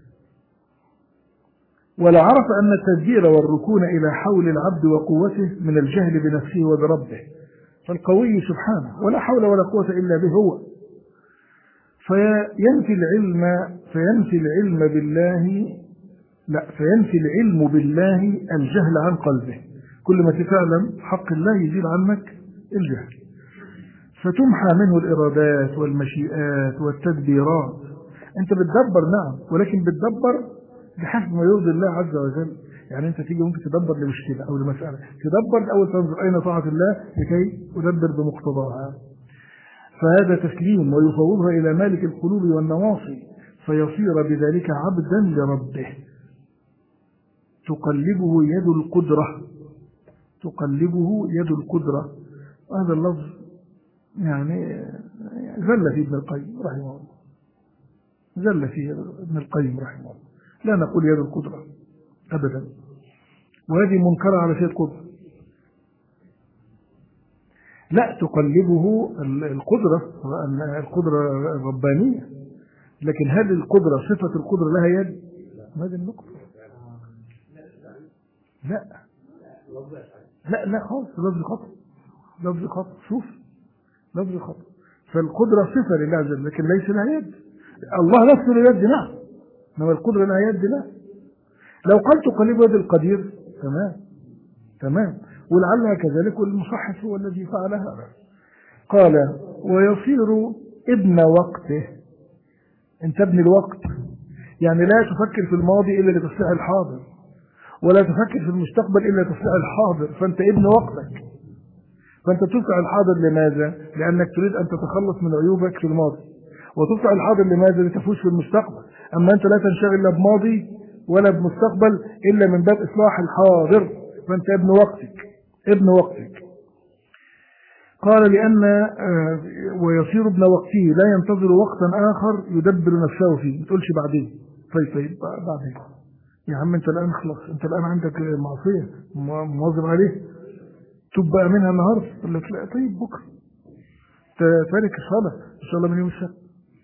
ولا عرف أن التدبير والركون إلى حول العبد وقوته من الجهل بنفسه وبربه، فالقوي سبحانه ولا حول ولا قوة إلا به هو، فينفي العلم بالله الجهل عن قلبه. كل ما تتعلم حق الله يزيل عنك الجهل، فتمحى منه الإرادات والمشيئات والتدبيرات. أنت بتدبر نعم، ولكن بتدبر بحسب ما يرضي الله عز وجل. يعني أنت تيجي ممكن تدبر لمشكلة أو لمسألة، تدبر الأول تنظر أين طاعة الله لكي تدبر بمقتضاها، فهذا تسليم ويفوضها إلى مالك القلوب والنواصي، فيصير بذلك عبدا لربه. تقلبه يد القدرة. وهذا اللفظ يعني زل فيه ابن القيم رحمه الله، لا نقول يد القدرة أبدا، وهذه منكرة على شيء القدرة. لا، تقلبه القدرة الربانية، لكن هل القدرة صفة القدرة لها يد؟ هذه النقطة. لا خالص، لفظ خطأ. شوف، لفظ خطأ. فالقدرة صفة لله عز وجل لكن ليس لها يد. الله نفسه له يد نعم، انما القدرة لها يد لا. لو قال تقلب يد القدير تمام، ولعلها كذلك، والمصحف هو الذي فعل هذا. قال: ويصير ابن وقته. انت ابن الوقت، يعني لا تفكر في الماضي إلا لتصليح الحاضر، ولا تفكر في المستقبل إلا لتصليح الحاضر، فأنت ابن وقتك. فأنت تصلح الحاضر لماذا؟ لأنك تريد أن تتخلص من عيوبك في الماضي، وتصلح الحاضر لماذا؟ لتفوز في المستقبل. أما أنت لا تنشغل لا بماضي ولا بمستقبل إلا من باب إصلاح الحاضر، فأنت ابن وقتك. قال: لأن ويصير ابن وقته لا ينتظر وقتا آخر يدبر نفسه فيه. ما تقولش بعدين. طيب بعدين يا عم، أنت الآن خلص، أنت الآن عندك معصية مواظب عليه، تب بقى منها النهارده. يقول لك لا، طيب بكره تارك الصلاة إن شاء الله من يوم السبت.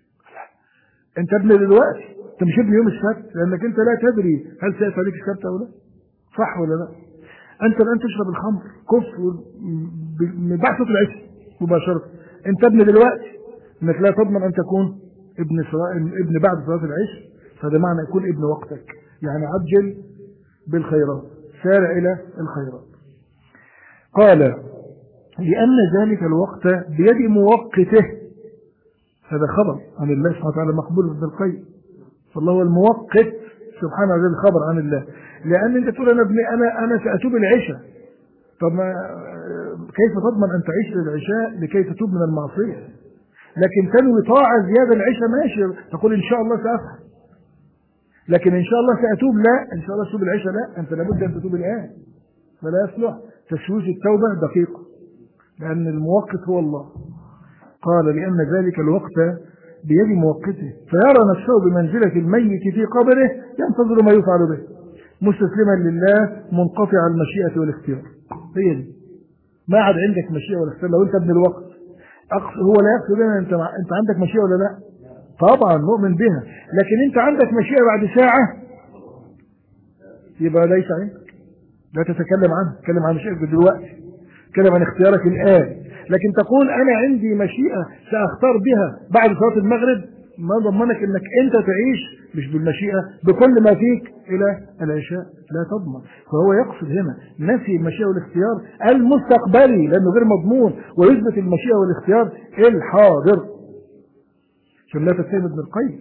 أنت ابن دلوقتي، أنت مش ابن يوم السبت، لأنك أنت لا تدري هل سيأتي عليك السبت أو لا، صح ولا لا؟ أنت الآن تشرب الخمر كفر من بعد صلاة العشاء مباشرة. أنت ابن دلوقتي، أنك لا تضمن أن تكون ابن بعد صلاة العشاء. فهذا معنى يكون ابن وقتك، يعني عجل بالخيرات، سارع إلى الخيرات. قال: لأن ذلك الوقت بيد موقته. هذا خبر عن الله سبحانه وتعالى مقبول ابن القيم، فالله هو الموقت سبحانه وتعالى، خبر عن الله. لأن أنت تقول أنا سأتوب العشاء. طب كيف تضمن أن تعيش للعشاء لكي تتوب من المعصية؟ لكن تنوي طاعة زيادة العشاء ماشي، تقول إن شاء الله سأفعل، لكن إن شاء الله سأتوب لا، إن شاء الله تتوب العشاء لا، أنت لابد أن تتوب الآن، فلا يصلح تشويش التوبة دقيقة، لأن الموقت هو الله. قال: لأن ذلك الوقت بيد موقته، فيرى نفسه بمنزلة الميت في قبره ينتظر ما يفعل به، مستسلما لله منقطع المشيئة والاختيار. هي دي، ما عاد عندك مشيئة ولا اختيار. لو أنت ابن الوقت هو لا يقصد لنا أنت عندك مشيئة ولا لا؟ طبعا نؤمن بها، لكن أنت عندك مشيئة بعد ساعة يبقى ليس عندك، لا تتكلم عنها، تتكلم عن مشيئتك دلوقتي، تتكلم عن اختيارك الآن. لكن تقول أنا عندي مشيئة سأختار بها بعد صلاة المغرب، ما ضمنك أنك أنت تعيش مش بالمشيئة بكل ما فيك إلى العشاء، لا تضمن. فهو يقصد هنا نفي المشيئة والاختيار المستقبلي لأنه غير مضمون، ويثبت المشيئة والاختيار الحاضر، عشان لا تتهم ابن القيم.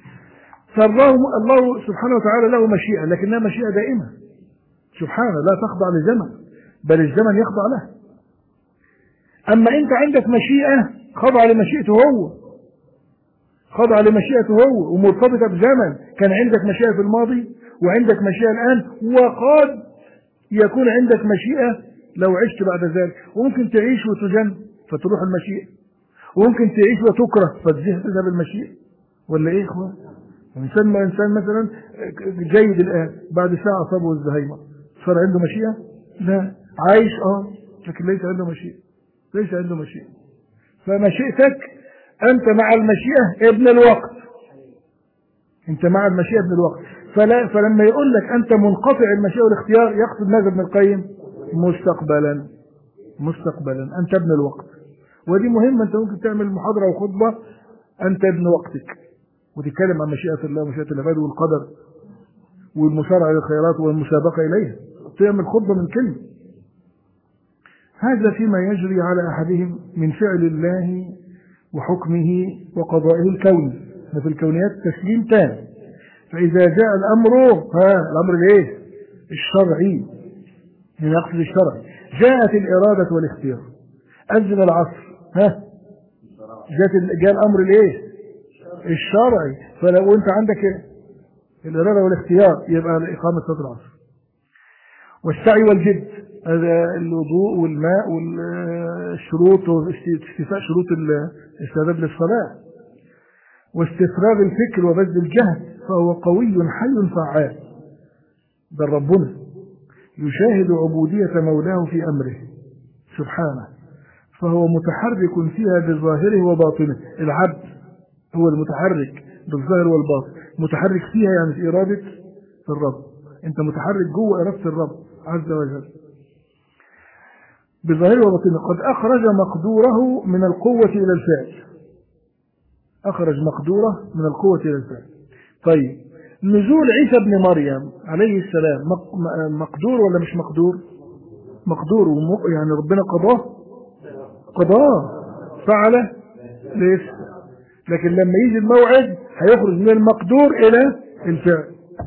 فالله سبحانه وتعالى له مشيئة، لكنها مشيئة دائمة سبحانه، لا تخضع لزمن، بل الزمن يخضع له. أما أنت عندك مشيئة خضع لمشيئته هو ومرتبطة بزمن. كان عندك مشيئة في الماضي وعندك مشيئة الآن، وقد يكون عندك مشيئة لو عشت بعد ذلك، وممكن تعيش وتجن فتروح المشيئة، وممكن تعيش وتكره فتذهب المشيئة، ولا إيه إخوان؟ إنسان مثلا جيد الآن، بعد ساعة أصابه الزهايمر، صار عنده مشيئة؟ لا، عايش لكن ليس عنده مشيئة، ليس عنده مشيئة. فمشيئتك أنت مع المشيئة ابن الوقت، أنت مع المشيئة ابن الوقت. فلما يقول لك أنت منقطع المشيئة والاختيار، يقصد ماذا ابن القيم؟ مستقبلا أنت ابن الوقت. ودي مهمة، أنت ممكن تعمل محاضرة وخطبة أنت ابن وقتك، وتتكلم عن مشيئة الله ومشيئة العباد والقدر والمسارعة للخيرات والمسابقة إليها، تعمل خطبة من كلمة. هذا فيما يجري على أحدهم من فعل الله وحكمه وقضائه الكوني. في الكونيات تسليم تام. فإذا جاء الأمر الأمر الايه؟ الشرعي، يقصد الشرعي. جاءت الإرادة والاختيار، أذن العصر، جاء الأمر الايه؟ الشرعي. فلو أنت عندك الإرادة والاختيار يبقى إقامة صلاة العصر. والسعي والجد، هذا الوضوء والماء والشروط واستيفاء شروط الاستعداد للصلاة، واستفراغ الفكر وبذل الجهد. فهو قوي حي فعال، ده ربنا يشاهد عبودية مولاه في أمره سبحانه، فهو متحرك فيها بظاهره وباطنه. العبد هو المتحرك بالظاهر والباطن، متحرك فيها يعني في إرادة الرب، أنت متحرك جوه إرادة الرب عز وجل بظاهره وباطنه. قد أخرج مقدوره من القوة إلى الفعل، أخرج مقدوره من القوة إلى الفعل. طيب، نزول عيسى بن مريم عليه السلام مقدور ولا مش مقدور؟ مقدور، يعني ربنا قضاه فعل ليس. لكن لما يجي الموعد هيخرج من المقدور إلى الفعل،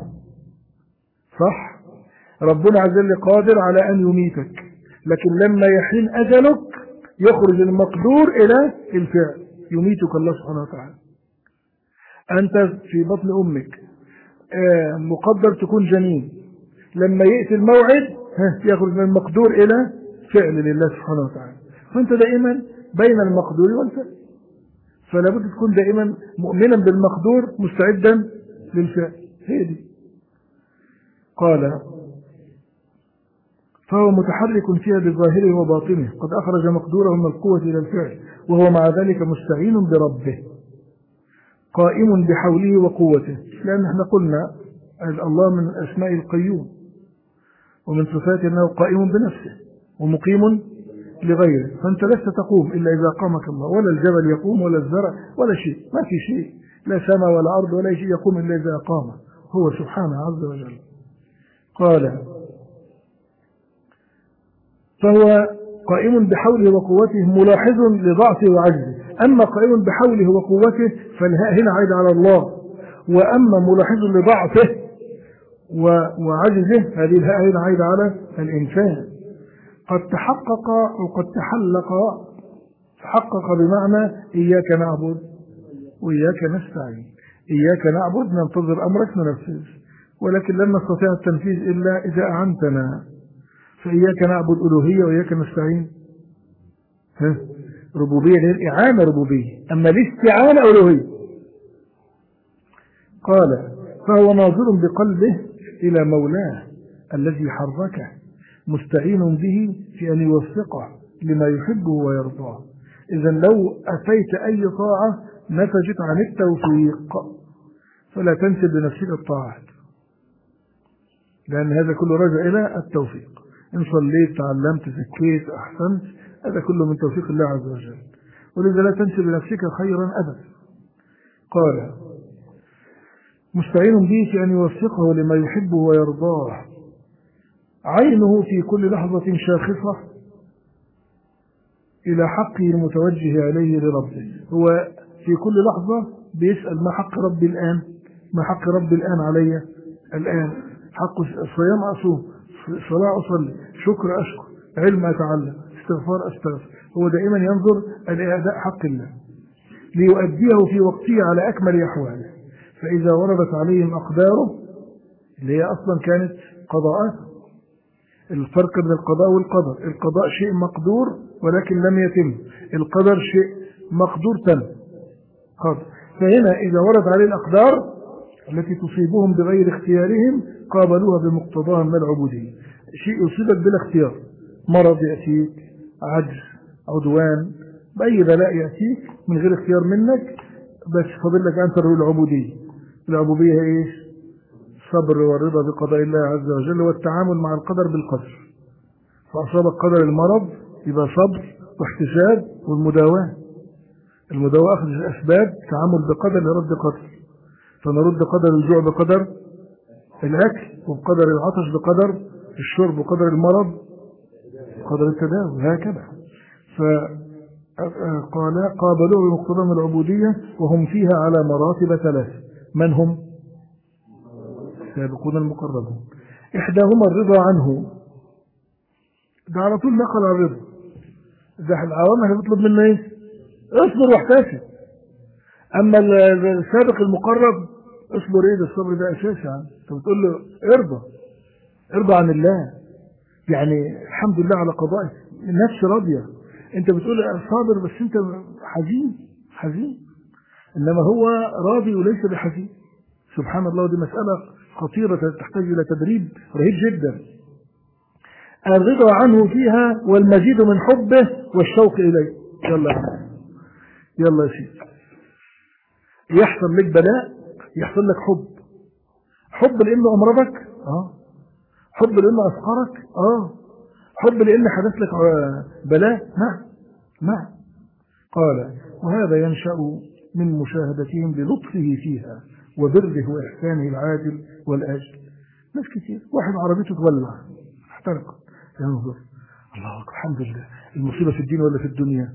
صح؟ ربنا عز وجل قادر على أن يميتك، لكن لما يحين أجلك يخرج المقدور إلى الفعل، يميتك الله سبحانه وتعالى. أنت في بطن أمك مقدر تكون جنين، لما يأتي الموعد يخرج من المقدور إلى فعل لله سبحانه وتعالى. فأنت دائما بين المقدور والفعل، فلا بد تكون دائما مؤمنا بالمقدور مستعدا للفعل. هي دي. قال فهو متحرك فيها بظاهره وباطنه، قد أخرج مقدوره من القوة إلى الفعل، وهو مع ذلك مستعين بربه قائم بحوله وقوته. لأن احنا قلنا الله من أسماء القيوم، ومن صفاته أنه قائم بنفسه ومقيم لغيره. فأنت لست تقوم إلا إذا قامك الله، ولا الجبل يقوم ولا الزرع ولا شيء، ما في شيء، لا سماء ولا أرض ولا شيء يقوم إلا إذا قام هو سبحانه عز وجل. قال فهو قائم بحوله وقوته ملاحظ لضعفه وعجزه. أما قائم بحوله وقوته فالهاء هنا عايد على الله، وأما ملاحظ لضعفه وعجزه هذه الهاء هنا عايد على الإنسان. قد تحقق وقد تحقق بمعنى إياك نعبد وإياك نستعين. إياك نعبد ننتظر أمرك ننفذ، ولكن لن نستطيع التنفيذ إلا إذا أعنتنا. فإياك نعبد ألوهية وإياك نستعين ربوبية، للإعانة ربوبية، أما الاستعانة ألوهية. قال فهو ناظر بقلبه إلى مولاه الذي حركه، مستعين به في أن يوفقه لما يحبه ويرضاه. إذا لو أتيت أي طاعة نتجت عن التوفيق، فلا تنسب لنفسك الطاعات، لأن هذا كله راجع إلى التوفيق. إن صليت، تعلمت، زكيت، أحسنت، هذا كله من توفيق الله عز وجل، ولذا لا تنسب لنفسك خيرا أبدا. قال مستعين به في أن يوفقه لما يحبه ويرضاه. عينه في كل لحظة شاخصة إلى حقه المتوجه عليه لربه. هو في كل لحظة بيسأل ما حق ربي الآن، ما حق ربي الآن علي الآن. حق الصيام أصوم، صلاة أصلي، شكر أشكر، علم أتعلم، استغفار أستغفر. هو دائما ينظر لأداء حق الله ليؤديه في وقته على أكمل أحواله. فإذا وردت عليهم أقداره اللي هي أصلا كانت قضاءات، الفرق بين القضاء والقدر، القضاء شيء مقدور ولكن لم يتم، القدر شيء مقدور تم قدر. فهنا إذا وردت عليه الأقدار التي تصيبهم بغير اختيارهم قابلوها بمقتضاها من العبودية. شيء يصيبك بلا اختيار، مرض يأتيك، عجز، عدوان، بأي بلاء يأتيك من غير اختيار منك، بس فضل لك أن تروي العبودية. العبودية إيش؟ الصبر والرضا بقضاء الله عز وجل والتعامل مع القدر بالقدر. فأصابك قدر المرض يبقى صبر واحتساب والمداواة. المداواة أخذ الأسباب، تعامل بقدر لرد قدر، فنرد قدر الجوع بقدر الأكل، وبقدر العطش بقدر الشرب، وقدر المرض بقدر التداوي، هكذا. فقال قابلوا بمقتضى العبودية وهم فيها على مراتب ثلاث. من هم؟ السابقون المقربون. إحداهما الرضا عنه، ده على طول نقل على الرضا. ده العوام اللي بيطلب منه ايه؟ اصبر واحتسب. اما السابق المقرب اصبر ايه؟ ده الصبر ده اساسي. يعني انت بتقول له ارضى عن الله، يعني الحمد لله على قضائه، النفس راضيه. انت بتقول صابر بس انت حزين، انما هو راضي وليس بحزين. سبحان الله، دي مسألة خطيرة تحتاج إلى تدريب رهيب جدا. الرضا عنه فيها والمزيد من حبه والشوق إليه. يلا يا سيدي، يحصل لك بلاء، يحصل لك حب لأنه أمرضك، حب لأنه أفقرك، حب لأنه حدث لك بلاء، نعم. قال وهذا ينشأ من مشاهدتهم للطفه فيها وبره وإحسانه العاجل والآجل. ناس كتير، واحد عربيته تولع احترقت، ينظر الله أكبر، الحمد لله. المصيبة في الدين ولا في الدنيا؟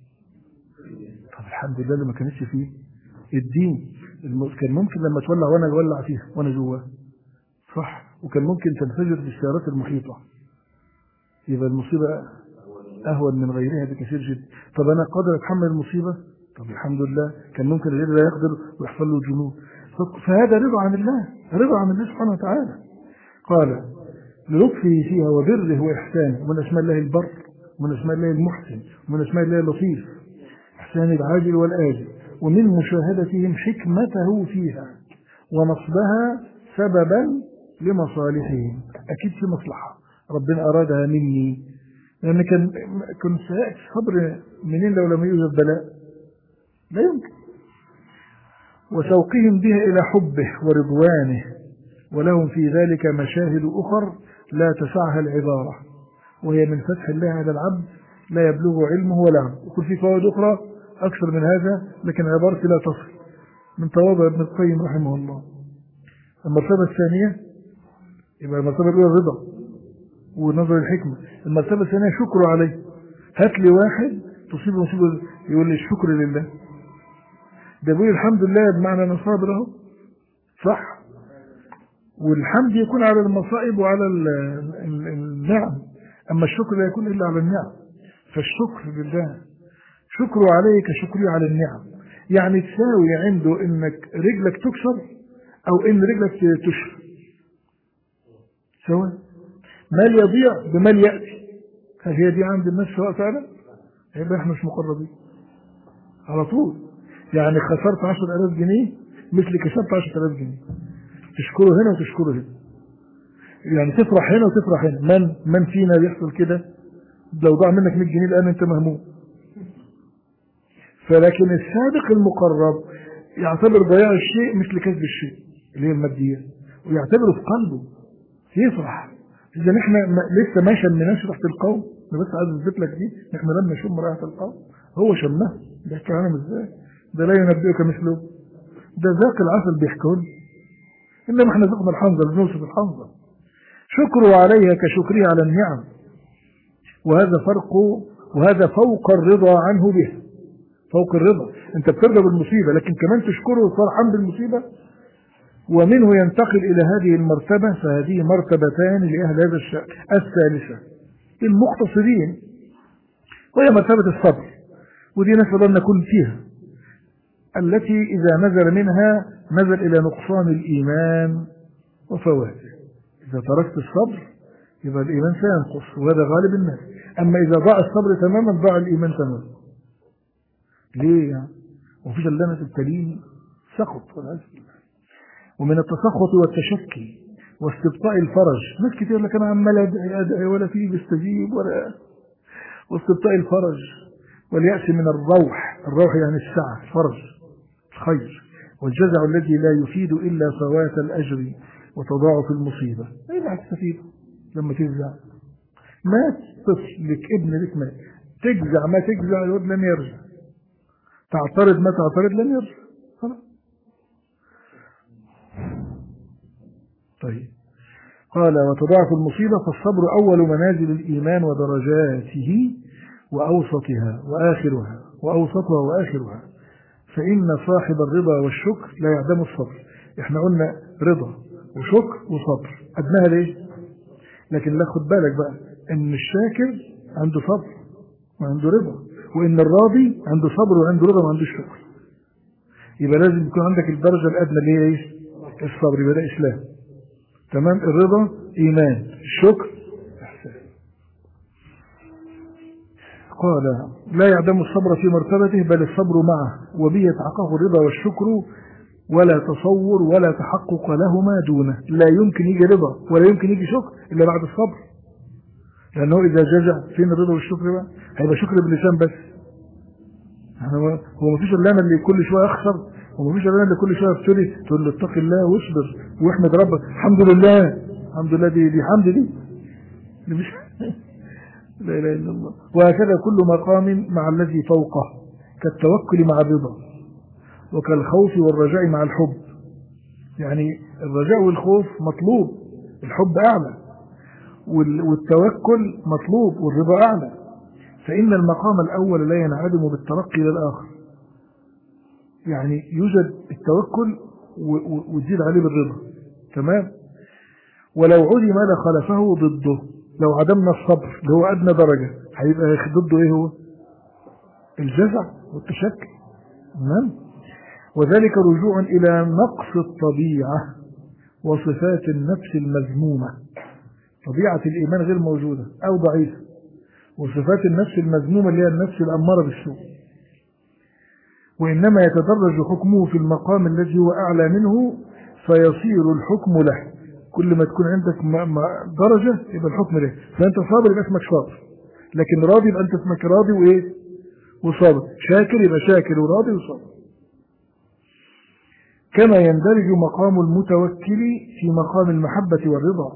طب الحمد لله اللي ما كانتش فيه الدين. كان ممكن لما تولع وانا اولع فيها وانا جواه، صح، وكان ممكن تنفجر بالسيارات المحيطة، يبقى المصيبة أهون من غيرها بكثير جدا. طب أنا قادر أتحمل المصيبة؟ طب الحمد لله. كان ممكن الغير لا يقدر ويحصل له جنون. فهذا رضا عن الله سبحانه وتعالى. قال للطفه فيها وبره وإحسانه، ومن أسماء الله البر، ومن أسماء الله المحسن، ومن أسماء الله اللطيف، إحسان العاجل والآجل، ومن مشاهدتهم حكمته فيها ونصبها سببا لمصالحهم. أكيد في مصلحة ربنا أرادها مني، لأن كنت سيأتي صبر منين لو لم يوجد بلاء؟ لا يمكن. وشوقهم بها إلى حبه ورضوانه، ولهم في ذلك مشاهد أخر لا تسعها العبارة، وهي من فتح الله على العبد لا يبلغ علمه ولا عمله. وكل في فوائد أخرى أكثر من هذا، لكن عبارتي لا تصل، من تواضع ابن القيم رحمه الله. المرتبة الثانية يبقى المرتبة الأولى الرضا ونظر الحكمة. المرتبة الثانية شكر عليه. هات لي واحد تصيبه مصيبة يقول لي الشكر لله، ده بيقول الحمد لله بمعنى أنه صابر أهو، صح. والحمد يكون على المصائب وعلى النعم، أما الشكر لا يكون إلا على النعم. فالشكر لله شكره عليه كشكري على النعم، يعني تساوي عنده إنك رجلك تكسر أو إن رجلك تشفى، سواء. مال يضيع بمال يأتي، هي دي عند الناس سواء فعلا، يبقى احنا مش مقربين على طول. يعني خسرت 10,000 جنيه مثل كسبت 10,000 جنيه، تشكره هنا وتشكره هنا، يعني تفرح هنا وتفرح هنا. من فينا بيحصل كده؟ لو ضاع منك 100 جنيه الآن انت مهموم. فلكن السابق المقرب يعتبر ضياع الشيء مثل كسب الشيء اللي هي المادية، ويعتبره في قلبه، يفرح. إذا نحن لسه ما شمناش ريحة القوم، أنا بس عايز أثبت لك دي، نحن لم نشم ريحة القوم، هو شمها. بيحكي عنهم إزاي؟ ده لا ينبئك مثله، ده ذاق العسل بيحكون، إنما احنا ذقنا الحنظل بنوصف الحنظل. شكره عليها كشكره على النعم، وهذا فوق الرضا عنه به. فوق الرضا، انت بترضى بالمصيبة لكن كمان تشكره وتفرحان بالمصيبة. ومنه ينتقل إلى هذه المرتبة، فهذه مرتبتان لأهل هذا الشأن. الثالثة المقتصدين، وهي مرتبة الصبر، ودي نسأل أن نكون فيها، التي إذا نزل منها نزل إلى نقصان الإيمان وفواته. إذا تركت الصبر يبقى الإيمان سينقص، وهذا غالب الناس. أما إذا ضاع الصبر تماما ضاع الإيمان تماما. ليه يعني؟ وفي جلانة التلين سقط والعياذ بالله. ومن التسخط والتشكي واستبطاء الفرج. ناس كتير لك أنا عمال أدعي ولا فيه بيستجيب ولا. واستبطاء الفرج واليأس من الروح يعني السعة، الفرج الخير، والجزع الذي لا يفيد إلا فوات الأجر وتضاعف المصيبة. إيه هتستفيد لما تجزع؟ مات طفلك، ابن لك مات، تجزع ما تجزع الولد لن يرجع، تعترض ما تعترض لن يرجع. خلاص. طيب قال وتضاعف المصيبة، فالصبر أول منازل الإيمان ودرجاته وأوسطها وآخرها، فإن صاحب الرضا والشكر لا يعدم الصبر. احنا قلنا رضا وشكر وصبر، أدناها ليه؟ لكن لا، خد بالك بقى ان الشاكر عنده صبر وعنده رضا، وان الراضي عنده صبر وعنده رضا وعنده شكر. يبقى لازم يكون عندك الدرجة الأدنى اللي هي ايش؟ الصبر. يبقى ده إسلام. تمام. الرضا إيمان، الشكر إحسان. قال لا يعدم الصبر في مرتبته بل الصبر معه، وبه يتحقق الرضا والشكر، ولا تصور ولا تحقق لهما دونه. لا يمكن يجي رضا ولا يمكن يجي شكر إلا بعد الصبر، لأنه إذا جزع فين الرضا والشكر بقى؟ هيبقى شكر باللسان بس. هو مفيش إلا أنا اللي كل شوية أخسر، ومفيش إلا أنا اللي كل شوية أفتري. تقول له اتق الله واصبر واحمد ربك، الحمد لله الحمد لله، دي حمد دي مش لا إله إلا الله. وهكذا كل مقام مع الذي فوقه، كالتوكل مع الرضا، وكالخوف والرجاء مع الحب. يعني الرجاء والخوف مطلوب، الحب أعلى، والتوكل مطلوب والرضا أعلى. فإن المقام الأول لا ينعدم بالترقي للآخر، يعني يوجد التوكل وتزيد عليه بالرضا. تمام. ولو عدم لخلفه ضده. لو عدمنا الصبر اللي هو أدنى درجة، هيبقى ضده إيه؟ هو الجزع والتشكي. تمام. وذلك رجوع إلى نقص الطبيعة وصفات النفس المذمومة. طبيعة الإيمان غير موجودة أو ضعيفة، وصفات النفس المذمومة اللي هي النفس الأمارة بالسوء. وإنما يتدرج حكمه في المقام الذي هو أعلى منه، فيصير الحكم له. كل ما تكون عندك درجة يبقى الحكم له. فأنت صابر يبقى اسمك صابر، لكن راضي يبقى أنت اسمك راضي وإيه وصابر. شاكر يبقى شاكر وراضي وصابر. كما يندرج مقام المتوكل في مقام المحبة والرضا.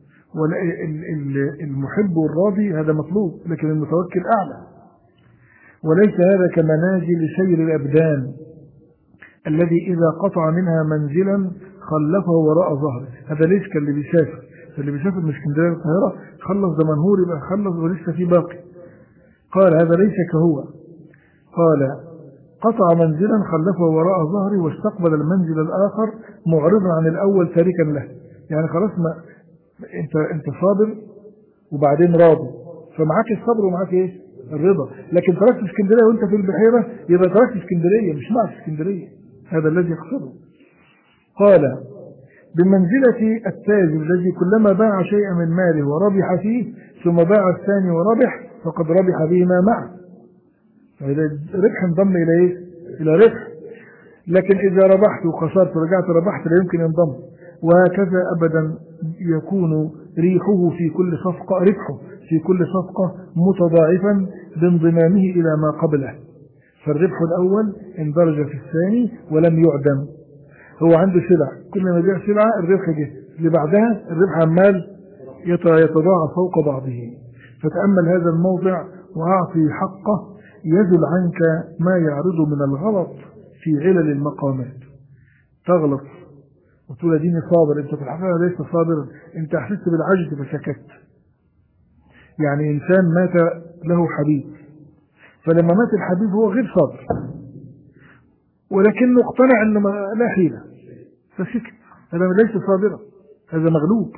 المحب والراضي هذا مطلوب، لكن المتوكل أعلى. وليس هذا كمنازل سير الأبدان الذي إذا قطع منها منزلا خلفه وراء ظهره. هذا ليس كاللي بيسافر. اللي بيسافر من اسكندريه للقاهره خلص دمنهور يبقى خلص ولسه في باقي. قال هذا ليس كهو. قال قطع منزلا خلفه وراء ظهره واستقبل المنزل الآخر معرضا عن الأول تاركا له. يعني خلاص، ما انت صابر وبعدين راضي، فمعاك الصبر ومعاك ايه الرضا. لكن تركت اسكندريه وانت في البحيره يبقى تركت اسكندريه مش معك اسكندريه. هذا الذي يقصده. قال بمنزلة التاجر الذي كلما باع شيئا من ماله وربح فيه ثم باع الثاني وربح فقد ربح به ما معه. فإذا ربح انضم إلى إيه؟ إلى ربح. لكن إذا ربحت وخسرت ورجعت ربحت لا يمكن ينضم. وهكذا أبدا يكون ربحه في كل صفقة متضاعفا بانضمامه إلى ما قبله. فالربح الأول اندرج في الثاني ولم يعدم. هو عنده سلع، كل ما يبيع سلعة الربح جه، اللي بعدها الربح عمال يتضاعف فوق بعضه. فتأمل هذا الموضع وأعطي حقه، يزل عنك ما يعرض من الغلط في علل المقامات. تغلط وتقول ديني صابر، انت في الحقيقة ليس صابرا، انت احسست بالعجز فسكت. يعني انسان مات له حبيب، فلما مات الحبيب هو غير صابر، ولكنه اقتنع ان لا حيلة فسكت. هذا ليس صابرا، هذا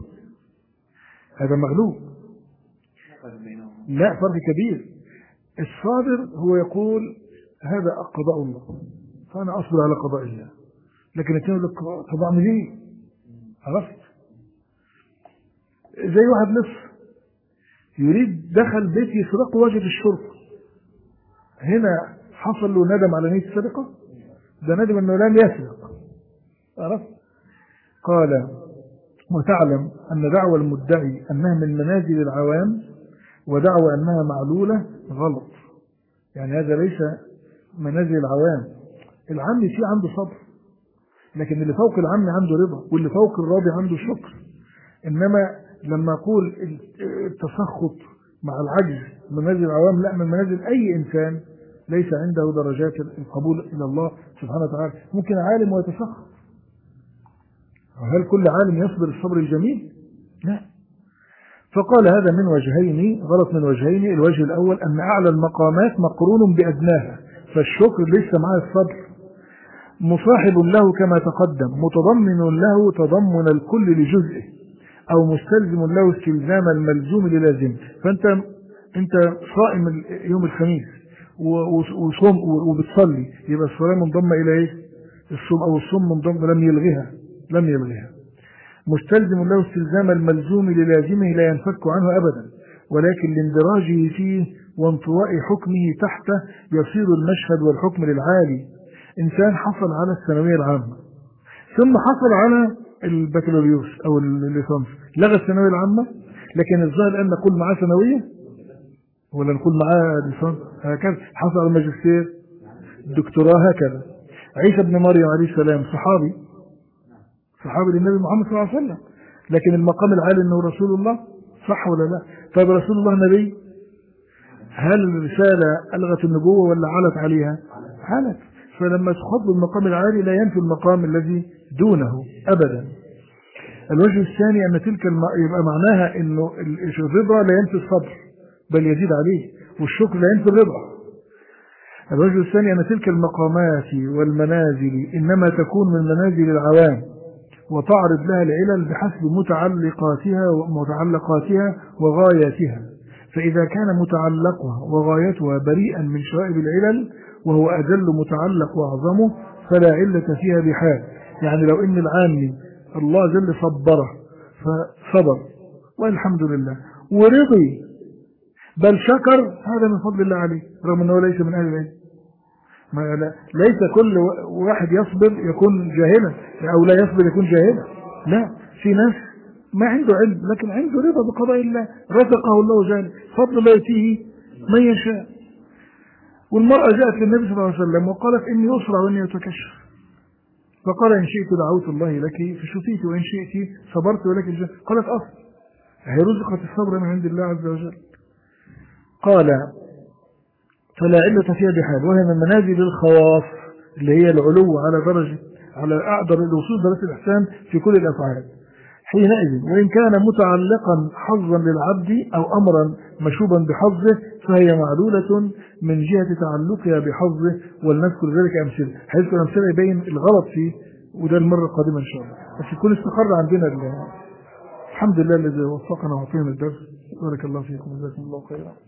مغلوب. لا فرق كبير. الصابر هو يقول هذا قضاء الله فأنا أصبر على قضاء الله، لكن يقول لك طب أعمل إيه؟ عرفت؟ زي واحد لص يريد دخل بيت يسرقه وجد الشرطة، هنا حصل له ندم على نية السرقة؟ ده ندم أنه لم يسرق. عرفت؟ قال وتعلم أن دعوى المدعي أنها من منازل العوام ودعوى أنها معلولة غلط. يعني هذا ليس منازل العوام. العام فيه عنده صبر، لكن اللي فوق العام عنده رضا، واللي فوق الراضي عنده شكر. إنما لما أقول التسخط مع العجز منازل العوام، لا، من منازل أي إنسان ليس عنده درجات القبول إلى الله سبحانه وتعالى. ممكن عالم ويتسخط، وهل كل عالم يصبر الصبر الجميل؟ لا. فقال هذا من وجهين، غلط من وجهين. الوجه الأول أن أعلى المقامات مقرون بأدناها، فالشكر ليس معه الصبر، مصاحب له كما تقدم، متضمن له تضمن الكل لجزئه، أو مستلزم له استلزام الملزوم للازم. فأنت صائم يوم الخميس وصوم وبتصلي، يبقى الصلاة منضمة إلى إيه؟ الصوم، أو الصوم منضم لم يلغيها. مستلزم له استلزام الملزوم للازمه لا ينفك عنه أبدا، ولكن لاندراجه فيه وانطواء حكمه تحته يصير المشهد والحكم للعالي. إنسان حصل على الثانوية العامة ثم حصل على البكالوريوس أو الليسانس، لغى الثانوية العامة، لكن الظاهر أن نقول معاه ثانوية ولا نقول معاه ليسانس، هكذا. حصل على الماجستير، الدكتوراه، هكذا. عيسى بن مريم عليه السلام صحابي للنبي محمد صلى الله عليه وسلم، لكن المقام العالي انه رسول الله، صح ولا لا؟ طيب رسول الله نبي، هل الرسالة ألغت النبوة ولا علت عليها؟ علت. فلما تخاطب المقام العالي لا ينفي المقام الذي دونه أبدا. الوجه الثاني أن يبقى معناها أنه الرضا لا ينفي الصبر بل يزيد عليه، والشكر لا ينفي الرضا. الوجه الثاني أن تلك المقامات والمنازل إنما تكون من منازل العوام، وتعرض لها العلل بحسب متعلقاتها وغاياتها. فإذا كان متعلقها وغايتها بريئا من شوائب العلل وهو أجل متعلق وأعظمه فلا علة فيها بحال. يعني لو إن العامي الله جل صبره فصبر والحمد لله ورضي بل شكر، هذا من فضل الله عليه، رغم أنه ليس من أهل العلم. ليس كل واحد يصبر يكون جاهلا، أو لا يصبر يكون جاهلا. لا، في ناس ما عنده علم لكن عنده رضا بقضاء الله، رزقه الله جل فضل لا يأتيه من يشاء. والمرأة جاءت للنبي صلى الله عليه وسلم وقالت إني أسرع وإني أتكشف، فقال إن شئت دعوت الله لك فشفيت وإن شئت صبرت ولك الجنة. قالت أصل هي رزقت الصبر من عند الله عز وجل. قال فلا علة فيها بحال، وهي من منازل الخواص اللي هي العلو على أقدر الوصول درجة الإحسان في كل الأفعال. حينئذ وإن كان متعلقا حظا للعبد أو أمرا مشوبا بحظه فهي معلولة من جهة تعلقها بحظه، ولنذكر ذلك أمثلة. هذكر أمثلة يبين الغلط فيه، وده المرة القادمة إن شاء الله، بس يكون استقر عندنا الحمد لله الذي وفقنا وعطينا الدرس. بارك الله فيكم وجزاكم الله خيرا.